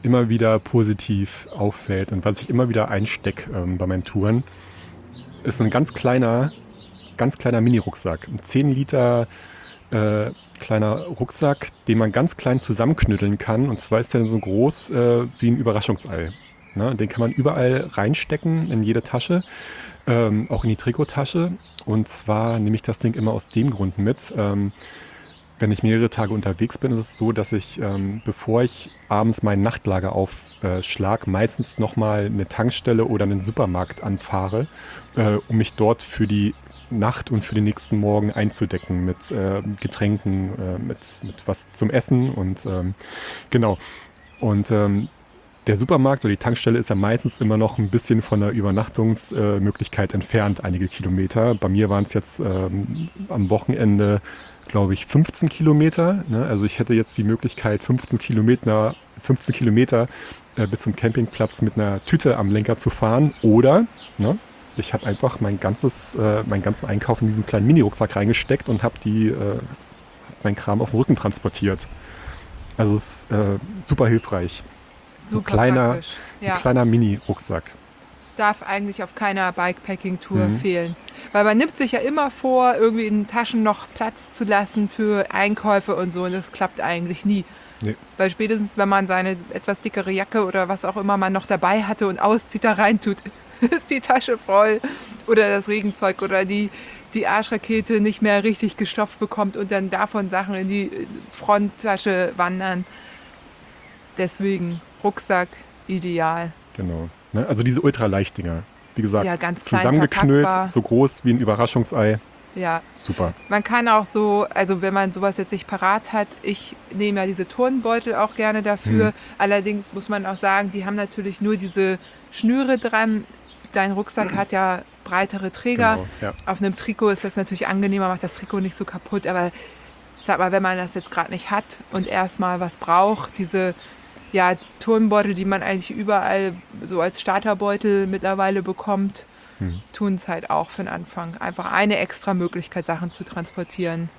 immer wieder positiv auffällt und was ich immer wieder einstecke ähm, bei meinen Touren, ist ein ganz kleiner, ganz kleiner Mini-Rucksack. Ein zehn Liter äh, kleiner Rucksack, den man ganz klein zusammenknütteln kann. Und zwar ist der so groß äh, wie ein Überraschungsei. Ne? Den kann man überall reinstecken, in jede Tasche, ähm, auch in die Trikottasche. Und zwar nehme ich das Ding immer aus dem Grund mit. Ähm, wenn ich mehrere Tage unterwegs bin, ist es so, dass ich, ähm, bevor ich abends mein Nachtlager aufschlag, meistens nochmal eine Tankstelle oder einen Supermarkt anfahre, äh, um mich dort für die Nacht und für den nächsten Morgen einzudecken mit äh, Getränken, äh, mit, mit was zum Essen und ähm, genau. Und ähm, der Supermarkt oder die Tankstelle ist ja meistens immer noch ein bisschen von der Übernachtungsmöglichkeit äh, entfernt, einige Kilometer. Bei mir waren es jetzt ähm, am Wochenende, glaube ich, fünfzehn Kilometer. Ne? Also ich hätte jetzt die Möglichkeit, fünfzehn Kilometer, fünfzehn Kilometer äh, bis zum Campingplatz mit einer Tüte am Lenker zu fahren. Oder ne, ich habe einfach mein ganzes, äh, meinen ganzen Einkauf in diesen kleinen Mini-Rucksack reingesteckt und habe die äh, mein Kram auf dem Rücken transportiert. Also es ist äh, super hilfreich. Super ein kleiner, praktisch. Ja. Ein kleiner Mini-Rucksack. Darf eigentlich auf keiner Bikepacking-Tour Mhm. fehlen. Weil man nimmt sich ja immer vor, irgendwie in den Taschen noch Platz zu lassen für Einkäufe und so. Und das klappt eigentlich nie. Nee. Weil spätestens, wenn man seine etwas dickere Jacke oder was auch immer man noch dabei hatte und auszieht, da reintut, ist die Tasche voll. Oder das Regenzeug oder die, die Arschrakete nicht mehr richtig gestopft bekommt und dann davon Sachen in die Fronttasche wandern. Deswegen Rucksack ideal. Genau. Ne? Also diese Ultraleichtdinger. Wie gesagt, Ja, ganz klein zusammengeknüllt, verpackbar. so groß wie ein Überraschungsei. Ja, Super. man kann auch so, also wenn man sowas jetzt nicht parat hat, ich nehme ja diese Turnbeutel auch gerne dafür. Mhm. Allerdings muss man auch sagen, die haben natürlich nur diese Schnüre dran. Dein Rucksack hat ja breitere Träger. Genau, ja. Auf einem Trikot ist das natürlich angenehmer, macht das Trikot nicht so kaputt. Aber sag mal, wenn man das jetzt gerade nicht hat und erstmal was braucht, diese ja, Turnbeutel, die man eigentlich überall so als Starterbeutel mittlerweile bekommt, Hm. tun es halt auch für den Anfang. Einfach eine extra Möglichkeit, Sachen zu transportieren.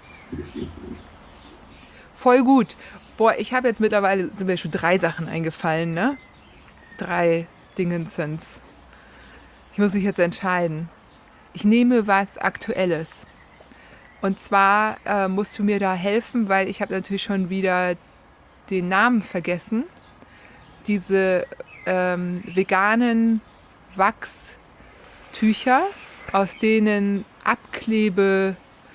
Voll gut. Boah, ich habe jetzt mittlerweile, sind mir schon drei Sachen eingefallen, ne? Drei Dingensens. Ich muss mich jetzt entscheiden. Ich nehme was Aktuelles. Und zwar äh, musst du mir da helfen, weil ich habe natürlich schon wieder den Namen vergessen. Diese ähm, veganen Wachstücher, aus denen Abklebestreifen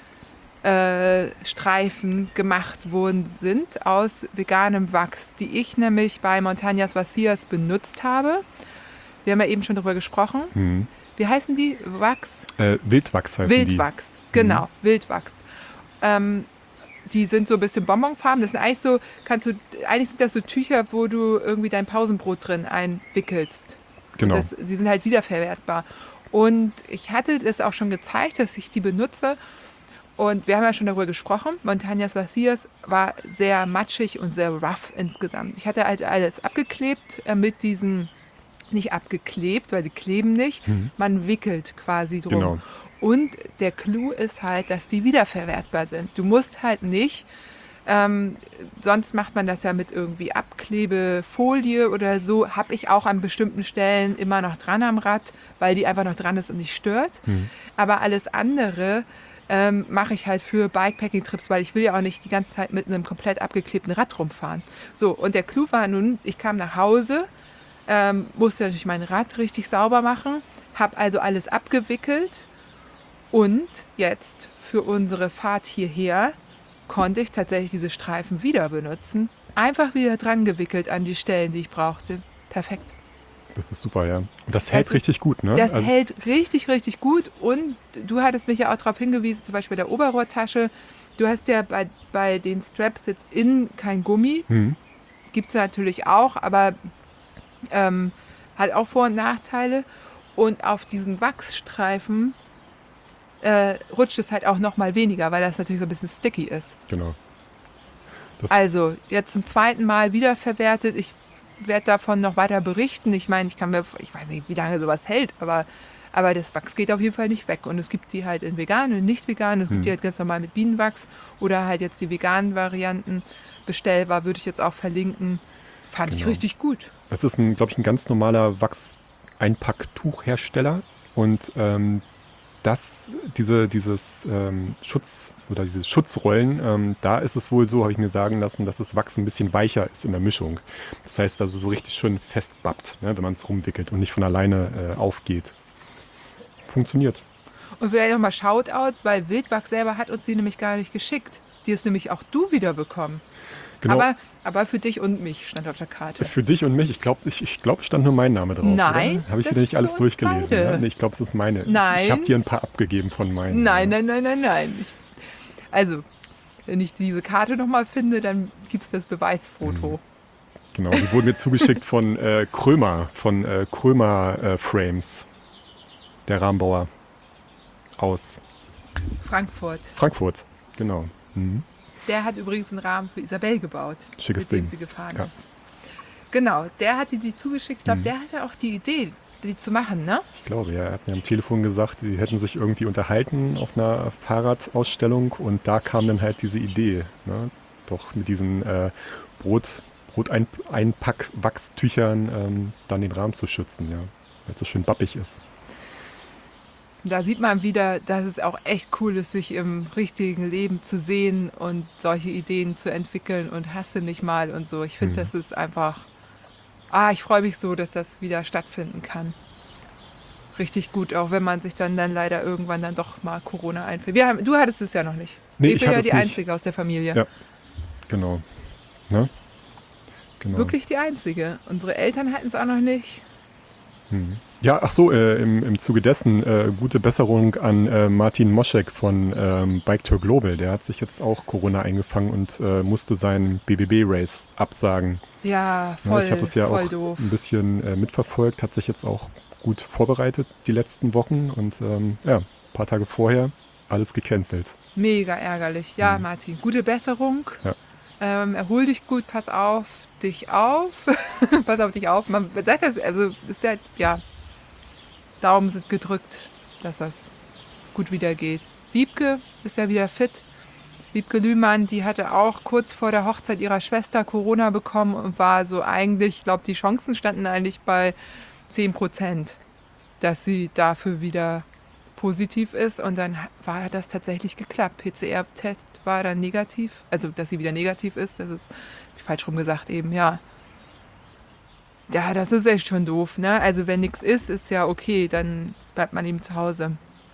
äh, Streifen gemacht worden sind aus veganem Wachs, die ich nämlich bei Montañas Vacías benutzt habe. Wir haben ja eben schon darüber gesprochen. Hm. Wie heißen die? Wachs? Äh, Wildwachs heißen Wildwachs, genau, Wildwachs. Ähm, die sind so ein bisschen bonbonfarben. Das sind eigentlich so, kannst du, eigentlich sind das so Tücher, wo du irgendwie dein Pausenbrot drin einwickelst. die. Genau. Das, sie sind halt wiederverwertbar. Und ich hatte das auch schon gezeigt, dass ich die benutze. Und wir haben ja schon darüber gesprochen. Montañas Vacías war sehr matschig und sehr rough insgesamt. Ich hatte halt alles abgeklebt äh, mit diesen, nicht abgeklebt, weil sie kleben nicht. Mhm. Man wickelt quasi drum. Genau. Und der Clou ist halt, dass die wiederverwertbar sind. Du musst halt nicht, ähm, sonst macht man das ja mit irgendwie Abklebefolie oder so, habe ich auch an bestimmten Stellen immer noch dran am Rad, weil die einfach noch dran ist und nicht stört. Mhm. Aber alles andere ähm, mache ich halt für Bikepacking-Trips, weil ich will ja auch nicht die ganze Zeit mit einem komplett abgeklebten Rad rumfahren. So, und der Clou war nun, ich kam nach Hause, ähm, musste natürlich mein Rad richtig sauber machen, habe also alles abgewickelt. Und jetzt für unsere Fahrt hierher konnte ich tatsächlich diese Streifen wieder benutzen. Einfach wieder dran gewickelt an die Stellen, die ich brauchte. Perfekt. Das ist super, ja. Und das hält ist- richtig gut, ne? Das Also hält richtig, richtig gut. Und du hattest mich ja auch darauf hingewiesen, zum Beispiel bei der Oberrohrtasche. Du hast ja bei, bei den Straps jetzt innen kein Gummi. Mhm. Gibt es natürlich auch, aber ähm, hat auch Vor- und Nachteile. Und auf diesen Wachsstreifen äh, rutscht es halt auch noch mal weniger, weil das natürlich so ein bisschen sticky ist. Genau. Das, Also jetzt zum zweiten Mal wiederverwertet. Ich werde davon noch weiter berichten. Ich meine, ich kann mir, ich weiß nicht, wie lange sowas hält, aber, aber das Wachs geht auf jeden Fall nicht weg. Und es gibt die halt in vegan und nicht vegan. Es gibt Hm. die halt ganz normal mit Bienenwachs oder halt jetzt die veganen Varianten. Bestellbar würde ich jetzt auch verlinken. Fand Genau. ich richtig gut. Es ist, ein, glaube ich, ein ganz normaler Wachseinpacktuchhersteller und ähm, das, diese, dieses ähm, Schutz oder diese Schutzrollen, ähm, da ist es wohl so, habe ich mir sagen lassen, dass das Wachs ein bisschen weicher ist in der Mischung. Das heißt, dass es so richtig schön festbappt, ne, wenn man es rumwickelt und nicht von alleine äh, aufgeht. Funktioniert. Und vielleicht nochmal Shoutouts, weil Wildwachs selber hat uns die nämlich gar nicht geschickt. Die ist nämlich auch du wieder bekommen. Genau. Aber, aber für dich und mich stand auf der Karte. Für dich und mich, ich glaube, ich, ich glaub, stand nur mein Name drauf. Nein, habe ich das wieder nicht für alles uns durchgelesen. beide. Ja? Nee, ich glaube, es sind meine. Nein. Ich habe dir ein paar abgegeben von meinen. Nein, ja. nein, nein, nein, nein. Ich, also, wenn ich diese Karte nochmal finde, dann gibt es das Beweisfoto. Genau, die wurden mir zugeschickt von äh, Krömer, von äh, Krömer äh, Frames, der Rahmenbauer aus Frankfurt. Frankfurt. Genau. Mhm. Der hat übrigens einen Rahmen für Isabel gebaut, Schickes mit dem Ding. sie gefahren Ja. ist. Genau, der hat die, die zugeschickt. Ich glaube, Mhm. der hatte auch die Idee, die zu machen, ne? Ich glaube, ja, er hat mir am Telefon gesagt, die hätten sich irgendwie unterhalten auf einer Fahrradausstellung und da kam dann halt diese Idee, ne? Doch mit diesen äh, Brot, Broteinpack-Wachstüchern ähm, dann den Rahmen zu schützen, ja, weil es so schön bappig ist. Da sieht man wieder, dass es auch echt cool ist, sich im richtigen Leben zu sehen und solche Ideen zu entwickeln und hasse nicht mal und so. Ich finde, Mhm. das ist einfach, ah, ich freue mich so, dass das wieder stattfinden kann. Richtig gut, auch wenn man sich dann, dann leider irgendwann dann doch mal Corona einfällt. Wir haben, du hattest es ja noch nicht. Nee, ich ich bin hatte ja es die nicht. Einzige aus der Familie. Ja. Genau. Ne? Genau. Wirklich die Einzige. Unsere Eltern hatten es auch noch nicht. Hm. Ja, ach so, äh, im, im Zuge dessen äh, gute Besserung an äh, Martin Moschek von ähm, Bike Tour Global. Der hat sich jetzt auch Corona eingefangen und äh, musste seinen B B B-Race absagen. Ja, Ja, voll, ich habe das ja voll auch doof. ein bisschen äh, mitverfolgt, hat sich jetzt auch gut vorbereitet die letzten Wochen und ähm, ja, ein paar Tage vorher alles gecancelt. Mega ärgerlich. Ja, Mhm. Martin, gute Besserung. Ja. Ähm, erhol dich gut, pass auf dich auf. Pass auf dich auf. Man sagt das, also ist ja, ja, Daumen sind gedrückt, dass das gut wieder geht. Wiebke ist ja wieder fit. Wiebke Lühmann, die hatte auch kurz vor der Hochzeit ihrer Schwester Corona bekommen und war so eigentlich, ich glaube, die Chancen standen eigentlich bei zehn Prozent, dass sie dafür wieder positiv ist. Und dann war das tatsächlich geklappt. P C R-Test war dann negativ. Also, dass sie wieder negativ ist, das ist falsch rum gesagt eben, ja. Ja, das ist echt schon doof, ne? Also, wenn nichts ist, ist ja okay, dann bleibt man eben zu Hause.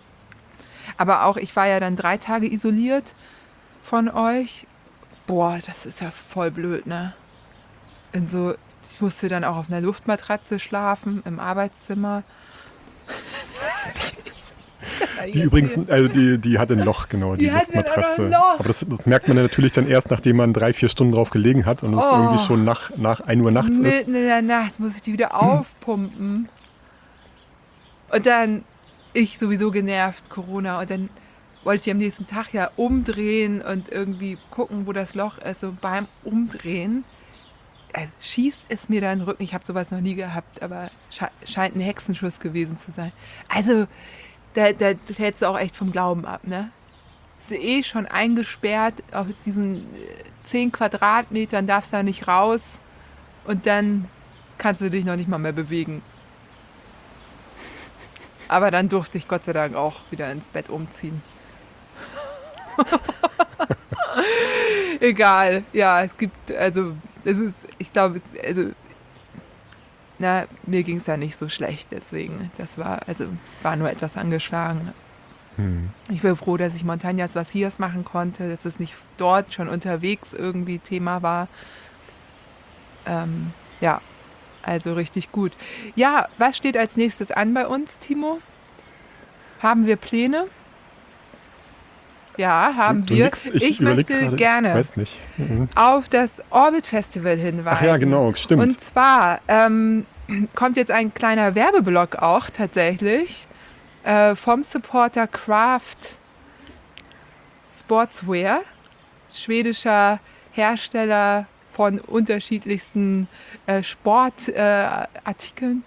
Aber auch, ich war ja dann drei Tage isoliert von euch. Boah, das ist ja voll blöd, ne? In so, ich musste dann auch auf einer Luftmatratze schlafen, im Arbeitszimmer. Die übrigens, also die, die hat ein Loch, genau, die, Die hat dann auch noch Luftmatratze. ein Loch. Aber das, das merkt man ja natürlich dann erst, nachdem man drei, vier Stunden drauf gelegen hat und es Oh. irgendwie schon nach, nach ein Uhr nachts ist. Mitten in der Nacht muss ich die wieder aufpumpen. Und dann, ich sowieso genervt, Corona. Und dann wollte ich am nächsten Tag ja umdrehen und irgendwie gucken, wo das Loch ist. Und beim Umdrehen äh, schießt es mir dann den Rücken. Ich habe sowas noch nie gehabt, aber sche scheint ein Hexenschuss gewesen zu sein. Also, da, da fällst du auch echt vom Glauben ab, ne? Ist eh schon eingesperrt auf diesen zehn Quadratmetern, darfst da nicht raus und dann kannst du dich noch nicht mal mehr bewegen. Aber dann durfte ich Gott sei Dank auch wieder ins Bett umziehen. Egal, ja, es gibt, also, es ist, ich glaube, also, na, mir ging es ja nicht so schlecht, deswegen, das war, also, war nur etwas angeschlagen. Hm. Ich bin froh, dass ich Montañas Vacías machen konnte, dass es nicht dort schon unterwegs irgendwie Thema war. Ähm, ja, also richtig gut. Ja, was steht als nächstes an bei uns, Timo? Haben wir Pläne? Ja, haben Du wir. nix, Ich, ich überleg möchte gerade, gerne Ich weiß nicht. Mhm. auf das Orbit Festival hinweisen. Ach ja, genau, stimmt. Und zwar ähm, kommt jetzt ein kleiner Werbeblock auch tatsächlich äh, vom Supporter Craft Sportswear, schwedischer Hersteller von unterschiedlichsten äh, Sportartikeln.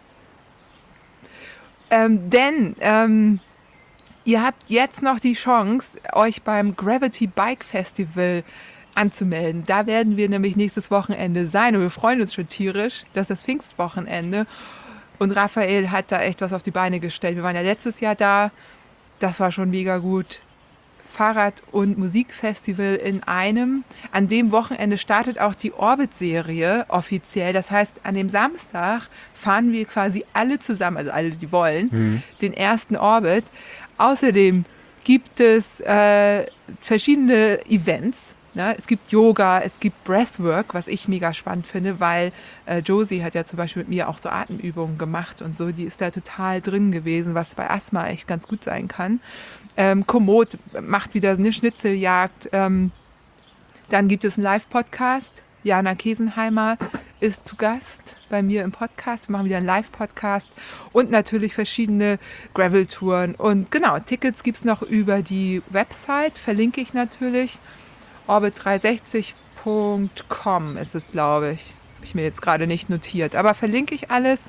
Äh, ähm, denn ähm, ihr habt jetzt noch die Chance, euch beim Gravity Bike Festival anzumelden. Da werden wir nämlich nächstes Wochenende sein und wir freuen uns schon tierisch. Das ist das Pfingstwochenende und Raphael hat da echt was auf die Beine gestellt. Wir waren ja letztes Jahr da, das war schon mega gut. Fahrrad- und Musikfestival in einem. An dem Wochenende startet auch die Orbit-Serie offiziell. Das heißt, an dem Samstag fahren wir quasi alle zusammen, also alle, die wollen, mhm. den ersten Orbit. Außerdem gibt es äh, verschiedene Events. Ne? Es gibt Yoga, es gibt Breathwork, was ich mega spannend finde, weil äh, Josie hat ja zum Beispiel mit mir auch so Atemübungen gemacht und so. Die ist da total drin gewesen, was bei Asthma echt ganz gut sein kann. Ähm, Komoot macht wieder eine Schnitzeljagd. Ähm, dann gibt es einen Live-Podcast. Jana Kesenheimer ist zu Gast bei mir im Podcast. Wir machen wieder einen Live-Podcast und natürlich verschiedene Gravel-Touren. Und genau, Tickets gibt es noch über die Website, verlinke ich natürlich. orbit dreihundertsechzig punkt com ist es, glaube ich. Habe ich mir jetzt gerade nicht notiert, aber verlinke ich alles.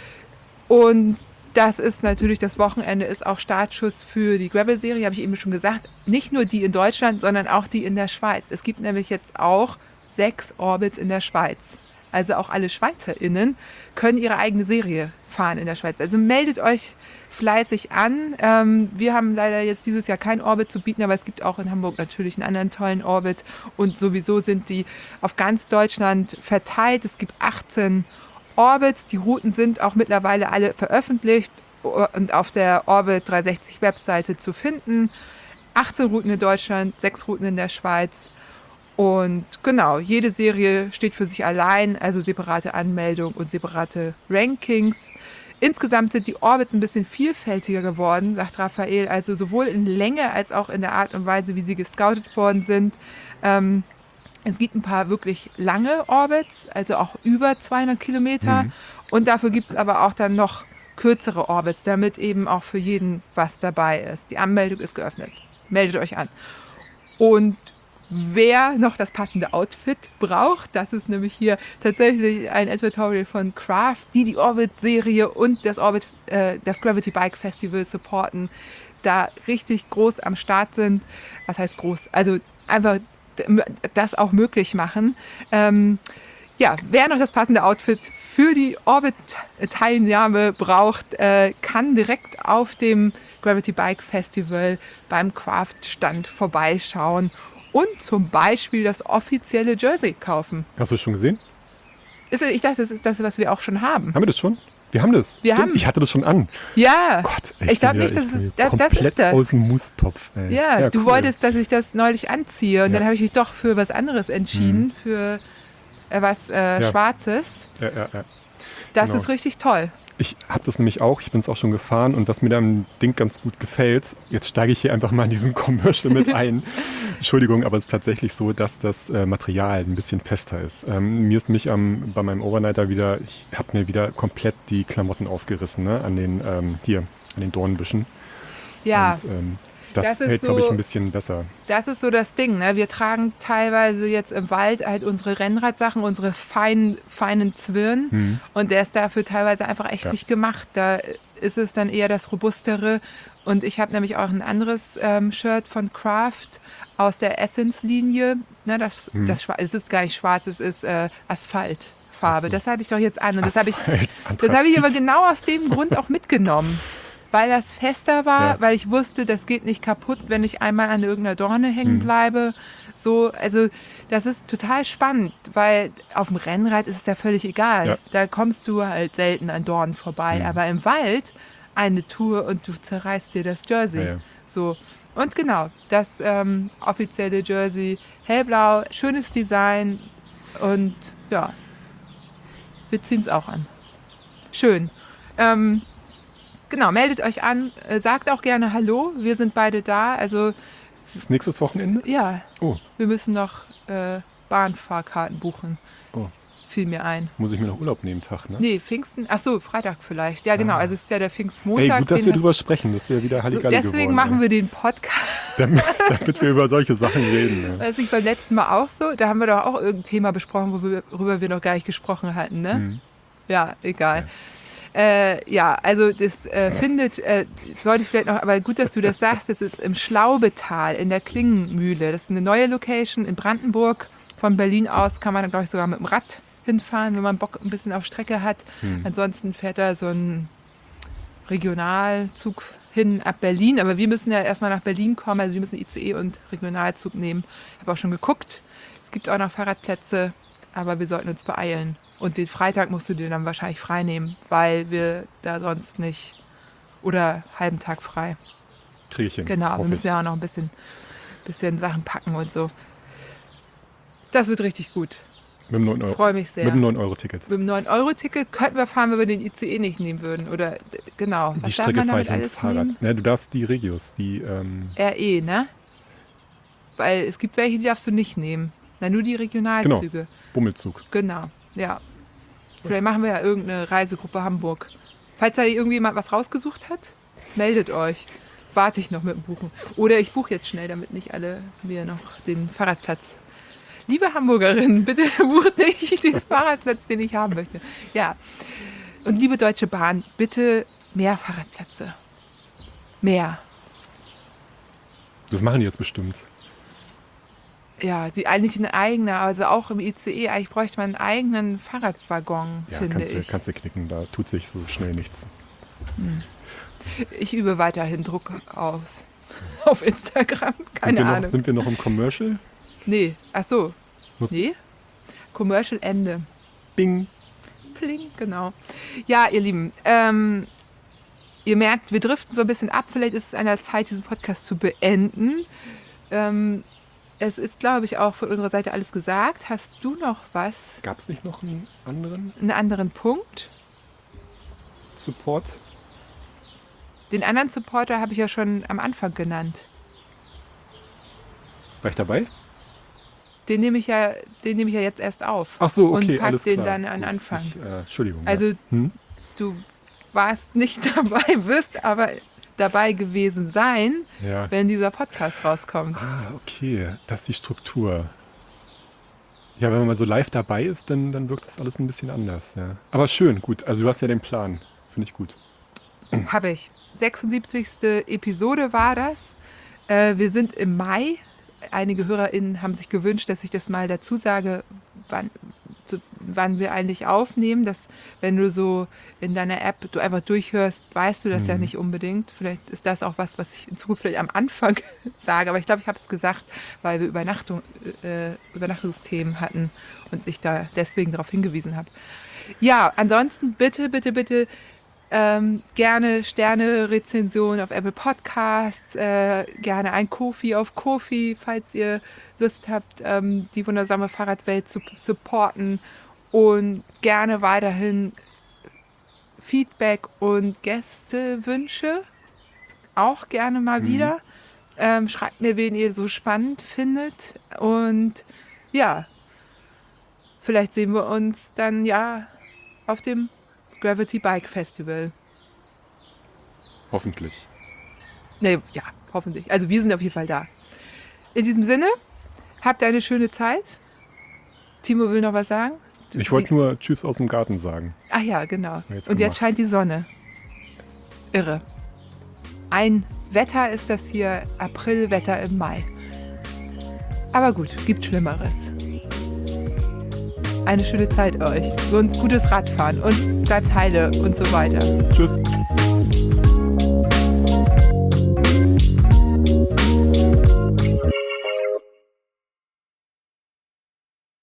Und das ist natürlich, das Wochenende ist auch Startschuss für die Gravel-Serie, habe ich eben schon gesagt. Nicht nur die in Deutschland, sondern auch die in der Schweiz. Es gibt nämlich jetzt auch sechs Orbits in der Schweiz. Also auch alle SchweizerInnen können ihre eigene Serie fahren in der Schweiz. Also meldet euch fleißig an. Ähm, wir haben leider jetzt dieses Jahr kein Orbit zu bieten, aber es gibt auch in Hamburg natürlich einen anderen tollen Orbit. Und sowieso sind die auf ganz Deutschland verteilt. Es gibt achtzehn Orbits, die Routen sind auch mittlerweile alle veröffentlicht und auf der Orbit dreihundertsechzig Webseite zu finden. achtzehn Routen in Deutschland, sechs Routen in der Schweiz. Und genau, jede Serie steht für sich allein, also separate Anmeldung und separate Rankings. Insgesamt sind die Orbits ein bisschen vielfältiger geworden, sagt Raphael, also sowohl in Länge als auch in der Art und Weise, wie sie gescoutet worden sind. Ähm, Es gibt ein paar wirklich lange Orbits, also auch über zweihundert Kilometer. Mhm. Und dafür gibt es aber auch dann noch kürzere Orbits, damit eben auch für jeden was dabei ist. Die Anmeldung ist geöffnet. Meldet euch an. Und wer noch das passende Outfit braucht, das ist nämlich hier tatsächlich ein Editorial von Craft, die die Orbit-Serie und das, Orbit, äh, das Gravity Bike Festival supporten, da richtig groß am Start sind. Was heißt groß? Also einfach das auch möglich machen. Ähm, ja, wer noch das passende Outfit für die Orbit-Teilnahme braucht, äh, kann direkt auf dem Gravity Bike Festival beim Craft-Stand vorbeischauen und zum Beispiel das offizielle Jersey kaufen. Hast du es schon gesehen? Ist, ich dachte, das ist das, was wir auch schon haben. Haben wir das schon? Wir haben das. Wir haben. Ich hatte das schon an. Ja. Gott, ich glaube nicht, dass es das, das ist das. Aus dem Mustopf. Ey. Ja, ja, du cool. wolltest, dass ich das neulich anziehe und ja. dann habe ich mich doch für was anderes entschieden, mhm. für äh, was äh, ja. Schwarzes. Ja, ja, ja. Das genau. ist richtig toll. Ich habe das nämlich auch, ich bin es auch schon gefahren und was mir da am Ding ganz gut gefällt, jetzt steige ich hier einfach mal in diesen Commercial mit ein. Entschuldigung, aber es ist tatsächlich so, dass das äh, Material ein bisschen fester ist. Ähm, mir ist nämlich ähm, bei meinem Overnighter wieder, ich habe mir wieder komplett die Klamotten aufgerissen, ne, an den, ähm, hier, an den Dornbüschen. Ja. Und, ähm, das, das hält, so, glaube ich, ein bisschen besser. Das ist so das Ding, ne? Wir tragen teilweise jetzt im Wald halt unsere Rennradsachen, unsere feinen, feinen Zwirn. Hm. Und der ist dafür teilweise einfach echt ja. nicht gemacht. Da ist es dann eher das Robustere. Und ich habe nämlich auch ein anderes ähm, Shirt von Craft aus der Essence-Linie. Ne, das, hm. das, es ist gar nicht schwarz, es ist äh, Asphaltfarbe. So. Das hatte ich doch jetzt an. Und das habe ich, das hab ich aber genau aus dem Grund auch mitgenommen. Weil das fester war, ja. weil ich wusste, das geht nicht kaputt, wenn ich einmal an irgendeiner Dorne hängen bleibe. Hm. So, also das ist total spannend, weil auf dem Rennrad ist es ja völlig egal. Ja. Da kommst du halt selten an Dornen vorbei. Hm. Aber im Wald eine Tour und du zerreißt dir das Jersey. Ja, ja. So. Und genau, das ähm, offizielle Jersey, hellblau, schönes Design und ja, wir ziehen es auch an. Schön. Ähm, Genau, meldet euch an, äh, sagt auch gerne Hallo, wir sind beide da. Also ist nächstes Wochenende? Ja, oh. wir müssen noch äh, Bahnfahrkarten buchen. Oh. Fiel mir ein. Muss ich mir noch Urlaub nehmen, Tag, ne? Nee, Pfingsten, ach so, Freitag vielleicht. Ja genau, ah. also es ist ja der Pfingstmontag. Ey, gut, dass wir drüber sprechen, das wäre wieder Halligalli so, deswegen geworden. machen ey. wir den Podcast. damit, damit wir über solche Sachen reden. Ja. Das ist beim letzten Mal auch so, da haben wir doch auch irgendein Thema besprochen, worüber wir noch gar nicht gesprochen hatten, ne? Hm. Ja, egal. Ja. Äh, ja, also das äh, findet, äh, sollte ich vielleicht noch, aber gut, dass du das sagst, das ist im Schlaubetal in der Klingenmühle. Das ist eine neue Location in Brandenburg. Von Berlin aus kann man, glaube ich, sogar mit dem Rad hinfahren, wenn man Bock ein bisschen auf Strecke hat. Hm. Ansonsten fährt da so ein Regionalzug hin ab Berlin. Aber wir müssen ja erstmal nach Berlin kommen, also wir müssen I C E und Regionalzug nehmen. Ich habe auch schon geguckt. Es gibt auch noch Fahrradplätze. Aber wir sollten uns beeilen. Und den Freitag musst du dir dann wahrscheinlich frei nehmen, weil wir da sonst nicht... Oder halben Tag frei. Kriege ich hin. Genau, wir müssen ja auch noch ein bisschen, bisschen Sachen packen und so. Das wird richtig gut. Mit dem neun Euro. Ich freue mich sehr. Mit dem neun Euro Ticket. Mit dem neun Euro Ticket könnten wir fahren, wenn wir den I C E nicht nehmen würden. Oder genau. Die Strecke fahre ich mit dem Fahrrad. Ja, du darfst die Regios, die... Ähm R E, ne? Weil es gibt welche, die darfst du nicht nehmen. Na, nur die Regionalzüge. Genau, Bummelzug. Genau, ja. Vielleicht machen wir ja irgendeine Reisegruppe Hamburg. Falls da irgendjemand was rausgesucht hat, meldet euch. Warte ich noch mit dem Buchen. Oder ich buche jetzt schnell, damit nicht alle mir noch den Fahrradplatz... Liebe Hamburgerinnen, bitte bucht nicht den Fahrradplatz, den ich haben möchte. Ja. Und liebe Deutsche Bahn, bitte mehr Fahrradplätze. Mehr. Das machen die jetzt bestimmt. Ja, die eigentlich ein eigener, also auch im I C E, eigentlich bräuchte man einen eigenen Fahrradwaggon, ja, finde kannst ich. Ja, kannst du knicken, da tut sich so schnell nichts. Hm. Ich übe weiterhin Druck aus. Auf Instagram, keine sind wir Ahnung. Noch, sind wir noch im Commercial? Nee, ach so. Muss nee? Commercial Ende. Bing. Pling, genau. Ja, ihr Lieben, ähm, ihr merkt, wir driften so ein bisschen ab. Vielleicht ist es an der Zeit, diesen Podcast zu beenden. Ähm, Es ist, glaube ich, auch von unserer Seite alles gesagt. Hast du noch was? Gab es nicht noch einen anderen? Einen anderen Punkt? Support? Den anderen Supporter habe ich ja schon am Anfang genannt. War ich dabei? Den nehme ich ja, den nehme ich ja jetzt erst auf. Ach so, okay, und pack alles den klar. dann an Gut, Anfang. Ich, äh, Entschuldigung. Also ja. hm? du warst nicht dabei, wirst aber dabei gewesen sein, ja. wenn dieser Podcast rauskommt. Ah, okay. Das ist die Struktur. Ja, wenn man mal so live dabei ist, dann, dann wirkt das alles ein bisschen anders. Ja. Aber schön, gut. Also du hast ja den Plan. Finde ich gut. Habe ich. sechsundsiebzigste Episode war das. Äh, wir sind im Mai. Einige HörerInnen haben sich gewünscht, dass ich das mal dazu sage, wann, so, wann wir eigentlich aufnehmen. Dass, wenn du so in deiner App du einfach durchhörst, weißt du das mhm. ja nicht unbedingt. Vielleicht ist das auch was, was ich in Zukunft vielleicht am Anfang sage. Aber ich glaube, ich habe es gesagt, weil wir Übernachtung, äh, Übernachtungsthemen hatten und ich da deswegen darauf hingewiesen habe. Ja, ansonsten bitte, bitte, bitte Ähm, gerne Sterne-Rezension auf Apple Podcasts, äh, gerne ein Ko-fi auf Ko-fi, falls ihr Lust habt, ähm, die wundersame Fahrradwelt zu supporten, und gerne weiterhin Feedback und Gästewünsche, auch gerne mal mhm. wieder. Ähm, schreibt mir, wen ihr so spannend findet, und ja, vielleicht sehen wir uns dann ja auf dem Gravity Bike Festival. Hoffentlich. Nee, ja, hoffentlich. Also wir sind auf jeden Fall da. In diesem Sinne, habt eine schöne Zeit. Timo will noch was sagen? Ich wollte nur Tschüss aus dem Garten sagen. Ach ja, genau. Jetzt Und gemacht. jetzt scheint die Sonne. Irre. Ein Wetter ist das hier, Aprilwetter im Mai. Aber gut, gibt Schlimmeres. Eine schöne Zeit euch und gutes Radfahren und bleibt heile und so weiter. Tschüss.